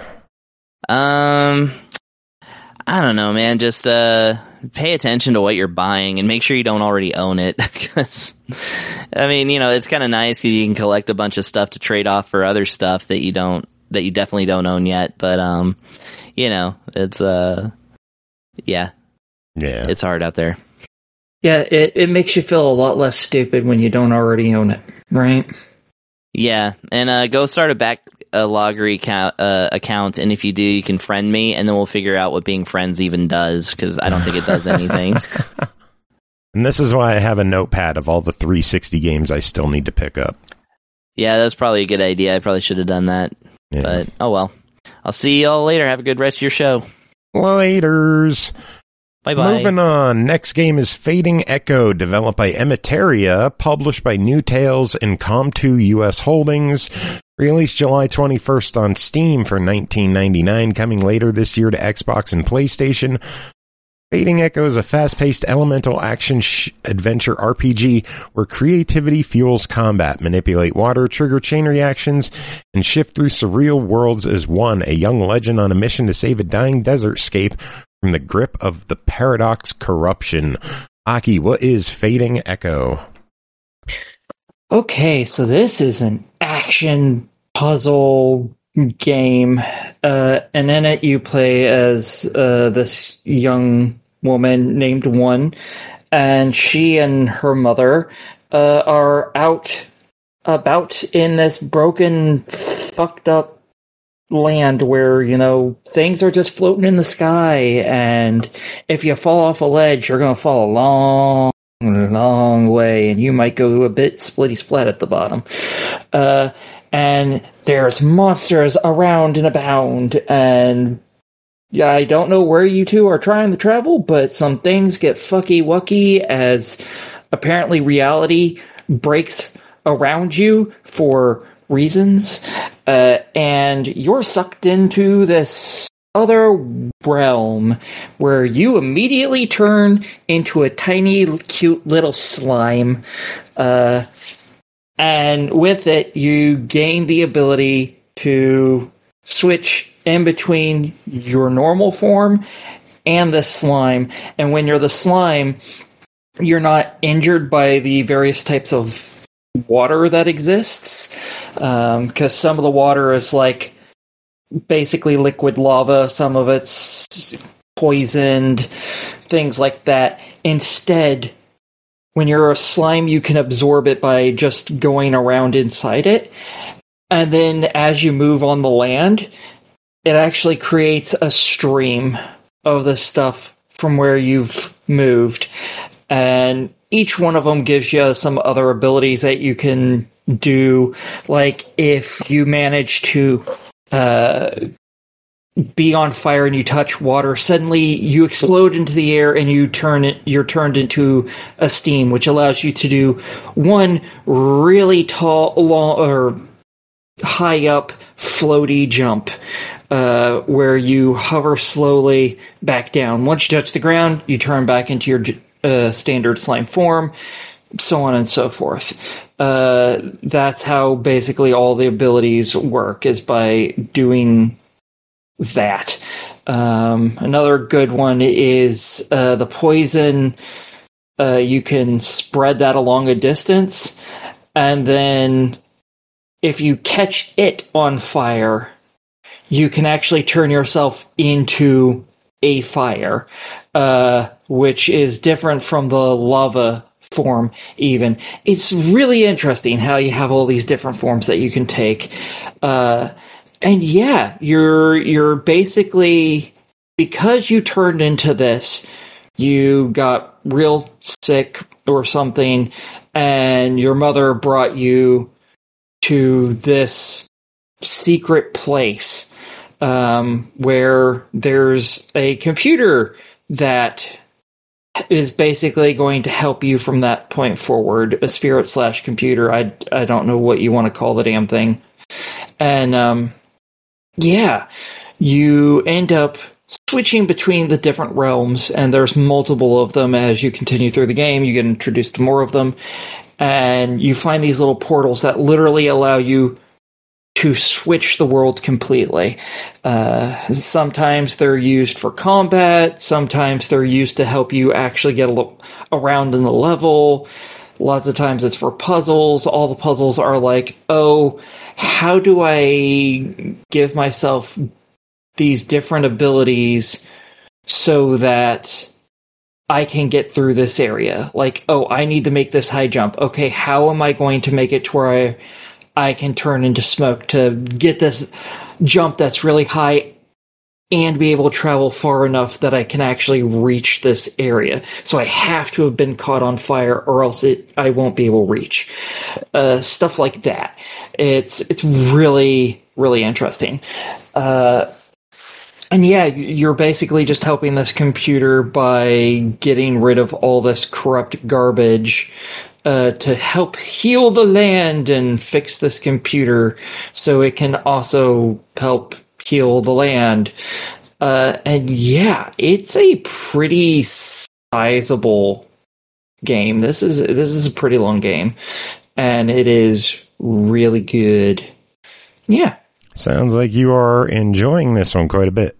Um, I don't know, man. Just uh, pay attention to what you're buying and make sure you don't already own it. Because, I mean, you know, it's kind of nice because you can collect a bunch of stuff to trade off for other stuff that you don't, that you definitely don't own yet. But um, you know, it's uh, yeah, yeah, it's hard out there. Yeah, it, it makes you feel a lot less stupid when you don't already own it, right? Yeah, and uh, go start a backloggery account, uh, account, and if you do, you can friend me, and then we'll figure out what being friends even does, because I don't think it does anything. And this is why I have a notepad of all the three sixty games I still need to pick up. Yeah, that's probably a good idea. I probably should have done that, yeah. But oh well. I'll see y'all later. Have a good rest of your show. Laters. Bye-bye. Moving on. Next game is Fading Echo, developed by Emiteria, published by New Tales and Com two U S Holdings. Released July twenty-first on Steam for nineteen ninety-nine, coming later this year to Xbox and PlayStation. Fading Echo is a fast-paced elemental action sh- adventure R P G where creativity fuels combat, manipulate water, trigger chain reactions, and shift through surreal worlds as one, a young legend on a mission to save a dying desert scape from the grip of the Paradox corruption. Aki, what is Fading Echo? Okay, so this is an action puzzle game, uh, and in it you play as uh, this young woman named One, and she and her mother uh, are out about in this broken, fucked up land where, you know, things are just floating in the sky, and if you fall off a ledge, you're going to fall a long, long way, and you might go a bit splitty-splat at the bottom. Uh, and there's monsters around and abound, and yeah, I don't know where you two are trying to travel, but some things get fucky-wucky as apparently reality breaks around you for reasons, uh, and you're sucked into this other realm where you immediately turn into a tiny, cute little slime, uh, and with it, you gain the ability to switch in between your normal form and the slime, and when you're the slime, you're not injured by the various types of water that exists, because um, some of the water is like basically liquid lava, some of it's poisoned, things like that. Instead, when you're a slime, you can absorb it by just going around inside it, and then as you move on the land, it actually creates a stream of the stuff from where you've moved, and each one of them gives you some other abilities that you can do. Like if you manage to uh, be on fire and you touch water, suddenly you explode into the air and you turn it, you're turned into a steam, which allows you to do one really tall, long, or high up, floaty jump. Uh, where you hover slowly back down. Once you touch the ground, you turn back into your uh, standard slime form, so on and so forth. Uh, that's how basically all the abilities work, is by doing that. Um, another good one is uh, the poison. Uh, you can spread that along a distance, and then if you catch it on fire, you can actually turn yourself into a fire, uh, which is different from the lava form even. It's really interesting how you have all these different forms that you can take. Uh, and yeah, you're you're basically, because you turned into this, you got real sick or something, and your mother brought you to this secret place um, where there's a computer that is basically going to help you from that point forward. A spirit slash computer. I, I don't know what you want to call the damn thing. And um, yeah, you end up switching between the different realms, and there's multiple of them. As you continue through the game, you get introduced to more of them, and you find these little portals that literally allow you to switch the world completely. Uh, sometimes they're used for combat, sometimes they're used to help you actually get a little around in the level. Lots of times it's for puzzles. All the puzzles are like, oh, how do I give myself these different abilities so that I can get through this area? Like, oh, I need to make this high jump. Okay, how am I going to make it to where I I can turn into smoke to get this jump that's really high and be able to travel far enough that I can actually reach this area? So I have to have been caught on fire, or else it I won't be able to reach. Uh, stuff like that. It's it's really, really interesting. Uh, and yeah, you're basically just helping this computer by getting rid of all this corrupt garbage Uh, to help heal the land and fix this computer so it can also help heal the land. Uh, and yeah, it's a pretty sizable game. This is this is a pretty long game, and it is really good. Yeah. Sounds like you are enjoying this one quite a bit.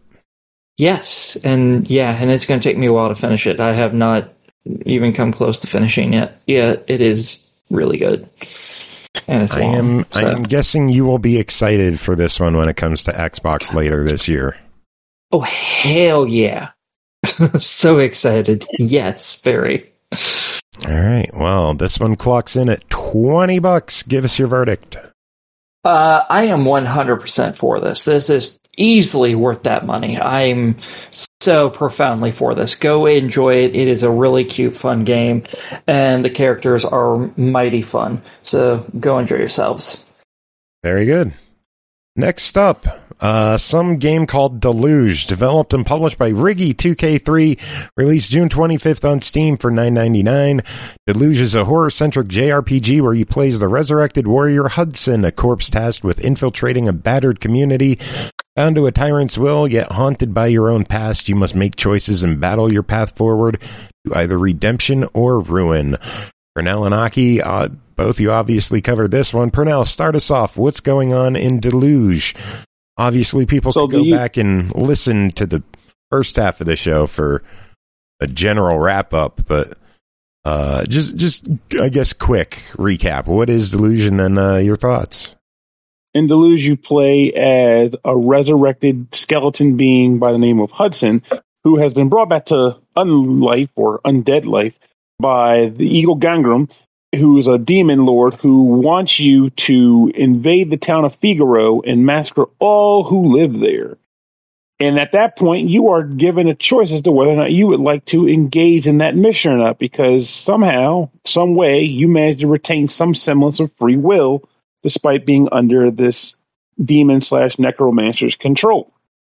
Yes, and yeah, and it's going to take me a while to finish it. I have not even come close to finishing yet. Yeah, it is really good. And it's I long, am so. I am guessing you will be excited for this one when it comes to Xbox later this year. Oh, hell yeah. So excited. Yes, very. All right. Well, this one clocks in at twenty bucks. Give us your verdict. Uh, I am one hundred percent for this. This is easily worth that money. I'm so profoundly for this. Go enjoy it. It is a really cute, fun game, and the characters are mighty fun. So go enjoy yourselves. Very good. Next up, uh, some game called Deluge, developed and published by Riggy two K three, released June twenty-fifth on Steam for nine ninety-nine. Deluge is a horror-centric J R P G where you play as the resurrected warrior Hudson, a corpse tasked with infiltrating a battered community. Bound to a tyrant's will, yet haunted by your own past, you must make choices and battle your path forward to either redemption or ruin. Pernell and Aki, uh, both you obviously covered this one. Pernell, start us off. What's going on in Deluge? Obviously, people So can go do you- back and listen to the first half of the show for a general wrap-up, but uh, just, just I guess, quick recap. What is Deluge, and then uh, your thoughts? In Deluge, you play as a resurrected skeleton being by the name of Hudson, who has been brought back to unlife or undead life by the Eagle Gangrum, who is a demon lord who wants you to invade the town of Figaro and massacre all who live there. And at that point, you are given a choice as to whether or not you would like to engage in that mission or not, because somehow, some way, you manage to retain some semblance of free will despite being under this demon slash necromancer's control.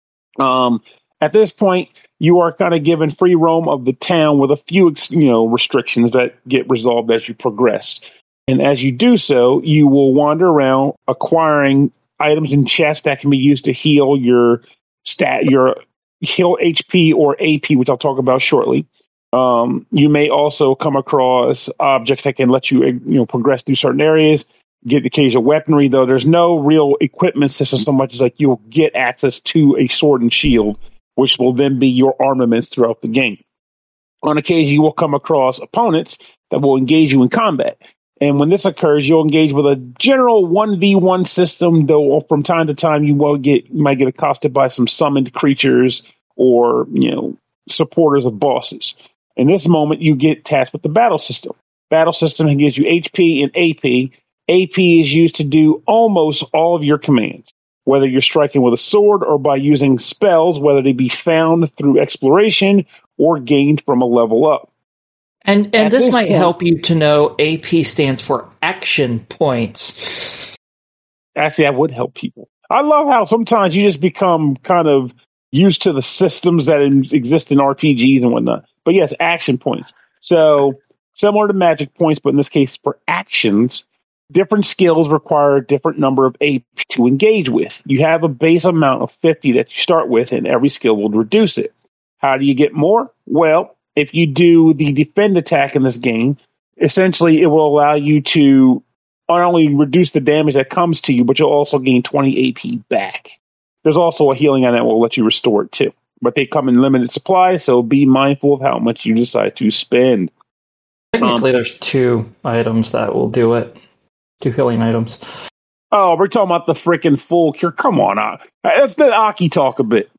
Um, at this point, you are kind of given free roam of the town with a few, you know, restrictions that get resolved as you progress. And as you do so, you will wander around acquiring items and chests that can be used to heal your stat, your heal H P or A P, which I'll talk about shortly. Um, you may also come across objects that can let you, you know, progress through certain areas. Get occasional weaponry, though there's no real equipment system so much as like you'll get access to a sword and shield, which will then be your armaments throughout the game. On occasion, you will come across opponents that will engage you in combat. And when this occurs, you'll engage with a general one v one system, though from time to time you will get you might get accosted by some summoned creatures or, you know, supporters of bosses. In this moment, you get tasked with the battle system. Battle system gives you H P and A P. A P is used to do almost all of your commands, whether you're striking with a sword or by using spells, whether they be found through exploration or gained from a level up. And and At this, this might point- help you to know A P stands for action points. Actually, that would help people. I love how sometimes you just become kind of used to the systems that exist in R P Gs and whatnot. But yes, action points. So similar to magic points, but in this case for actions, different skills require a different number of A P to engage with. You have a base amount of fifty that you start with, and every skill will reduce it. How do you get more? Well, if you do the defend attack in this game, essentially it will allow you to not only reduce the damage that comes to you, but you'll also gain twenty A P back. There's also a healing on that will let you restore it too. But they come in limited supply, so be mindful of how much you decide to spend. Technically, Um, there's two items that will do it. Two healing items. Oh, we're talking about the freaking full cure. Come on, Aki. Let's let Aki talk a bit.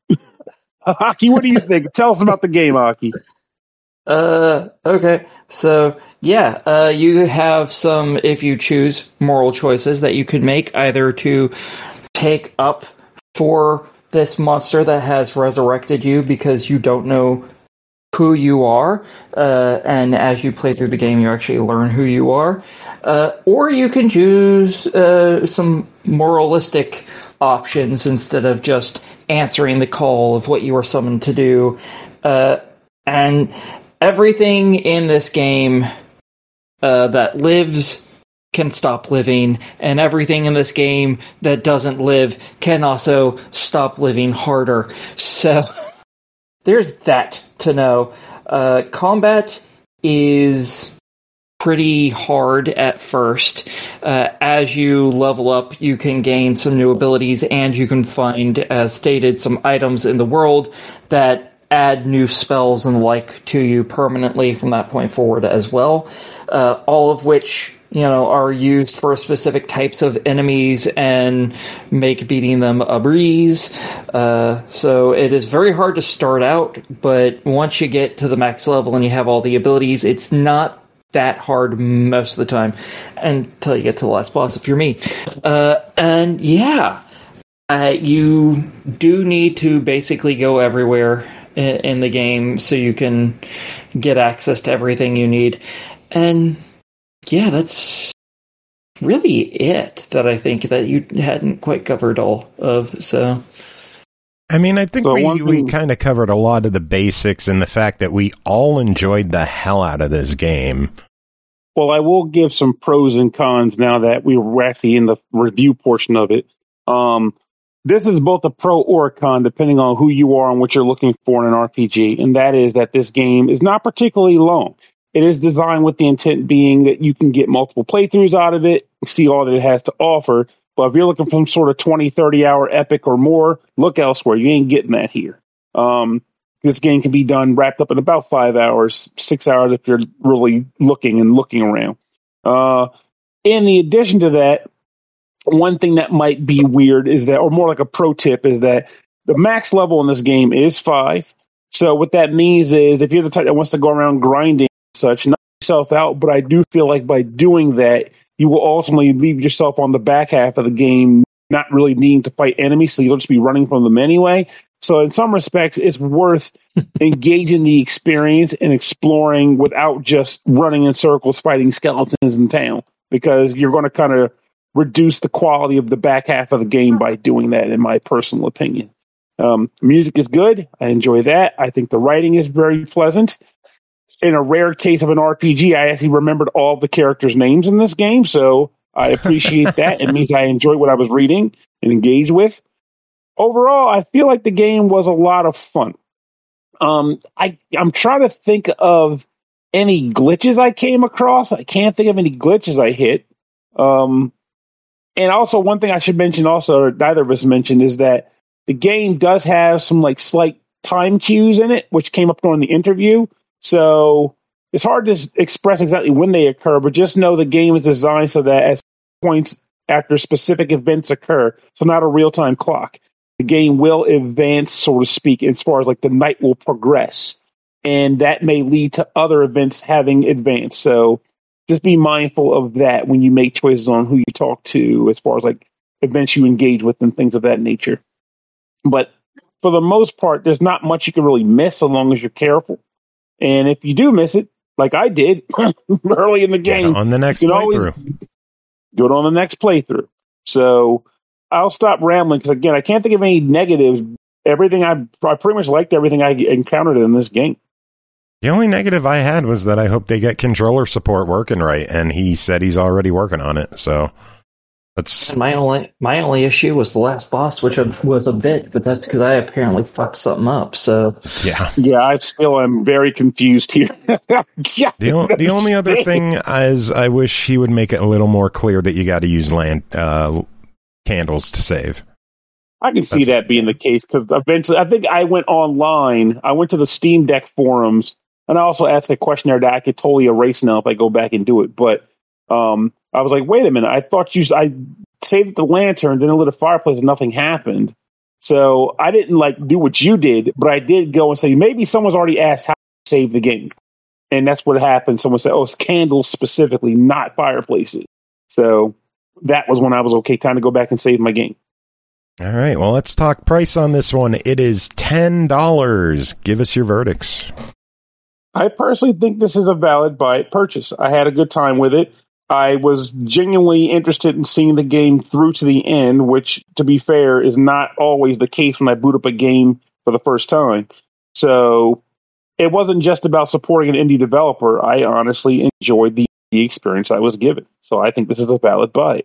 Aki, what do you think? Tell us about the game, Aki. Uh, okay. So, yeah, uh, you have some, if you choose, moral choices that you could make, either to take up for this monster that has resurrected you because you don't know who you are, uh, and as you play through the game, you actually learn who you are. Uh, or you can choose uh, some moralistic options instead of just answering the call of what you were summoned to do. Uh, and everything in this game uh, that lives can stop living, and everything in this game that doesn't live can also stop living harder. So there's that to know. Uh, combat is pretty hard at first. Uh, as you level up, you can gain some new abilities, and you can find, as stated, some items in the world that add new spells and the like to you permanently from that point forward as well. Uh, all of which you know, are used for specific types of enemies and make beating them a breeze. Uh, so it is very hard to start out, but once you get to the max level and you have all the abilities, it's not that hard most of the time until you get to the last boss if you're me. Uh, and yeah, uh, you do need to basically go everywhere in, in the game so you can get access to everything you need. And yeah, that's really it that I think that you hadn't quite covered all of. So, I mean, I think So we, one thing- we kind of covered a lot of the basics and the fact that we all enjoyed the hell out of this game. Well, I will give some pros and cons now that we were actually in the review portion of it. Um, this is both a pro or a con, depending on who you are and what you're looking for in an R P G. And that is that this game is not particularly long. It is designed with the intent being that you can get multiple playthroughs out of it, see all that it has to offer. But if you're looking for some sort of twenty, thirty hour epic or more, look elsewhere. You ain't getting that here. Um, this game can be done wrapped up in about five hours, six hours if you're really looking and looking around. Uh, in the addition to that, one thing that might be weird is that, or more like a pro tip, is that the max level in this game is five. So what that means is if you're the type that wants to go around grinding and such, knock yourself out, but I do feel like by doing that, you will ultimately leave yourself on the back half of the game, not really needing to fight enemies, so you'll just be running from them anyway. So in some respects, it's worth engaging the experience and exploring without just running in circles fighting skeletons in town, because you're going to kind of reduce the quality of the back half of the game by doing that, in my personal opinion. Um, music is good. I enjoy that. I think the writing is very pleasant. In a rare case of an R P G, I actually remembered all the characters' names in this game, so I appreciate that. It means I enjoyed what I was reading and engaged with. Overall, I feel like the game was a lot of fun. Um, I, I'm trying to think of any glitches I came across. I can't think of any glitches I hit. Um, and also, one thing I should mention also, or neither of us mentioned, is that the game does have some like slight time cues in it, which came up during the interview. So it's hard to express exactly when they occur, but just know the game is designed so that at points after specific events occur, so not a real-time clock, the game will advance, so to speak, as far as like the night will progress. And that may lead to other events having advanced. So just be mindful of that when you make choices on who you talk to, as far as like events you engage with and things of that nature. But for the most part, there's not much you can really miss so long as you're careful. And if you do miss it, like I did early in the game, Yeah, on the next you can always playthrough. do it on the next playthrough. So I'll stop rambling because, again, I can't think of any negatives. Everything I, I pretty much liked everything I encountered in this game. The only negative I had was that I hope they get controller support working right, and he said he's already working on it. So that's And my only my only issue was the last boss, which was a bit, but that's because I apparently fucked something up. So yeah. Yeah, I still am very confused here. yeah, The, o- the only other thing is I wish he would make it a little more clear that you got to use land uh, candles to save. I can see That's- that being the case because eventually, I think I went online. I went to the Steam Deck forums, and I also asked a questionnaire that I could totally erase now if I go back and do it. But um, I was like, wait a minute, I thought you, I saved the lantern, then I lit a fireplace, and nothing happened. So I didn't like do what you did, but I did go and say maybe someone's already asked how to save the game, and that's what happened. Someone said, "Oh, it's candles specifically, not fireplaces." So that was when I was okay. Time to go back and save my game. All right, well, let's talk price on this one. It is ten dollars. Give us your verdicts. I personally think this is a valid buy purchase. I had a good time with it. I was genuinely interested in seeing the game through to the end, which, to be fair, is not always the case when I boot up a game for the first time. So it wasn't just about supporting an indie developer. I honestly enjoyed the, the experience I was given. So I think this is a valid buy.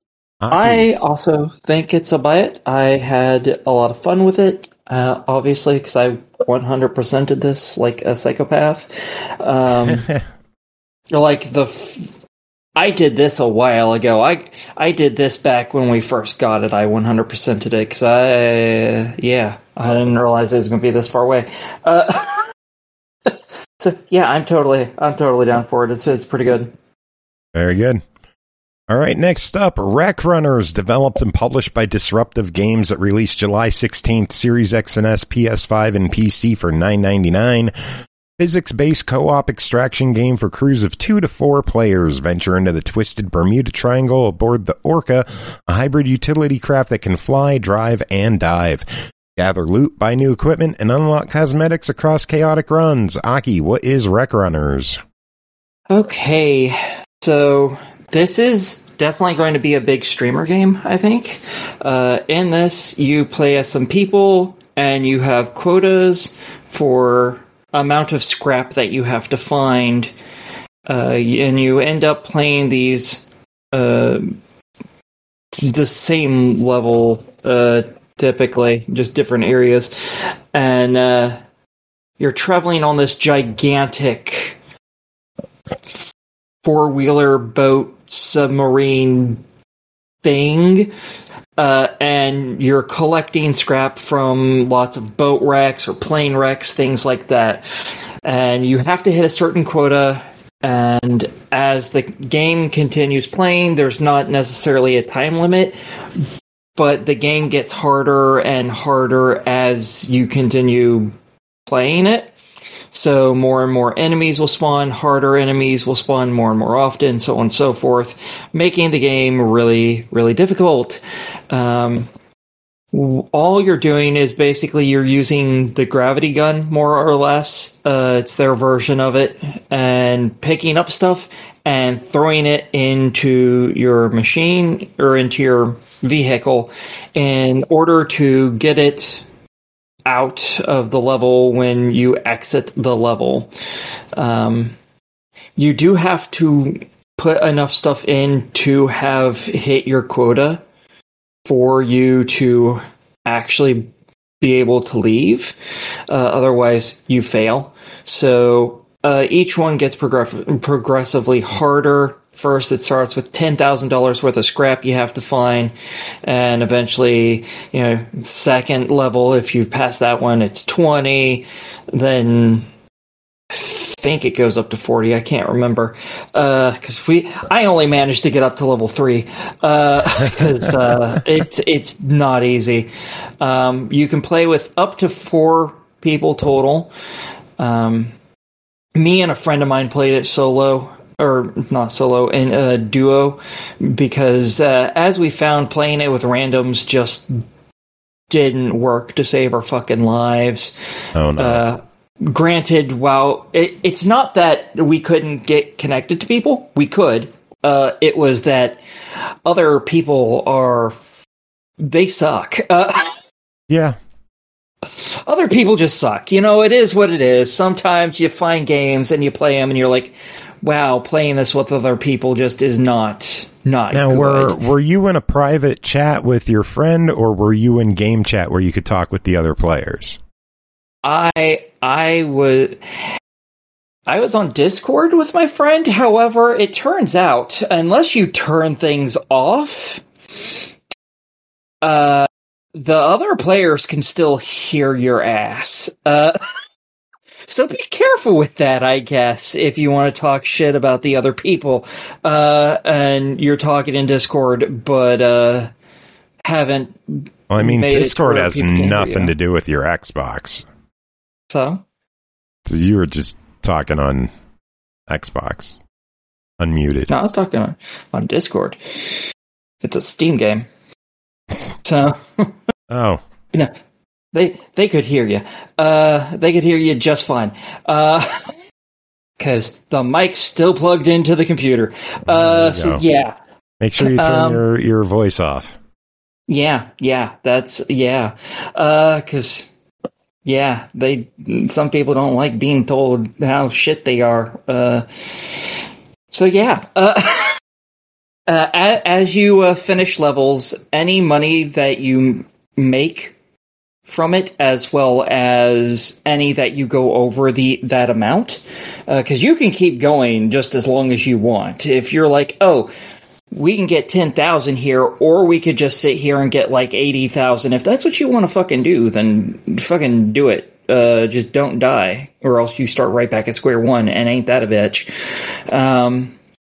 I also think it's a buy it. I had a lot of fun with it, uh, obviously, because I one hundred percented this like a psychopath. Um, like the, f- I did this a while ago. I I did this back when we first got it. I one hundred percented it because I, yeah, I didn't realize it was going to be this far away. Uh, so yeah, I'm totally I'm totally down for it. It's it's pretty good. Very good. All right, next up, Rec Runners, developed and published by Disruptive Games, that released July sixteenth, Series X and S, P S five, and P C for nine ninety-nine. Physics-based co-op extraction game for crews of two to four players. Venture into the twisted Bermuda Triangle aboard the Orca, a hybrid utility craft that can fly, drive, and dive. Gather loot, buy new equipment, and unlock cosmetics across chaotic runs. Aki, what is Rec Runners? Okay, so this is definitely going to be a big streamer game, I think. Uh, in this, you play as some people, and you have quotas for amount of scrap that you have to find, uh, and you end up playing these uh, the same level, uh, typically, just different areas, and uh, you're traveling on this gigantic four-wheeler boat submarine thing, uh, and you're collecting scrap from lots of boat wrecks or plane wrecks, things like that. And you have to hit a certain quota, and as the game continues playing, there's not necessarily a time limit, but the game gets harder and harder as you continue playing it. So more and more enemies will spawn, harder enemies will spawn more and more often, so on and so forth, making the game really, really difficult. Um, all you're doing is basically you're using the gravity gun, more or less. Uh, it's their version of it, and picking up stuff and throwing it into your machine or into your vehicle in order to get it out of the level when you exit the level. Um, you do have to put enough stuff in to have hit your quota for you to actually be able to leave. Uh, otherwise, you fail. So uh, each one gets progress- progressively harder. First, it starts with ten thousand dollars worth of scrap you have to find, and eventually, you know, second level, if you pass that one, it's twenty. Then I think it goes up to forty. I can't remember because uh, we I only managed to get up to level three because uh, uh, it's it's not easy. Um, you can play with up to four people total. Um, me and a friend of mine played it solo. Or not solo, in a duo, because uh, as we found, playing it with randoms just didn't work to save our fucking lives. Oh no. Uh, granted, while it, it's not that we couldn't get connected to people, we could. Uh, it was that other people are, they suck. Uh, yeah. Other people just suck. You know, it is what it is. Sometimes you find games and you play them and you're like, wow, playing this with other people just is not not now, good. were were you in a private chat with your friend, or were you in game chat where you could talk with the other players? I I was I was on Discord with my friend. However, it turns out unless you turn things off, uh, the other players can still hear your ass. Uh. So be careful with that, I guess, if you want to talk shit about the other people, uh, and you're talking in Discord, but uh, haven't. Well, I mean, made Discord has nothing you. to do with your Xbox. So? So you were just talking on Xbox, unmuted. No, I was talking on, on Discord. It's a Steam game. So. Oh. No. They they could hear you. Uh, they could hear you just fine. Because uh, the mic's still plugged into the computer. Uh, so yeah. Make sure you turn um, your, your voice off. Yeah, yeah, that's yeah. Because uh, yeah, they some people don't like being told how shit they are. Uh, so yeah. Uh, uh, as you uh, finish levels, any money that you make from it, as well as any that you go over the that amount, because uh, you can keep going just as long as you want. If you're like, oh, we can get ten thousand here, or we could just sit here and get like eighty thousand. If that's what you want to fucking do, then fucking do it. Uh, just don't die, or else you start right back at square one, and ain't that a bitch. Um,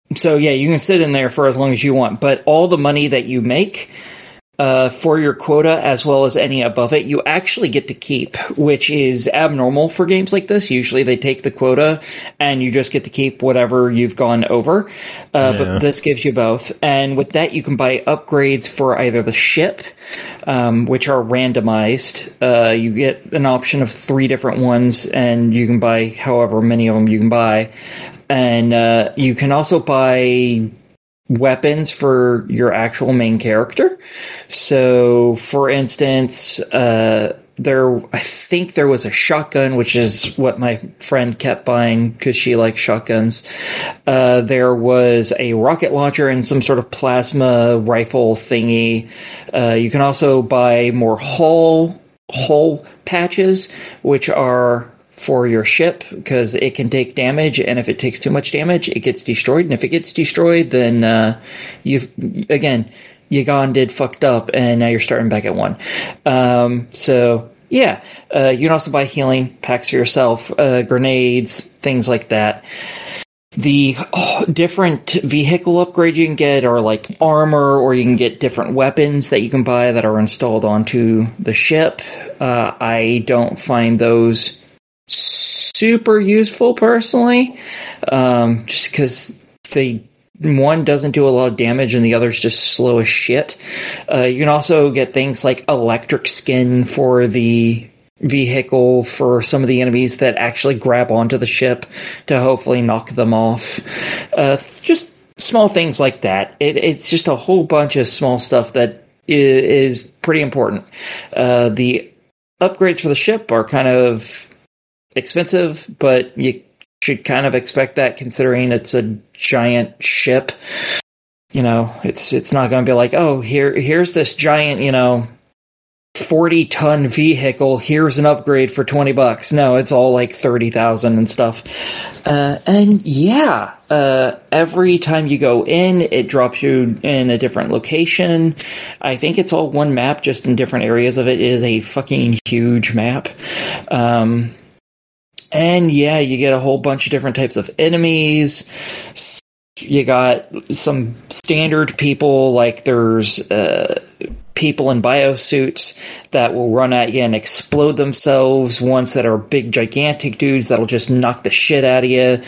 so yeah, you can sit in there for as long as you want, but all the money that you make uh, for your quota, as well as any above it, you actually get to keep, which is abnormal for games like this. Usually they take the quota and you just get to keep whatever you've gone over. Uh, Yeah. But this gives you both. And with that, you can buy upgrades for either the ship, um, which are randomized. Uh, you get an option of three different ones, and you can buy however many of them you can buy. And uh, you can also buy weapons for your actual main character. So, for instance, uh, there, I think there was a shotgun, which is what my friend kept buying because she likes shotguns. Uh, there was a rocket launcher and some sort of plasma rifle thingy. Uh, you can also buy more hull hull patches, which are for your ship, because it can take damage, and if it takes too much damage, it gets destroyed. And if it gets destroyed, then uh, you've again you gone did fucked up, and now you're starting back at one. Um, so yeah, uh, you can also buy healing packs for yourself, uh, grenades, things like that. The oh, different vehicle upgrades you can get are like armor, or you can get different weapons that you can buy that are installed onto the ship. Uh, I don't find those super useful personally, um, just because they one doesn't do a lot of damage and the other's just slow as shit. Uh, you can also get things like electric skin for the vehicle for some of the enemies that actually grab onto the ship to hopefully knock them off. Uh, just small things like that. It, it's just a whole bunch of small stuff that is, is pretty important. Uh, the upgrades for the ship are kind of expensive, but you should kind of expect that considering it's a giant ship. You know, it's it's not going to be like, oh, here here's this giant, you know, forty ton vehicle. Here's an upgrade for twenty bucks. No, it's all like thirty thousand and stuff. Uh, and yeah, uh, every time you go in, it drops you in a different location. I think it's all one map, just in different areas of it. It is a fucking huge map. Um, And yeah, you get a whole bunch of different types of enemies. You got some standard people, like there's uh, people in biosuits that will run at you and explode themselves. Ones that are big, gigantic dudes that'll just knock the shit out of you.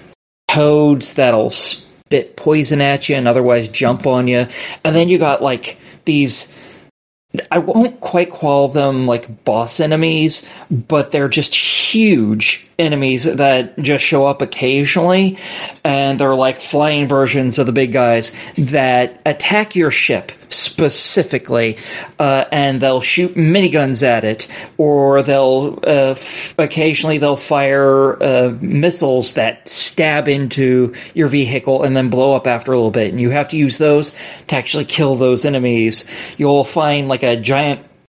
Toads that'll spit poison at you and otherwise jump on you. And then you got like these, I won't quite call them like boss enemies, but they're just huge enemies that just show up occasionally, and they're like flying versions of the big guys that attack your ship specifically, uh, and they'll shoot miniguns at it, or they'll uh, f- occasionally they'll fire uh, missiles that stab into your vehicle and then blow up after a little bit, and you have to use those to actually kill those enemies. You'll find like a giant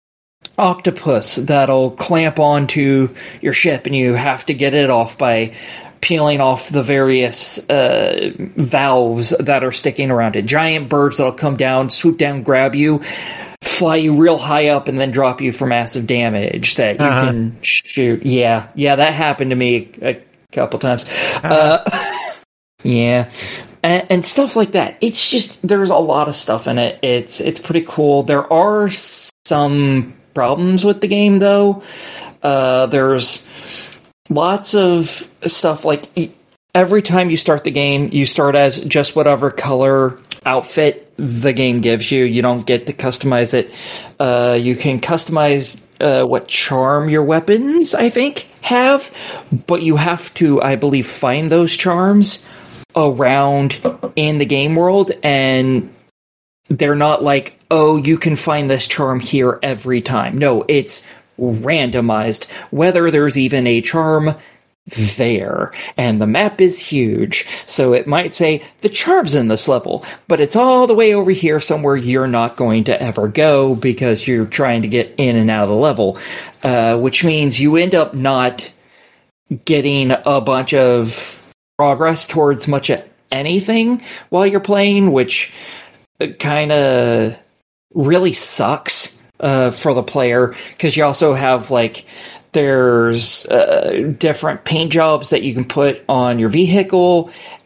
octopus that'll clamp onto your ship, and you have to get it off by peeling off the various uh, valves that are sticking around it. Giant birds that'll come down, swoop down, grab you, fly you real high up, and then drop you for massive damage that you uh-huh. can shoot. Yeah, yeah, that happened to me a couple times. Uh-huh. Uh, yeah. And, and stuff like that. It's just, there's a lot of stuff in it. It's it's pretty cool. There are some problems with the game, though. Uh, there's lots of stuff like every time you start the game, you start as just whatever color outfit the game gives you. You don't get to customize it. Uh, you can customize uh, what charm your weapons, I think, have, but you have to, I believe, find those charms around in the game world, and they're not like, oh, you can find this charm here every time. No, it's randomized, whether there's even a charm there. And the map is huge, so it might say, the charm's in this level, but it's all the way over here somewhere you're not going to ever go because you're trying to get in and out of the level, uh, which means you end up not getting a bunch of progress towards much of anything while you're playing, which kind of really sucks uh, for the player, because you also have like there's uh, different paint jobs that you can put on your vehicle,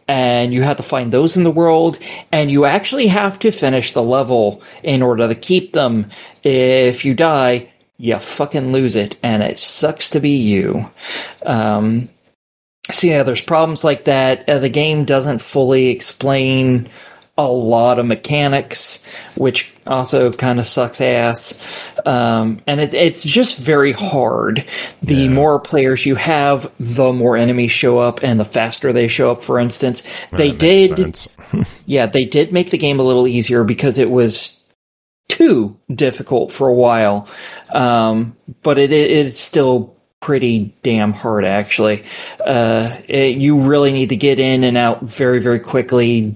and you have to find those in the world, and you actually have to finish the level in order to keep them. If you die, you fucking lose it, and it sucks to be you. Um, so yeah, there's problems like that. Uh, the game doesn't fully explain a lot of mechanics, which also kind of sucks ass. Um, and it, it's just very hard. The Yeah. more players you have, the more enemies show up, and the faster they show up, for instance. They That makes did, sense. yeah, they did make the game a little easier because it was too difficult for a while. Um, but it, it is still pretty damn hard, actually. Uh, it, you really need to get in and out very, very quickly,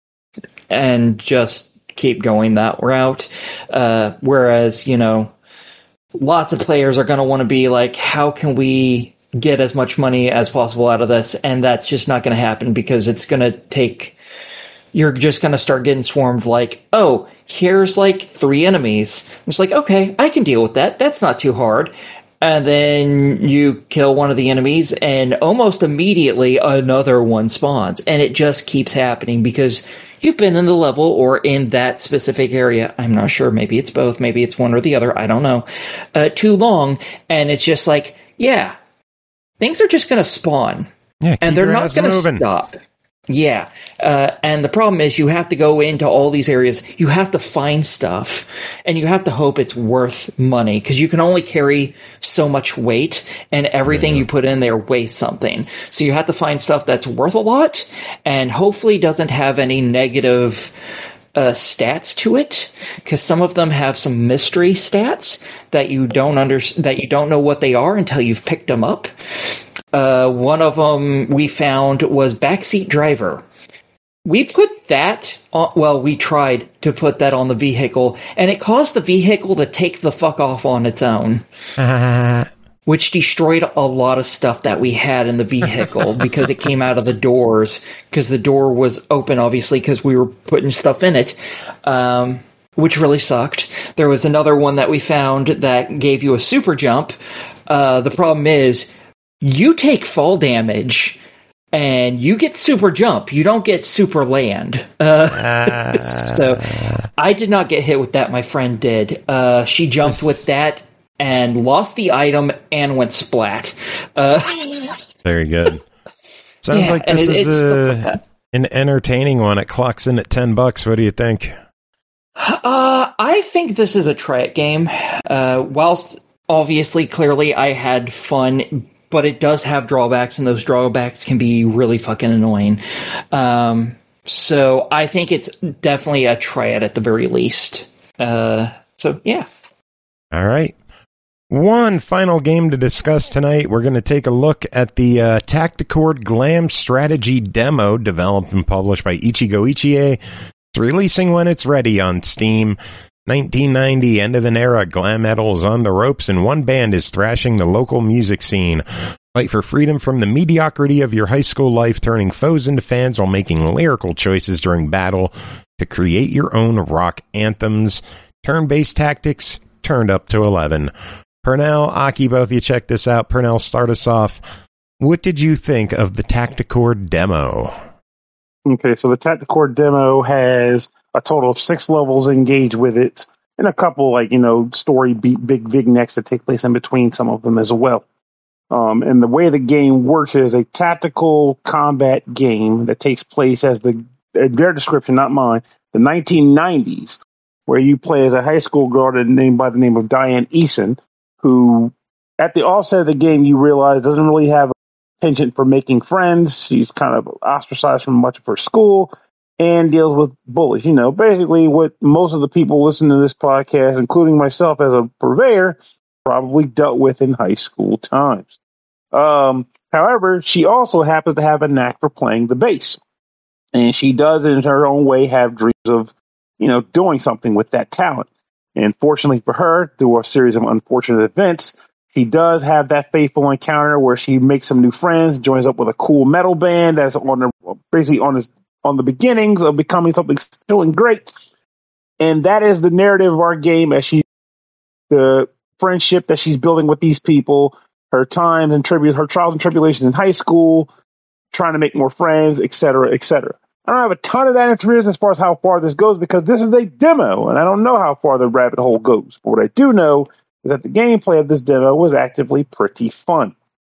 and just keep going that route. Uh, whereas, you know, lots of players are going to want to be like, how can we get as much money as possible out of this? And that's just not going to happen, because it's going to take, you're just going to start getting swarmed like, oh, here's like three enemies. It's like, okay, I can deal with that. That's not too hard. And then you kill one of the enemies, and almost immediately another one spawns. And it just keeps happening because you've been in the level or in that specific area. I'm not sure. Maybe it's both. Maybe it's one or the other. I don't know. Uh, too long. And it's just like, yeah, things are just going to spawn. Yeah, And they're not going to stop. Yeah. Uh, and the problem is you have to go into all these areas. You have to find stuff, and you have to hope it's worth money, because you can only carry so much weight, and everything Yeah. you put in there weighs something. So you have to find stuff that's worth a lot and hopefully doesn't have any negative uh, stats to it, because some of them have some mystery stats that you don't under- that you don't know what they are until you've picked them up. Uh, one of them we found was backseat driver. We put that on, well, we tried to put that on the vehicle, and it caused the vehicle to take the fuck off on its own, which destroyed a lot of stuff that we had in the vehicle because it came out of the doors, because the door was open, obviously, because we were putting stuff in it, um, which really sucked. There was another one that we found that gave you a super jump. Uh, the problem is, you take fall damage, and you get super jump. You don't get super land. Uh, so I did not get hit with that. My friend did. Uh, she jumped with that and lost the item and went splat. Uh, Very good. Sounds Yeah, like and this it- is it's stuff uh, like that. an entertaining one. It clocks in at ten bucks. What do you think? uh, I think this is a try it game. Uh, whilst obviously, clearly, I had fun, but it does have drawbacks, and those drawbacks can be really fucking annoying. Um, so I think it's definitely a try it at the very least. Uh, so yeah. All right. One final game to discuss tonight. We're going to take a look at the uh, Tacticord Glam Strategy demo developed and published by Ichigo Ichie. It's releasing when it's ready on Steam. nineteen ninety, end of an era, glam metal is on the ropes, and one band is thrashing the local music scene. Fight for freedom from the mediocrity of your high school life, turning foes into fans while making lyrical choices during battle to create your own rock anthems. Turn-based tactics turned up to eleven. Pernell, Aki, both of you check this out. Pernell, start us off. What did you think of the Tacticord demo? Okay, so the Tacticord demo has a total of six levels engaged with it, and a couple, like, you know, story beat big vignettes that take place in between some of them as well. Um, and the way the game works is a tactical combat game that takes place as the, their description, not mine, the nineteen nineties, where you play as a high school girl named by the name of Diane Eason, who, at the offset of the game, you realize doesn't really have a penchant for making friends. She's kind of ostracized from much of her school and deals with bullies. You know, basically what most of the people listening to this podcast, including myself as a purveyor, probably dealt with in high school times. Um, however, she also happens to have a knack for playing the bass. And she does, in her own way, have dreams of, you know, doing something with that talent. And fortunately for her, through a series of unfortunate events, she does have that fateful encounter where she makes some new friends, joins up with a cool metal band that's on the, basically on his, on the beginnings of becoming something still and great. And that is the narrative of our game, as she, the friendship that she's building with these people, her times and tribute, her trials and tribulations in high school, trying to make more friends, et cetera, et cetera. I don't have a ton of that information as far as how far this goes because this is a demo, and I don't know how far the rabbit hole goes. But what I do know is that the gameplay of this demo was actively pretty fun.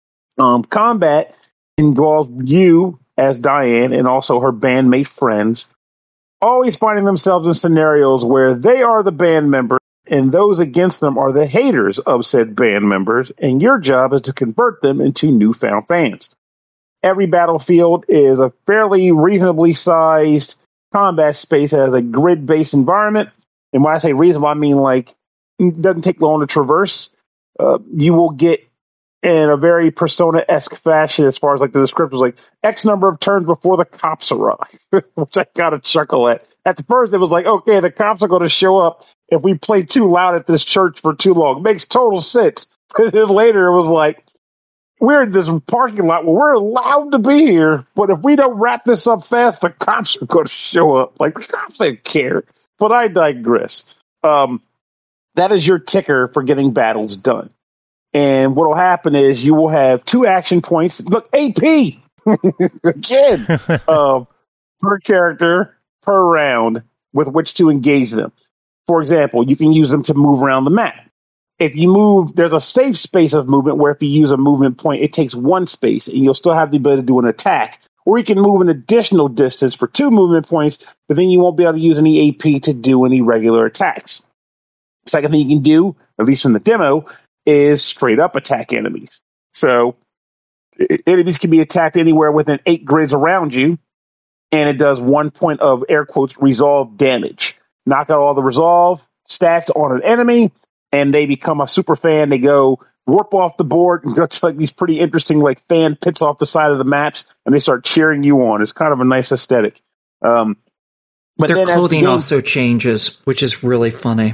Um, combat involves you as Diane and also her bandmate friends always finding themselves in scenarios where they are the band members and those against them are the haters of said band members, and your job is to convert them into newfound fans. Every battlefield is a fairly reasonably sized combat space that has a grid-based environment. And when I say reasonable, I mean like it doesn't take long to traverse. Uh, you will get in a very Persona-esque fashion as far as like the descriptors, like X number of turns before the cops arrive, which I got to chuckle at. At the first, it was like, okay, the cops are going to show up if we play too loud at this church for too long. It makes total sense. But then later, it was like, we're in this parking lot where we're allowed to be here, but if we don't wrap this up fast, the cops are going to show up. Like, the cops don't care. But I digress. Um, that is your ticker for getting battles done. And what will happen is you will have two action points. Look, A P! Again! uh, per character, per round, with which to engage them. For example, you can use them to move around the map. If you move, there's a safe space of movement where if you use a movement point, it takes one space, and you'll still have the ability to do an attack. Or you can move an additional distance for two movement points, but then you won't be able to use any A P to do any regular attacks. Second thing you can do, at least in the demo, is straight up attack enemies. So enemies can be attacked anywhere within eight grids around you, and it does one point of air quotes resolve damage. Knock out all the resolve stats on an enemy, and they become a super fan. They go warp off the board and go to like these pretty interesting like fan pits off the side of the maps, and they start cheering you on. It's kind of a nice aesthetic. Um, but their clothing the game, also changes, which is really funny.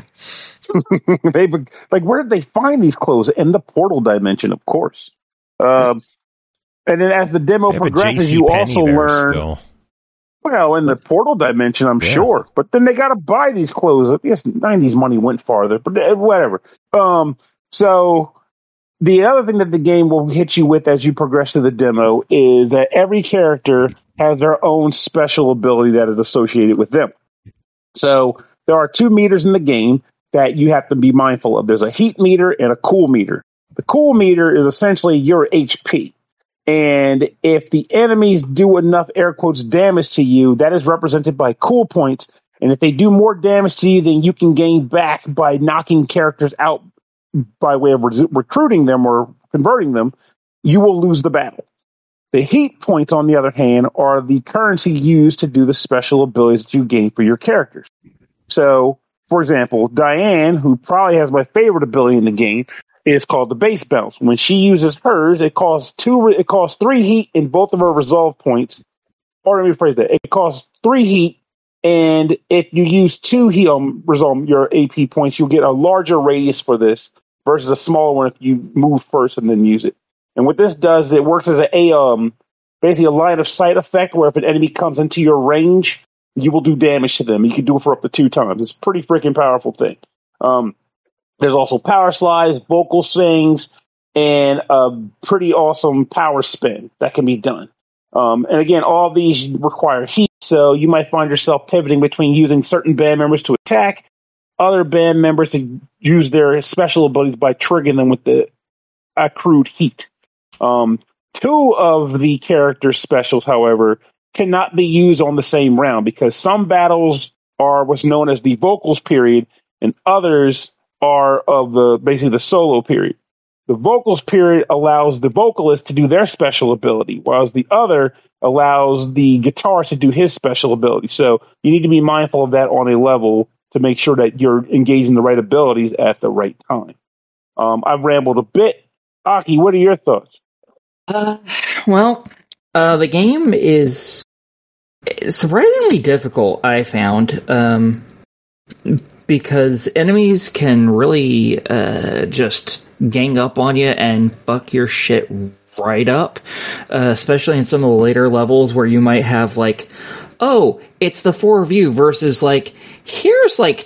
they like where did they find these clothes? In the portal dimension, of course. Um, and then as the demo progresses, you also learn. Still. Well, in the portal dimension, I'm yeah. sure, but then they got to buy these clothes. I guess nineties money went farther, but whatever. Um, so the other thing that the game will hit you with as you progress through the demo is that every character has their own special ability that is associated with them. So there are two meters in the game that you have to be mindful of. There's a heat meter and a cool meter. The cool meter is essentially your H P. And if the enemies do enough air quotes damage to you, that is represented by cool points. And if they do more damage to you than you can gain back by knocking characters out by way of re- recruiting them or converting them, you will lose the battle. The heat points, on the other hand, are the currency used to do the special abilities that you gain for your characters. So, for example, Diane, who probably has my favorite ability in the game, is called the base bounce. When she uses hers, it costs two. It costs three heat in both of her resolve points. Or let me rephrase that: it costs three heat, and if you use two heat on resolve your A P points, you'll get a larger radius for this versus a smaller one if you move first and then use it. And what this does, it works as a, a um basically a line of sight effect, where if an enemy comes into your range, you will do damage to them. You can do it for up to two times. It's a pretty freaking powerful thing. Um, there's also power slides, vocal sings, and a pretty awesome power spin that can be done. Um, and again, all these require heat, so you might find yourself pivoting between using certain band members to attack, other band members to use their special abilities by triggering them with the accrued heat. Um, two of the character specials, however, cannot be used on the same round because some battles are what's known as the vocals period, and others are of the basically the solo period. The vocals period allows the vocalist to do their special ability, whereas the other allows the guitarist to do his special ability. So you need to be mindful of that on a level to make sure that you're engaging the right abilities at the right time. Um, I've rambled a bit. Aki, what are your thoughts? Uh, well, uh, the game is surprisingly difficult, I found, um, because enemies can really uh, just gang up on you and fuck your shit right up, uh, especially in some of the later levels where you might have, like, oh, it's the four of you versus, like, here's, like,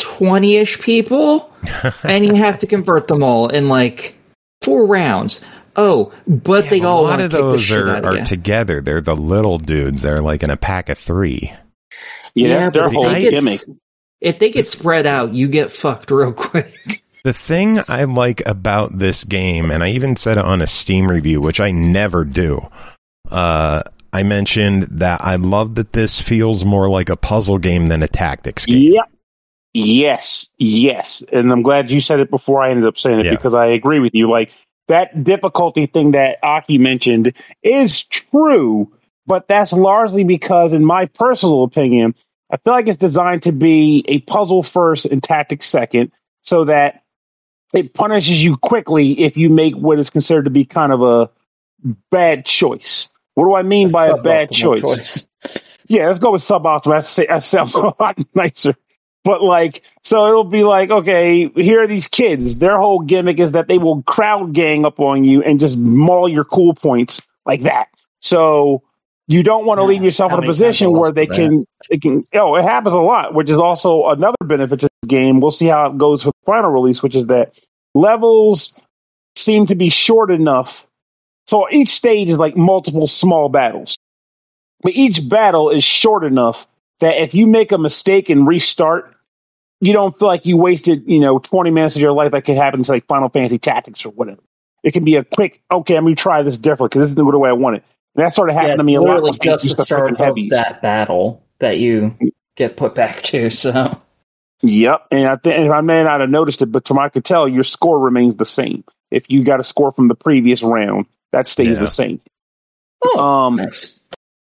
twenty-ish people, and you have to convert them all in, like, four rounds. Oh, but Yeah, they but all a lot wanna of kick the those shit are, out of are you. together. They're the little dudes. They're like in a pack of three. Yeah, Yeah, that's their but if whole they get gimmick. if they get spread out, you get fucked real quick. The thing I like about this game, and I even said it on a Steam review, which I never do, uh, I mentioned that I love that this feels more like a puzzle game than a tactics game. Yep. Yes, yes. And I'm glad you said it before I ended up saying it Yeah. because I agree with you. Like, that difficulty thing that Aki mentioned is true, but that's largely because, in my personal opinion, I feel like it's designed to be a puzzle first and tactics second, so that it punishes you quickly if you make what is considered to be kind of a bad choice. What do I mean by a bad Suboptimal choice? Yeah, let's go with suboptimal. That's, that sounds a lot nicer. But like, so it'll be like, okay, here are these kids. Their whole gimmick is that they will crowd gang up on you and just maul your cool points like that. So you don't want to leave yourself How in a many position times I where lost they to can, they can, oh, it happens a lot, which is also another benefit to the game. We'll see how it goes for the final release, which is that levels seem to be short enough. So each stage is like multiple small battles, but each battle is short enough that if you make a mistake and restart, you don't feel like you wasted, you know, twenty minutes of your life like it happens to like Final Fantasy Tactics or whatever. It can be a quick, okay, I'm going to try this differently because this isn't the way I want it. And that sort of happened Yeah, to me a lot literally with games just the with start freaking of heavies. that battle that you get put back to. So Yep. And I think and I may not have noticed it, but to my could tell, your score remains the same. If you got a score from the previous round, that stays Yeah. the same. oh, Um, nice.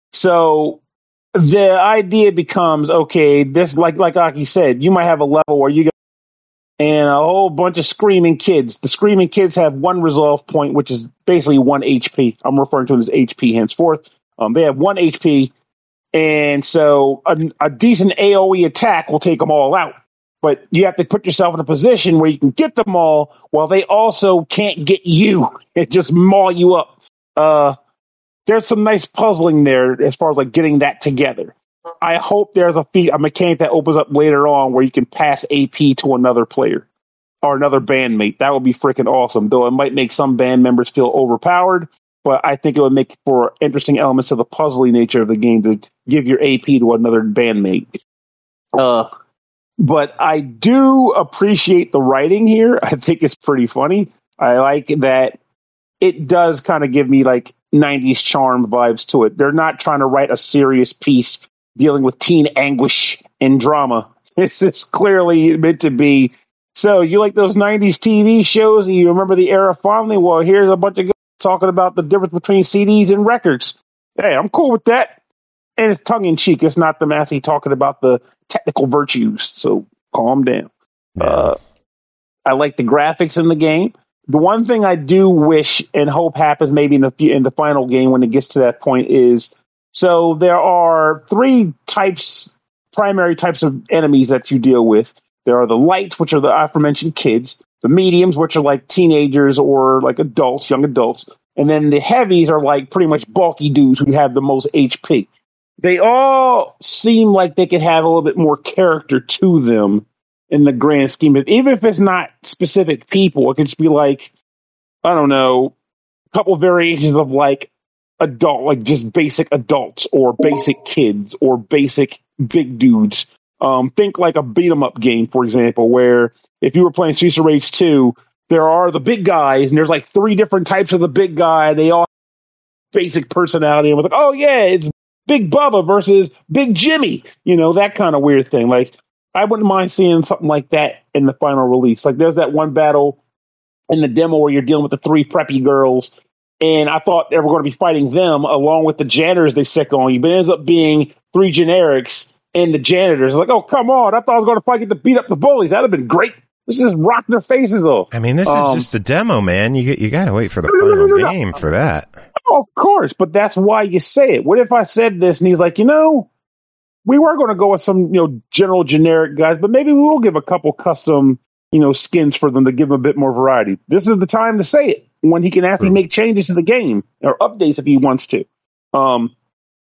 So the idea becomes, okay, this, like like Aki said, you might have a level where you got and a whole bunch of screaming kids. The screaming kids have one resolve point, which is basically one H P. I'm referring to it as H P henceforth. Um, they have one H P, and so a, a decent A O E attack will take them all out. But you have to put yourself in a position where you can get them all while they also can't get you and just maul you up. Uh, there's some nice puzzling there as far as like getting that together. I hope there's a feat, a mechanic that opens up later on where you can pass A P to another player or another bandmate. That would be freaking awesome. Though it might make some band members feel overpowered, but I think it would make for interesting elements to the puzzly nature of the game to give your A P to another bandmate. Uh, but I do appreciate the writing here. I think it's pretty funny. I like that it does kind of give me like nineties charm vibes to it. They're not trying to write a serious piece dealing with teen anguish and drama. This is clearly meant to be. So you like those nineties T V shows and you remember the era fondly? Well, here's a bunch of guys talking about the difference between C Ds and records. Hey, I'm cool with that. And it's tongue in cheek. It's not the Massey talking about the technical virtues. So calm down. Yeah. Uh, I like the graphics in the game. The one thing I do wish and hope happens maybe in the in the final game when it gets to that point is, so there are three types, primary types of enemies that you deal with. There are the lights, which are the aforementioned kids, the mediums, which are like teenagers or like adults, young adults, and then the heavies are like pretty much bulky dudes who have the most H P. They all seem like they could have a little bit more character to them in the grand scheme of, even if it's not specific people, it could just be like, I don't know, a couple variations of like adult, like just basic adults or basic kids or basic big dudes. Um, think like a beat 'em up game, for example, where if you were playing Streets of Rage two, there are the big guys and there's like three different types of the big guy. They all have basic personality. And was like, oh yeah, it's Big Bubba versus Big Jimmy, you know, that kind of weird thing. Like, I wouldn't mind seeing something like that in the final release. Like, there's that one battle in the demo where you're dealing with the three preppy girls, and I thought they were going to be fighting them along with the janitors they sick on you, but it ends up being three generics and the janitors. Like, oh, come on. I thought I was going to fight to beat up the bullies. That would have been great. Let's just rock their faces off. I mean, this Um, is just a demo, man. You you got to wait for the No, no, no, final no, no. game for that. Oh, of course, but that's why you say it. What if I said this and he's like, you know, we were going to go with some, you know, general generic guys, but maybe we will give a couple custom, you know, skins for them to give them a bit more variety. This is the time to say it when he can actually True. make changes to the game or updates if he wants to. Um,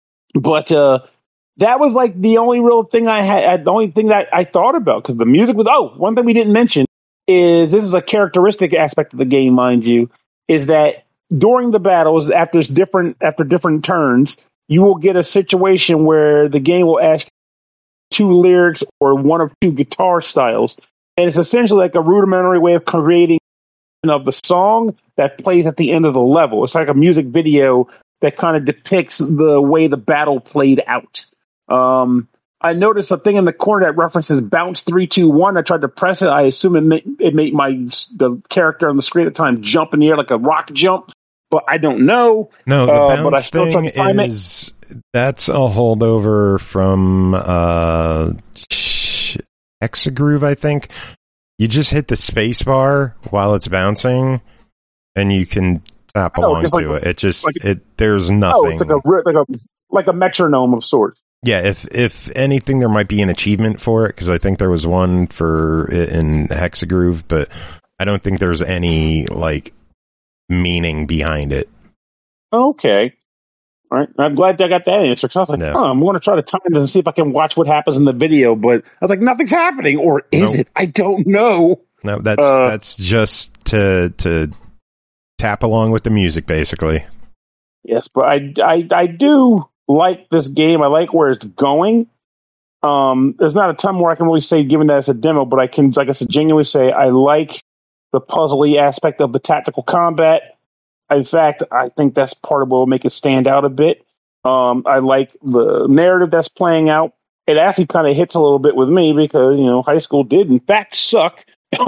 but uh, that was like the only real thing I had, the only thing that I thought about, because the music was, oh, one thing we didn't mention is this is a characteristic aspect of the game, mind you, is that during the battles, after different after different turns, you will get a situation where the game will ask two lyrics or one of two guitar styles, and it's essentially like a rudimentary way of creating of the song that plays at the end of the level. It's like a music video that kind of depicts the way the battle played out. Um, I noticed a thing in the corner that references bounce three, two, one. I tried to press it. I assume it made, it made my the character on the screen at the time jump in the air like a rock jump, but I don't know. No, the uh, bounce but I still thing tried to time is it. That's a holdover from uh, Hexagroove, I think. You just hit the space bar while it's bouncing, and you can tap Oh, along just to like- it. It just like- it there's nothing. Oh, it's like a ri- like a like a metronome of sorts. Yeah, if if anything, there might be an achievement for it because I think there was one for it in Hexagroove, but I don't think there's any like meaning behind it. Okay. All right. I'm glad I got that answer. 'Cause I was like, No. huh, I'm going to try to time it and see if I can watch what happens in the video. But I was like, nothing's happening. Or is Nope. it? I don't know. No, that's Uh, that's just to to tap along with the music, basically. Yes, but I, I, I do like this game. I like where it's going. Um, there's not a ton more I can really say given that it's a demo, but I can, like I said, genuinely say I like the puzzly aspect of the tactical combat. In fact, I think that's part of what will make it stand out a bit. Um, I like the narrative that's playing out. It actually kind of hits a little bit with me because, you know, high school did in fact suck.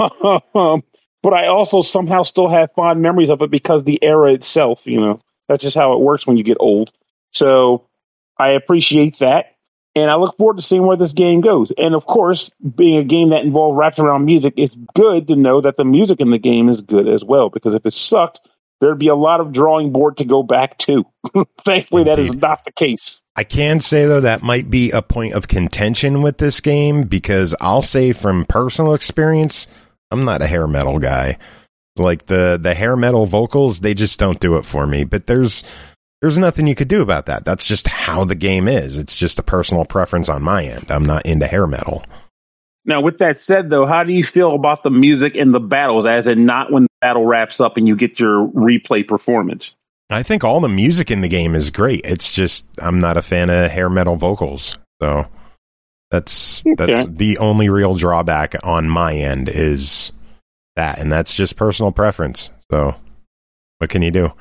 um, but I also somehow still have fond memories of it because the era itself, you know, that's just how it works when you get old. So I appreciate that. And I look forward to seeing where this game goes. And of course, being a game that involves wrapped around music, it's good to know that the music in the game is good as well. Because if it sucked, there'd be a lot of drawing board to go back to. Thankfully, that is Indeed. not the case. I can say, though, that might be a point of contention with this game because I'll say from personal experience, I'm not a hair metal guy. Like the, the hair metal vocals, they just don't do it for me. But there's there's nothing you could do about that. That's just how the game is. It's just a personal preference on my end. I'm not into hair metal. Now, with that said, though, how do you feel about the music in the battles, as in not when the battle wraps up and you get your replay performance? I think all the music in the game is great. It's just I'm not a fan of hair metal vocals. So that's Okay. that's the only real drawback on my end is that, and that's just personal preference. So what can you do?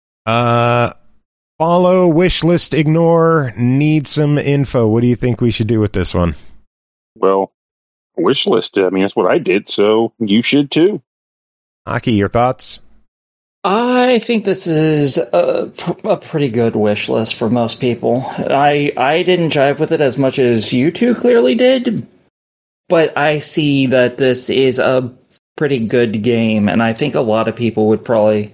Uh follow, wish list, ignore, need some info. What do you think we should do with this one? Well, wish list. I mean, that's what I did, so you should too. Aki, your thoughts? I think this is a, a pretty good wish list for most people. I I didn't jive with it as much as you two clearly did, but I see that this is a pretty good game, and I think a lot of people would probably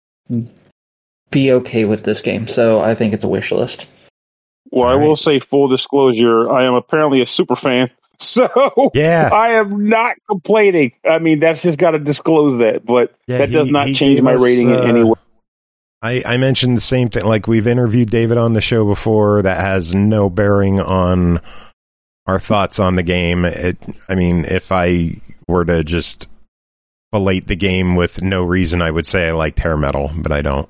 be okay with this game. So I think it's a wish list. Well, I All right. will say, full disclosure, I am apparently a super fan, so Yeah. I am not complaining. I mean, that's just got to disclose that, but Yeah, that does he- not he change gave my us, rating in uh, any way. I, I mentioned the same thing. Like, we've interviewed David on the show before. That has no bearing on our thoughts on the game. It, I mean, if I were to just relate the game with no reason, I would say I like hair metal, but I don't.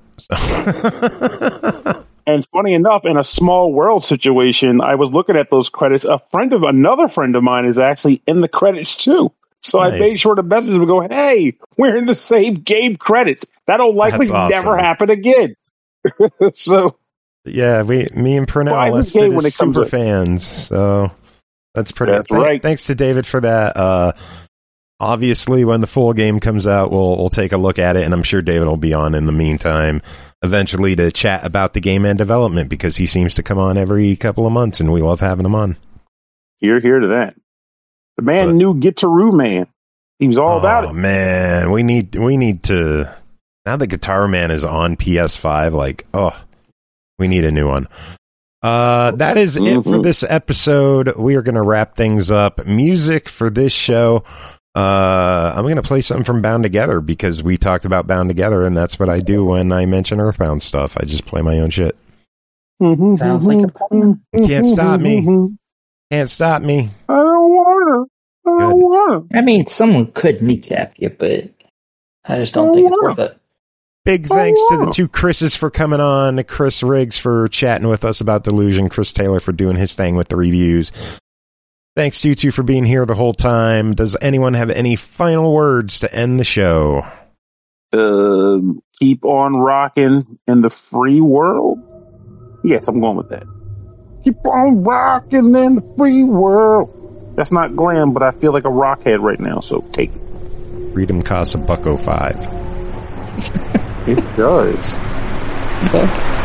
So. And funny enough, in a small world situation, I was looking at those credits. A friend of another friend of mine is actually in the credits too. So I Nice. made sure to message him and go, "Hey, we're in the same game credits. That'll likely That's awesome. never happen again." So Yeah, we, me and Buy Purnell this listed game when as it comes super up. fans. So that's pretty. That's th- right. Thanks to David for that. Uh, obviously, when the full game comes out, we'll we'll take a look at it, and I'm sure David will be on in the meantime, eventually to chat about the game and development because he seems to come on every couple of months, and we love having him on. here, here to that. The man But- knew Guitar Man. He was all about oh it. man, we need we need to now that Guitar Man is on P S five. Like, oh, we need a new one. Uh, that is it for Mhm. this episode. We are going to wrap things up. Music for this show. Uh, I'm going to play something from Bound Together because we talked about Bound Together, and that's what I do when I mention Earthbound stuff. I just play my own shit. Sounds like a plan. You can't stop me. Can't stop me. I don't wanna. I don't Good. wanna. I mean, someone could kneecap you, but I just don't think it's worth it. Big thanks oh, wow. to the two Chris's for coming on. Chris Riggs for chatting with us about Delusion. Chris Taylor for doing his thing with the reviews. Thanks to you two for being here the whole time. Does anyone have any final words to end the show? Uh, keep on rocking in the free world. Yes, I'm going with that. Keep on rocking in the free world. That's not glam, but I feel like a rockhead right now, so take it. Freedom costs a buck oh five. It does. Okay.